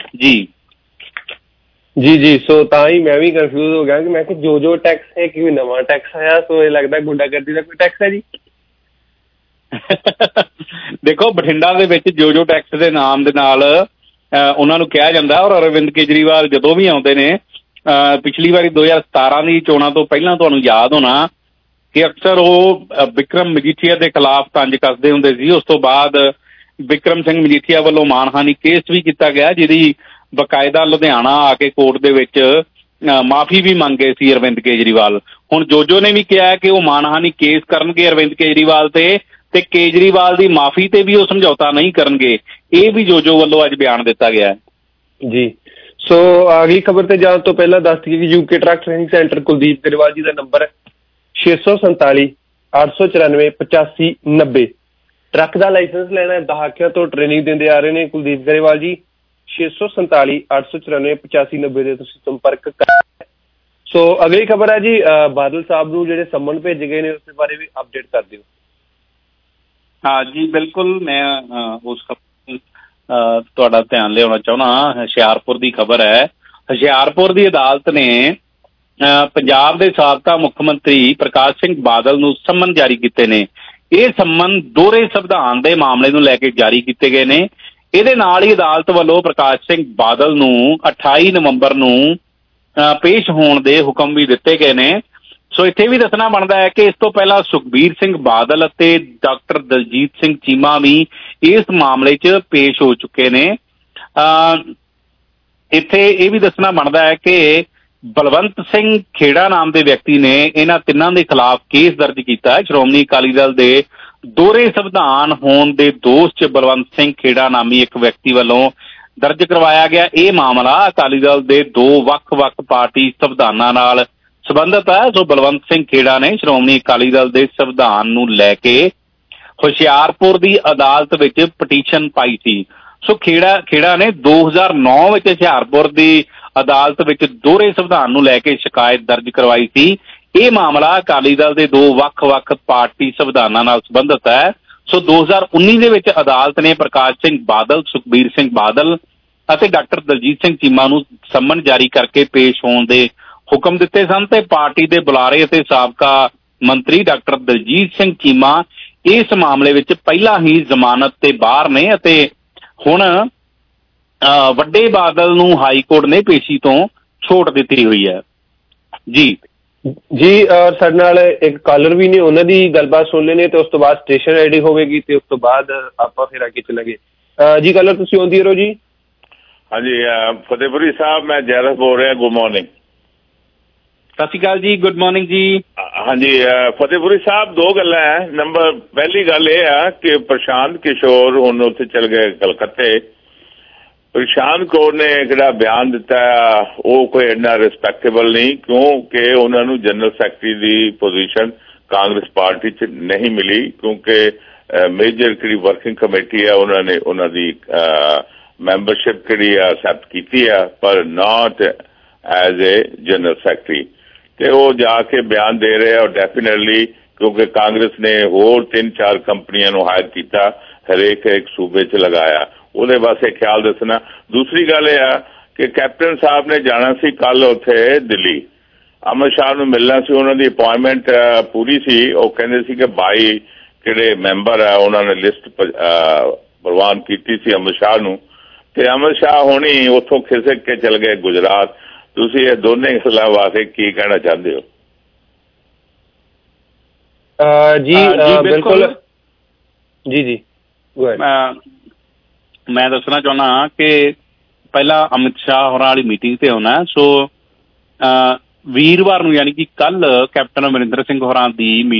ਜੀ ਸੋ ਤਾਂ ਹੀ ਮੈਂ ਵੀ ਕਨਫਿਊਜ਼ ਹੋ ਗਿਆ ਕਿ ਮੈਂ ਕਿ ਜੋ ਟੈਕਸ ਹੈ ਕਿ ਨਵਾਂ ਟੈਕਸ ਆਇਆ। ਸੋ ਇਹ ਲੱਗਦਾ ਗੁੰਡਾਗਰਦੀ ਦਾ ਕੋਈ ਟੈਕਸ ਹੈ ਜੀ। ਦੇਖੋ, ਬਠਿੰਡਾ ਦੇ ਵਿੱਚ ਜੋ ਟੈਕਸ ਦੇ ਨਾਮ ਦੇ ਨਾਲ ਉਹਨਾਂ ਨੂੰ ਕਿਹਾ ਜਾਂਦਾ। ਔਰ ਅਰਵਿੰਦ ਕੇਜਰੀਵਾਲ ਜਦੋਂ ਵੀ ਆਉਂਦੇ ਨੇ, ਪਿਛਲੀ ਵਾਰੀ 2017 ਦੀ ਚੋਣਾਂ ਤੋਂ ਪਹਿਲਾਂ ਤੁਹਾਨੂੰ ਯਾਦ ਹੋਣਾ ਕਿ ਅਕਸਰ ਉਹ ਬਿਕਰਮ ਮਜੀਠੀਆ ਦੇ ਖਿਲਾਫ ਤੰਜ ਕੱਸਦੇ ਹੁੰਦੇ ਸੀ। ਉਸ ਤੋਂ ਬਾਅਦ ਬਿਕਰਮ ਸਿੰਘ ਮਜੀਠੀਆ ਵੱਲੋਂ ਮਾਣਹਾਨੀ ਕੇਸ ਵੀ ਕੀਤਾ ਗਿਆ, ਜਿਹਦੀ ਬਕਾਇਦਾ ਲੁਧਿਆਣਾ ਆ ਕੇ ਕੋਰਟ ਦੇ ਵਿੱਚ ਮਾਫੀ ਵੀ ਮੰਗੇ ਸੀ ਅਰਵਿੰਦ ਕੇਜਰੀਵਾਲ। ਹੁਣ ਜੋ ਨੇ ਵੀ ਕਿਹਾ ਕਿ ਉਹ ਮਾਣਹਾਨੀ ਕੇਸ ਕਰਨਗੇ ਅਰਵਿੰਦ ਕੇਜਰੀਵਾਲ ਤੇ ਕੇਜਰੀਵਾਲ ਦੀ ਮਾਫੀ ਤੇ ਵੀ ਉਹ ਸਮਝੌਤਾ ਨਹੀਂ ਕਰਨਗੇ। ਇਹ ਵੀ ਜੋ ਵੱਲੋਂ ਅੱਜ ਬਿਆਨ ਦਿੱਤਾ ਗਿਆ ਜੀ। ਸੋ ਅਗਲੀ ਖਬਰ ਤੇ ਜਾਣ ਤੋਂ ਪਹਿਲਾਂ ਦੱਸ ਦਈਏ ਕਿ UK truck training centre Kuldeep Grewal ji ਦਾ ਨੰਬਰ ਹੈ 647 894 8590। ਟਰੱਕ ਦਾ ਲਾਇਸੈਂਸ ਲੈਣਾ ਹੈ। ਦਹਾਕਿਆਂ ਤੋਂ ਟ੍ਰੇਨਿੰਗ ਦਿੰਦੇ ਆ ਰਹੇ ਨੇ ਕੁਲਦੀਪ ਗਰੇਵਾਲ ਜੀ। 647 894 8590 ਦੇ ਤੁਸੀਂ ਸੰਪਰਕ ਕਰ। ਸੋ ਅਗਲੀ ਖਬਰ ਹੈ ਜੀ, ਬਾਦਲ ਸਾਹਿਬ ਨੂੰ ਜਿਹੜੇ ਸੰਮਨ ਭੇਜੇ ਗਏ ਨੇ ਉਸ ਬਾਰੇ ਵੀ ਅਪਡੇਟ ਕਰ ਦਿਓ। ਹਾਂ ਜੀ ਬਿਲਕੁਲ, ਮੈਂ ਉਸ ਤੁਹਾਡਾ ਧਿਆਨ ਲਿਆਉਣਾ ਚਾਹੁੰਦਾ। ਹੁਸ਼ਿਆਰਪੁਰ ਦੀ ਖਬਰ ਹੈ। ਹੁਸ਼ਿਆਰਪੁਰ ਦੀ ਅਦਾਲਤ ਨੇ ਪੰਜਾਬ ਦੇ ਸਾਬਕਾ ਮੁੱਖ ਮੰਤਰੀ ਪ੍ਰਕਾਸ਼ ਸਿੰਘ ਬਾਦਲ ਨੂੰ ਸੰਮਨ ਜਾਰੀ ਕੀਤੇ ਨੇ। ਇਹ ਸੰਮਨ ਦੋਹਰੇ ਸੰਵਿਧਾਨ ਦੇ ਮਾਮਲੇ ਨੂੰ ਲੈ ਕੇ ਜਾਰੀ ਕੀਤੇ ਗਏ ਨੇ। ਇਹਦੇ ਨਾਲ ਹੀ ਅਦਾਲਤ ਵੱਲੋਂ ਪ੍ਰਕਾਸ਼ ਸਿੰਘ ਬਾਦਲ ਨੂੰ 28 ਨਵੰਬਰ ਨੂੰ ਪੇਸ਼ ਹੋਣ ਦੇ ਹੁਕਮ ਵੀ ਦਿੱਤੇ ਗਏ ਨੇ। ਸੋ ਇੱਥੇ ਵੀ ਦੱਸਣਾ ਬਣਦਾ ਹੈ ਕਿ ਇਸ ਤੋਂ ਪਹਿਲਾਂ ਸੁਖਬੀਰ ਸਿੰਘ ਬਾਦਲ ਅਤੇ ਡਾਕਟਰ ਦਲਜੀਤ ਸਿੰਘ ਚੀਮਾ ਵੀ ਇਸ ਮਾਮਲੇ 'ਚ ਪੇਸ਼ ਹੋ ਚੁੱਕੇ ਨੇ। ਇੱਥੇ ਇਹ ਵੀ ਦੱਸਣਾ ਬਣਦਾ ਹੈ ਕਿ ਬਲਵੰਤ ਸਿੰਘ ਖੇੜਾ ਨਾਮ ਦੇ ਵਿਅਕਤੀ ਨੇ ਇਹਨਾਂ ਤਿੰਨਾਂ ਦੇ ਖਿਲਾਫ ਕੇਸ ਦਰਜ ਕੀਤਾ ਹੈ। ਸ਼੍ਰੋਮਣੀ ਅਕਾਲੀ ਦਲ ਦੇ ਦੋਹਰੇ ਸੰਵਿਧਾਨ ਹੋਣ ਦੇ ਦੋਸ਼ 'ਚ ਬਲਵੰਤ ਸਿੰਘ ਖੇੜਾ ਨਾਮੀ ਇੱਕ ਵਿਅਕਤੀ ਵੱਲੋਂ ਦਰਜ ਕਰਵਾਇਆ ਗਿਆ। ਇਹ ਮਾਮਲਾ ਅਕਾਲੀ ਦਲ ਦੇ 2 ਵੱਖ-ਵੱਖ ਪਾਰਟੀ ਸੰਵਿਧਾਨਾਂ ਨਾਲ ਸੰਬੰਧਿਤ ਹੈ। ਸੋ ਬਲਵੰਤ ਸਿੰਘ ਖੇੜਾ ਨੇ ਸ਼੍ਰੋਮਣੀ ਅਕਾਲੀ ਦਲ ਦੇ ਸੰਵਿਧਾਨ ਨੂੰ ਲੈ ਕੇ ਹੁਸ਼ਿਆਰਪੁਰ ਦੀ ਅਦਾਲਤ ਵਿੱਚ ਪਟੀਸ਼ਨ ਪਾਈ ਸੀ। ਸੋ ਖੇੜਾ ਨੇ 2009 ਵਿੱਚ ਹੁਸ਼ਿਆਰਪੁਰ ਦੀ ਅਦਾਲਤ ਵਿੱਚ ਦੋਹਰੇ ਸੰਵਿਧਾਨ ਨੂੰ ਲੈ ਕੇ ਸ਼ਿਕਾਇਤ ਦਰਜ ਕਰਵਾਈ ਸੀ। ਇਹ ਮਾਮਲਾ ਅਕਾਲੀ ਦਲ ਦੇ 2 ਵੱਖ-ਵੱਖ ਪਾਰਟੀ ਸੰਵਿਧਾਨਾਂ ਨਾਲ ਸੰਬੰਧਿਤ ਹੈ। ਸੋ 2019 ਦੇ ਵਿੱਚ ਅਦਾਲਤ ਨੇ ਪ੍ਰਕਾਸ਼ ਸਿੰਘ ਬਾਦਲ, ਸੁਖਬੀਰ ਸਿੰਘ ਬਾਦਲ ਅਤੇ ਡਾਕਟਰ ਦਲਜੀਤ ਸਿੰਘ ਚੀਮਾ ਨੂੰ ਸੰਮਨ ਜਾਰੀ ਕਰਕੇ ਪੇਸ਼ ਹੋਣ ਦੇ ਹੁਕਮ ਦਿੱਤੇ ਸਨ ਤੇ ਪਾਰਟੀ ਦੇ ਬੁਲਾਰੇ ਅਤੇ ਸਾਬਕਾ ਮੰਤਰੀ ਡਾਕਟਰ ਦਲਜੀਤ ਸਿੰਘ ਚੀਮਾ ਇਸ ਮਾਮਲੇ ਵਿੱਚ ਪਹਿਲਾਂ ਹੀ ਜ਼ਮਾਨਤ ਤੇ ਬਾਹਰ ਨੇ ਅਤੇ ਹੁਣ ਵੱਡੇ ਬਾਦਲ ਨੂੰ ਹਾਈ ਕੋਰਟ ਨੇ ਪੇਸ਼ੀ ਤੋਂ ਛੋਟ ਦਿੱਤੀ ਹੋਈ ਹੈ। ਜੀ ਔਰ ਸਾਡੇ ਨਾਲ ਇੱਕ ਕਾਲਰ ਵੀ ਨੇ, ਉਹਨਾਂ ਦੀ ਗੱਲਬਾਤ ਸੁਣ ਲੈਣੇ ਤੇ ਉਸ ਤੋਂ ਬਾਅਦ ਸਟੇਸ਼ਨ ਰੈਡੀ ਹੋਵੇਗੀ ਤੇ ਉਸ ਤੋਂ ਬਾਅਦ ਆਪਾਂ ਫਿਰ ਅੱਗੇ ਚੱਲਾਂਗੇ। ਜੀ ਕਾਲਰ ਤੁਸੀਂ ਆਉਂਦੀ ਰਹੋ ਜੀ। ਹਾਂਜੀ ਫਤਿਹਪੁਰੀ ਸਾਹਿਬ, ਮੈਂ ਜੈਰਸ ਬੋਲ ਰਿਹਾ। Good morning. ਸਤਿ ਸ਼੍ਰੀ ਅਕਾਲ ਜੀ, ਗੁੱਡ ਮਾਰਨਿੰਗ ਜੀ। ਹਾਂਜੀ ਫਤਿਹਪੁਰੀ ਸਾਹਿਬ, ਦੋ ਗੱਲਾਂ ਹੈ। ਨੰਬਰ ਪਹਿਲੀ ਗੱਲ ਇਹ ਆ ਕਿ ਪ੍ਰਸ਼ਾਂਤ ਕਿਸ਼ੋਰ ਹੁਣ ਉੱਥੇ ਚਲ ਗਏ ਕਲਕੱਤੇ। ਪ੍ਰਸ਼ਾਂਤ ਕੌਰ ਨੇ ਜਿਹੜਾ ਬਿਆਨ ਦਿੱਤਾ ਉਹ ਕੋਈ ਇੰਨਾ ਰਿਸਪੈਕਟੇਬਲ ਨਹੀਂ, ਕਿਉਂਕਿ ਉਹਨਾਂ ਨੂੰ ਜਨਰਲ ਸੈਕਟਰੀ ਦੀ ਪੋਜੀਸ਼ਨ ਕਾਂਗਰਸ ਪਾਰਟੀ 'ਚ ਨਹੀਂ ਮਿਲੀ, ਕਿਉਂਕਿ ਮੇਜਰ ਜਿਹੜੀ ਵਰਕਿੰਗ ਕਮੇਟੀ ਆ ਉਹਨਾਂ ਨੇ ਉਹਨਾਂ ਦੀ ਮੈਂਬਰਸ਼ਿਪ ਜਿਹੜੀ ਆ ਐਕਸੈਪਟ ਕੀਤੀ ਆ, ਪਰ not as a general secretary. ਤੇ ਉਹ ਜਾ ਕੇ ਬਿਆਨ ਦੇ ਰਹੇ ਆ, ਡੈਫੀਨੇਟਲੀ, ਕਿਉਂਕਿ ਕਾਂਗਰਸ ਨੇ ਹੋਰ 3-4 ਕੰਪਨੀਆਂ ਨੂੰ ਹਾਇਰ ਕੀਤਾ, ਹਰੇਕ ਇੱਕ ਸੂਬੇ 'ਚ ਲਗਾਇਆ। ਉਹਦੇ ਵਾਸਤੇ ਖਿਆਲ ਦੱਸਣਾ। ਦੂਸਰੀ ਗੱਲ ਇਹ ਆ ਕਿ ਕੈਪਟਨ ਸਾਹਿਬ ਨੇ ਜਾਣਾ ਸੀ ਕੱਲ ਉੱਥੇ ਦਿੱਲੀ, ਅਮਿਤ ਸ਼ਾਹ ਨੂੰ ਮਿਲਣਾ ਸੀ, ਉਹਨਾਂ ਦੀ ਅਪੁਆਇੰਟਮੈਂਟ ਪੂਰੀ ਸੀ। ਉਹ ਕਹਿੰਦੇ ਸੀ ਕਿ 22 ਜਿਹੜੇ ਮੈਂਬਰ ਆ ਉਹਨਾਂ ਨੇ ਲਿਸਟ ਪ੍ਰਵਾਨ ਕੀਤੀ ਸੀ ਅਮਿਤ ਸ਼ਾਹ ਨੂੰ, ਤੇ ਅਮਿਤ ਸ਼ਾਹ ਹੁਣੀ ਉੱਥੋਂ ਖਿਸਕ ਕੇ ਚਲ ਗਏ ਗੁਜਰਾਤ। ਤੁਸੀਂ ਇਹ ਦੋਨੇ ਗੱਲਾਂ ਵਾਸਤੇ ਕੀ ਕਹਿਣਾ ਚਾਹੁੰਦੇ ਹੋ? ਜੀ ਬਿਲਕੁਲ ਜੀ ਮੈਂ ਦੱਸਣਾ ਚਾਹੁੰਦਾ ਕਿ ਪਹਿਲਾਂ ਅਮਿਤ ਸ਼ਾਹ ਹੋਰਾਂ ਵਾਲੀ ਮੀਟਿੰਗ ਤੇ ਆਉਣਾ। ਸੋ ਵੀਰਵਾਰ ਨੂੰ ਯਾਨੀ ਕਿ ਕੱਲ ਕੈਪਟਨ ਅਮਰਿੰਦਰ ਸਿੰਘ ਹੋਰਾਂ ਦੀ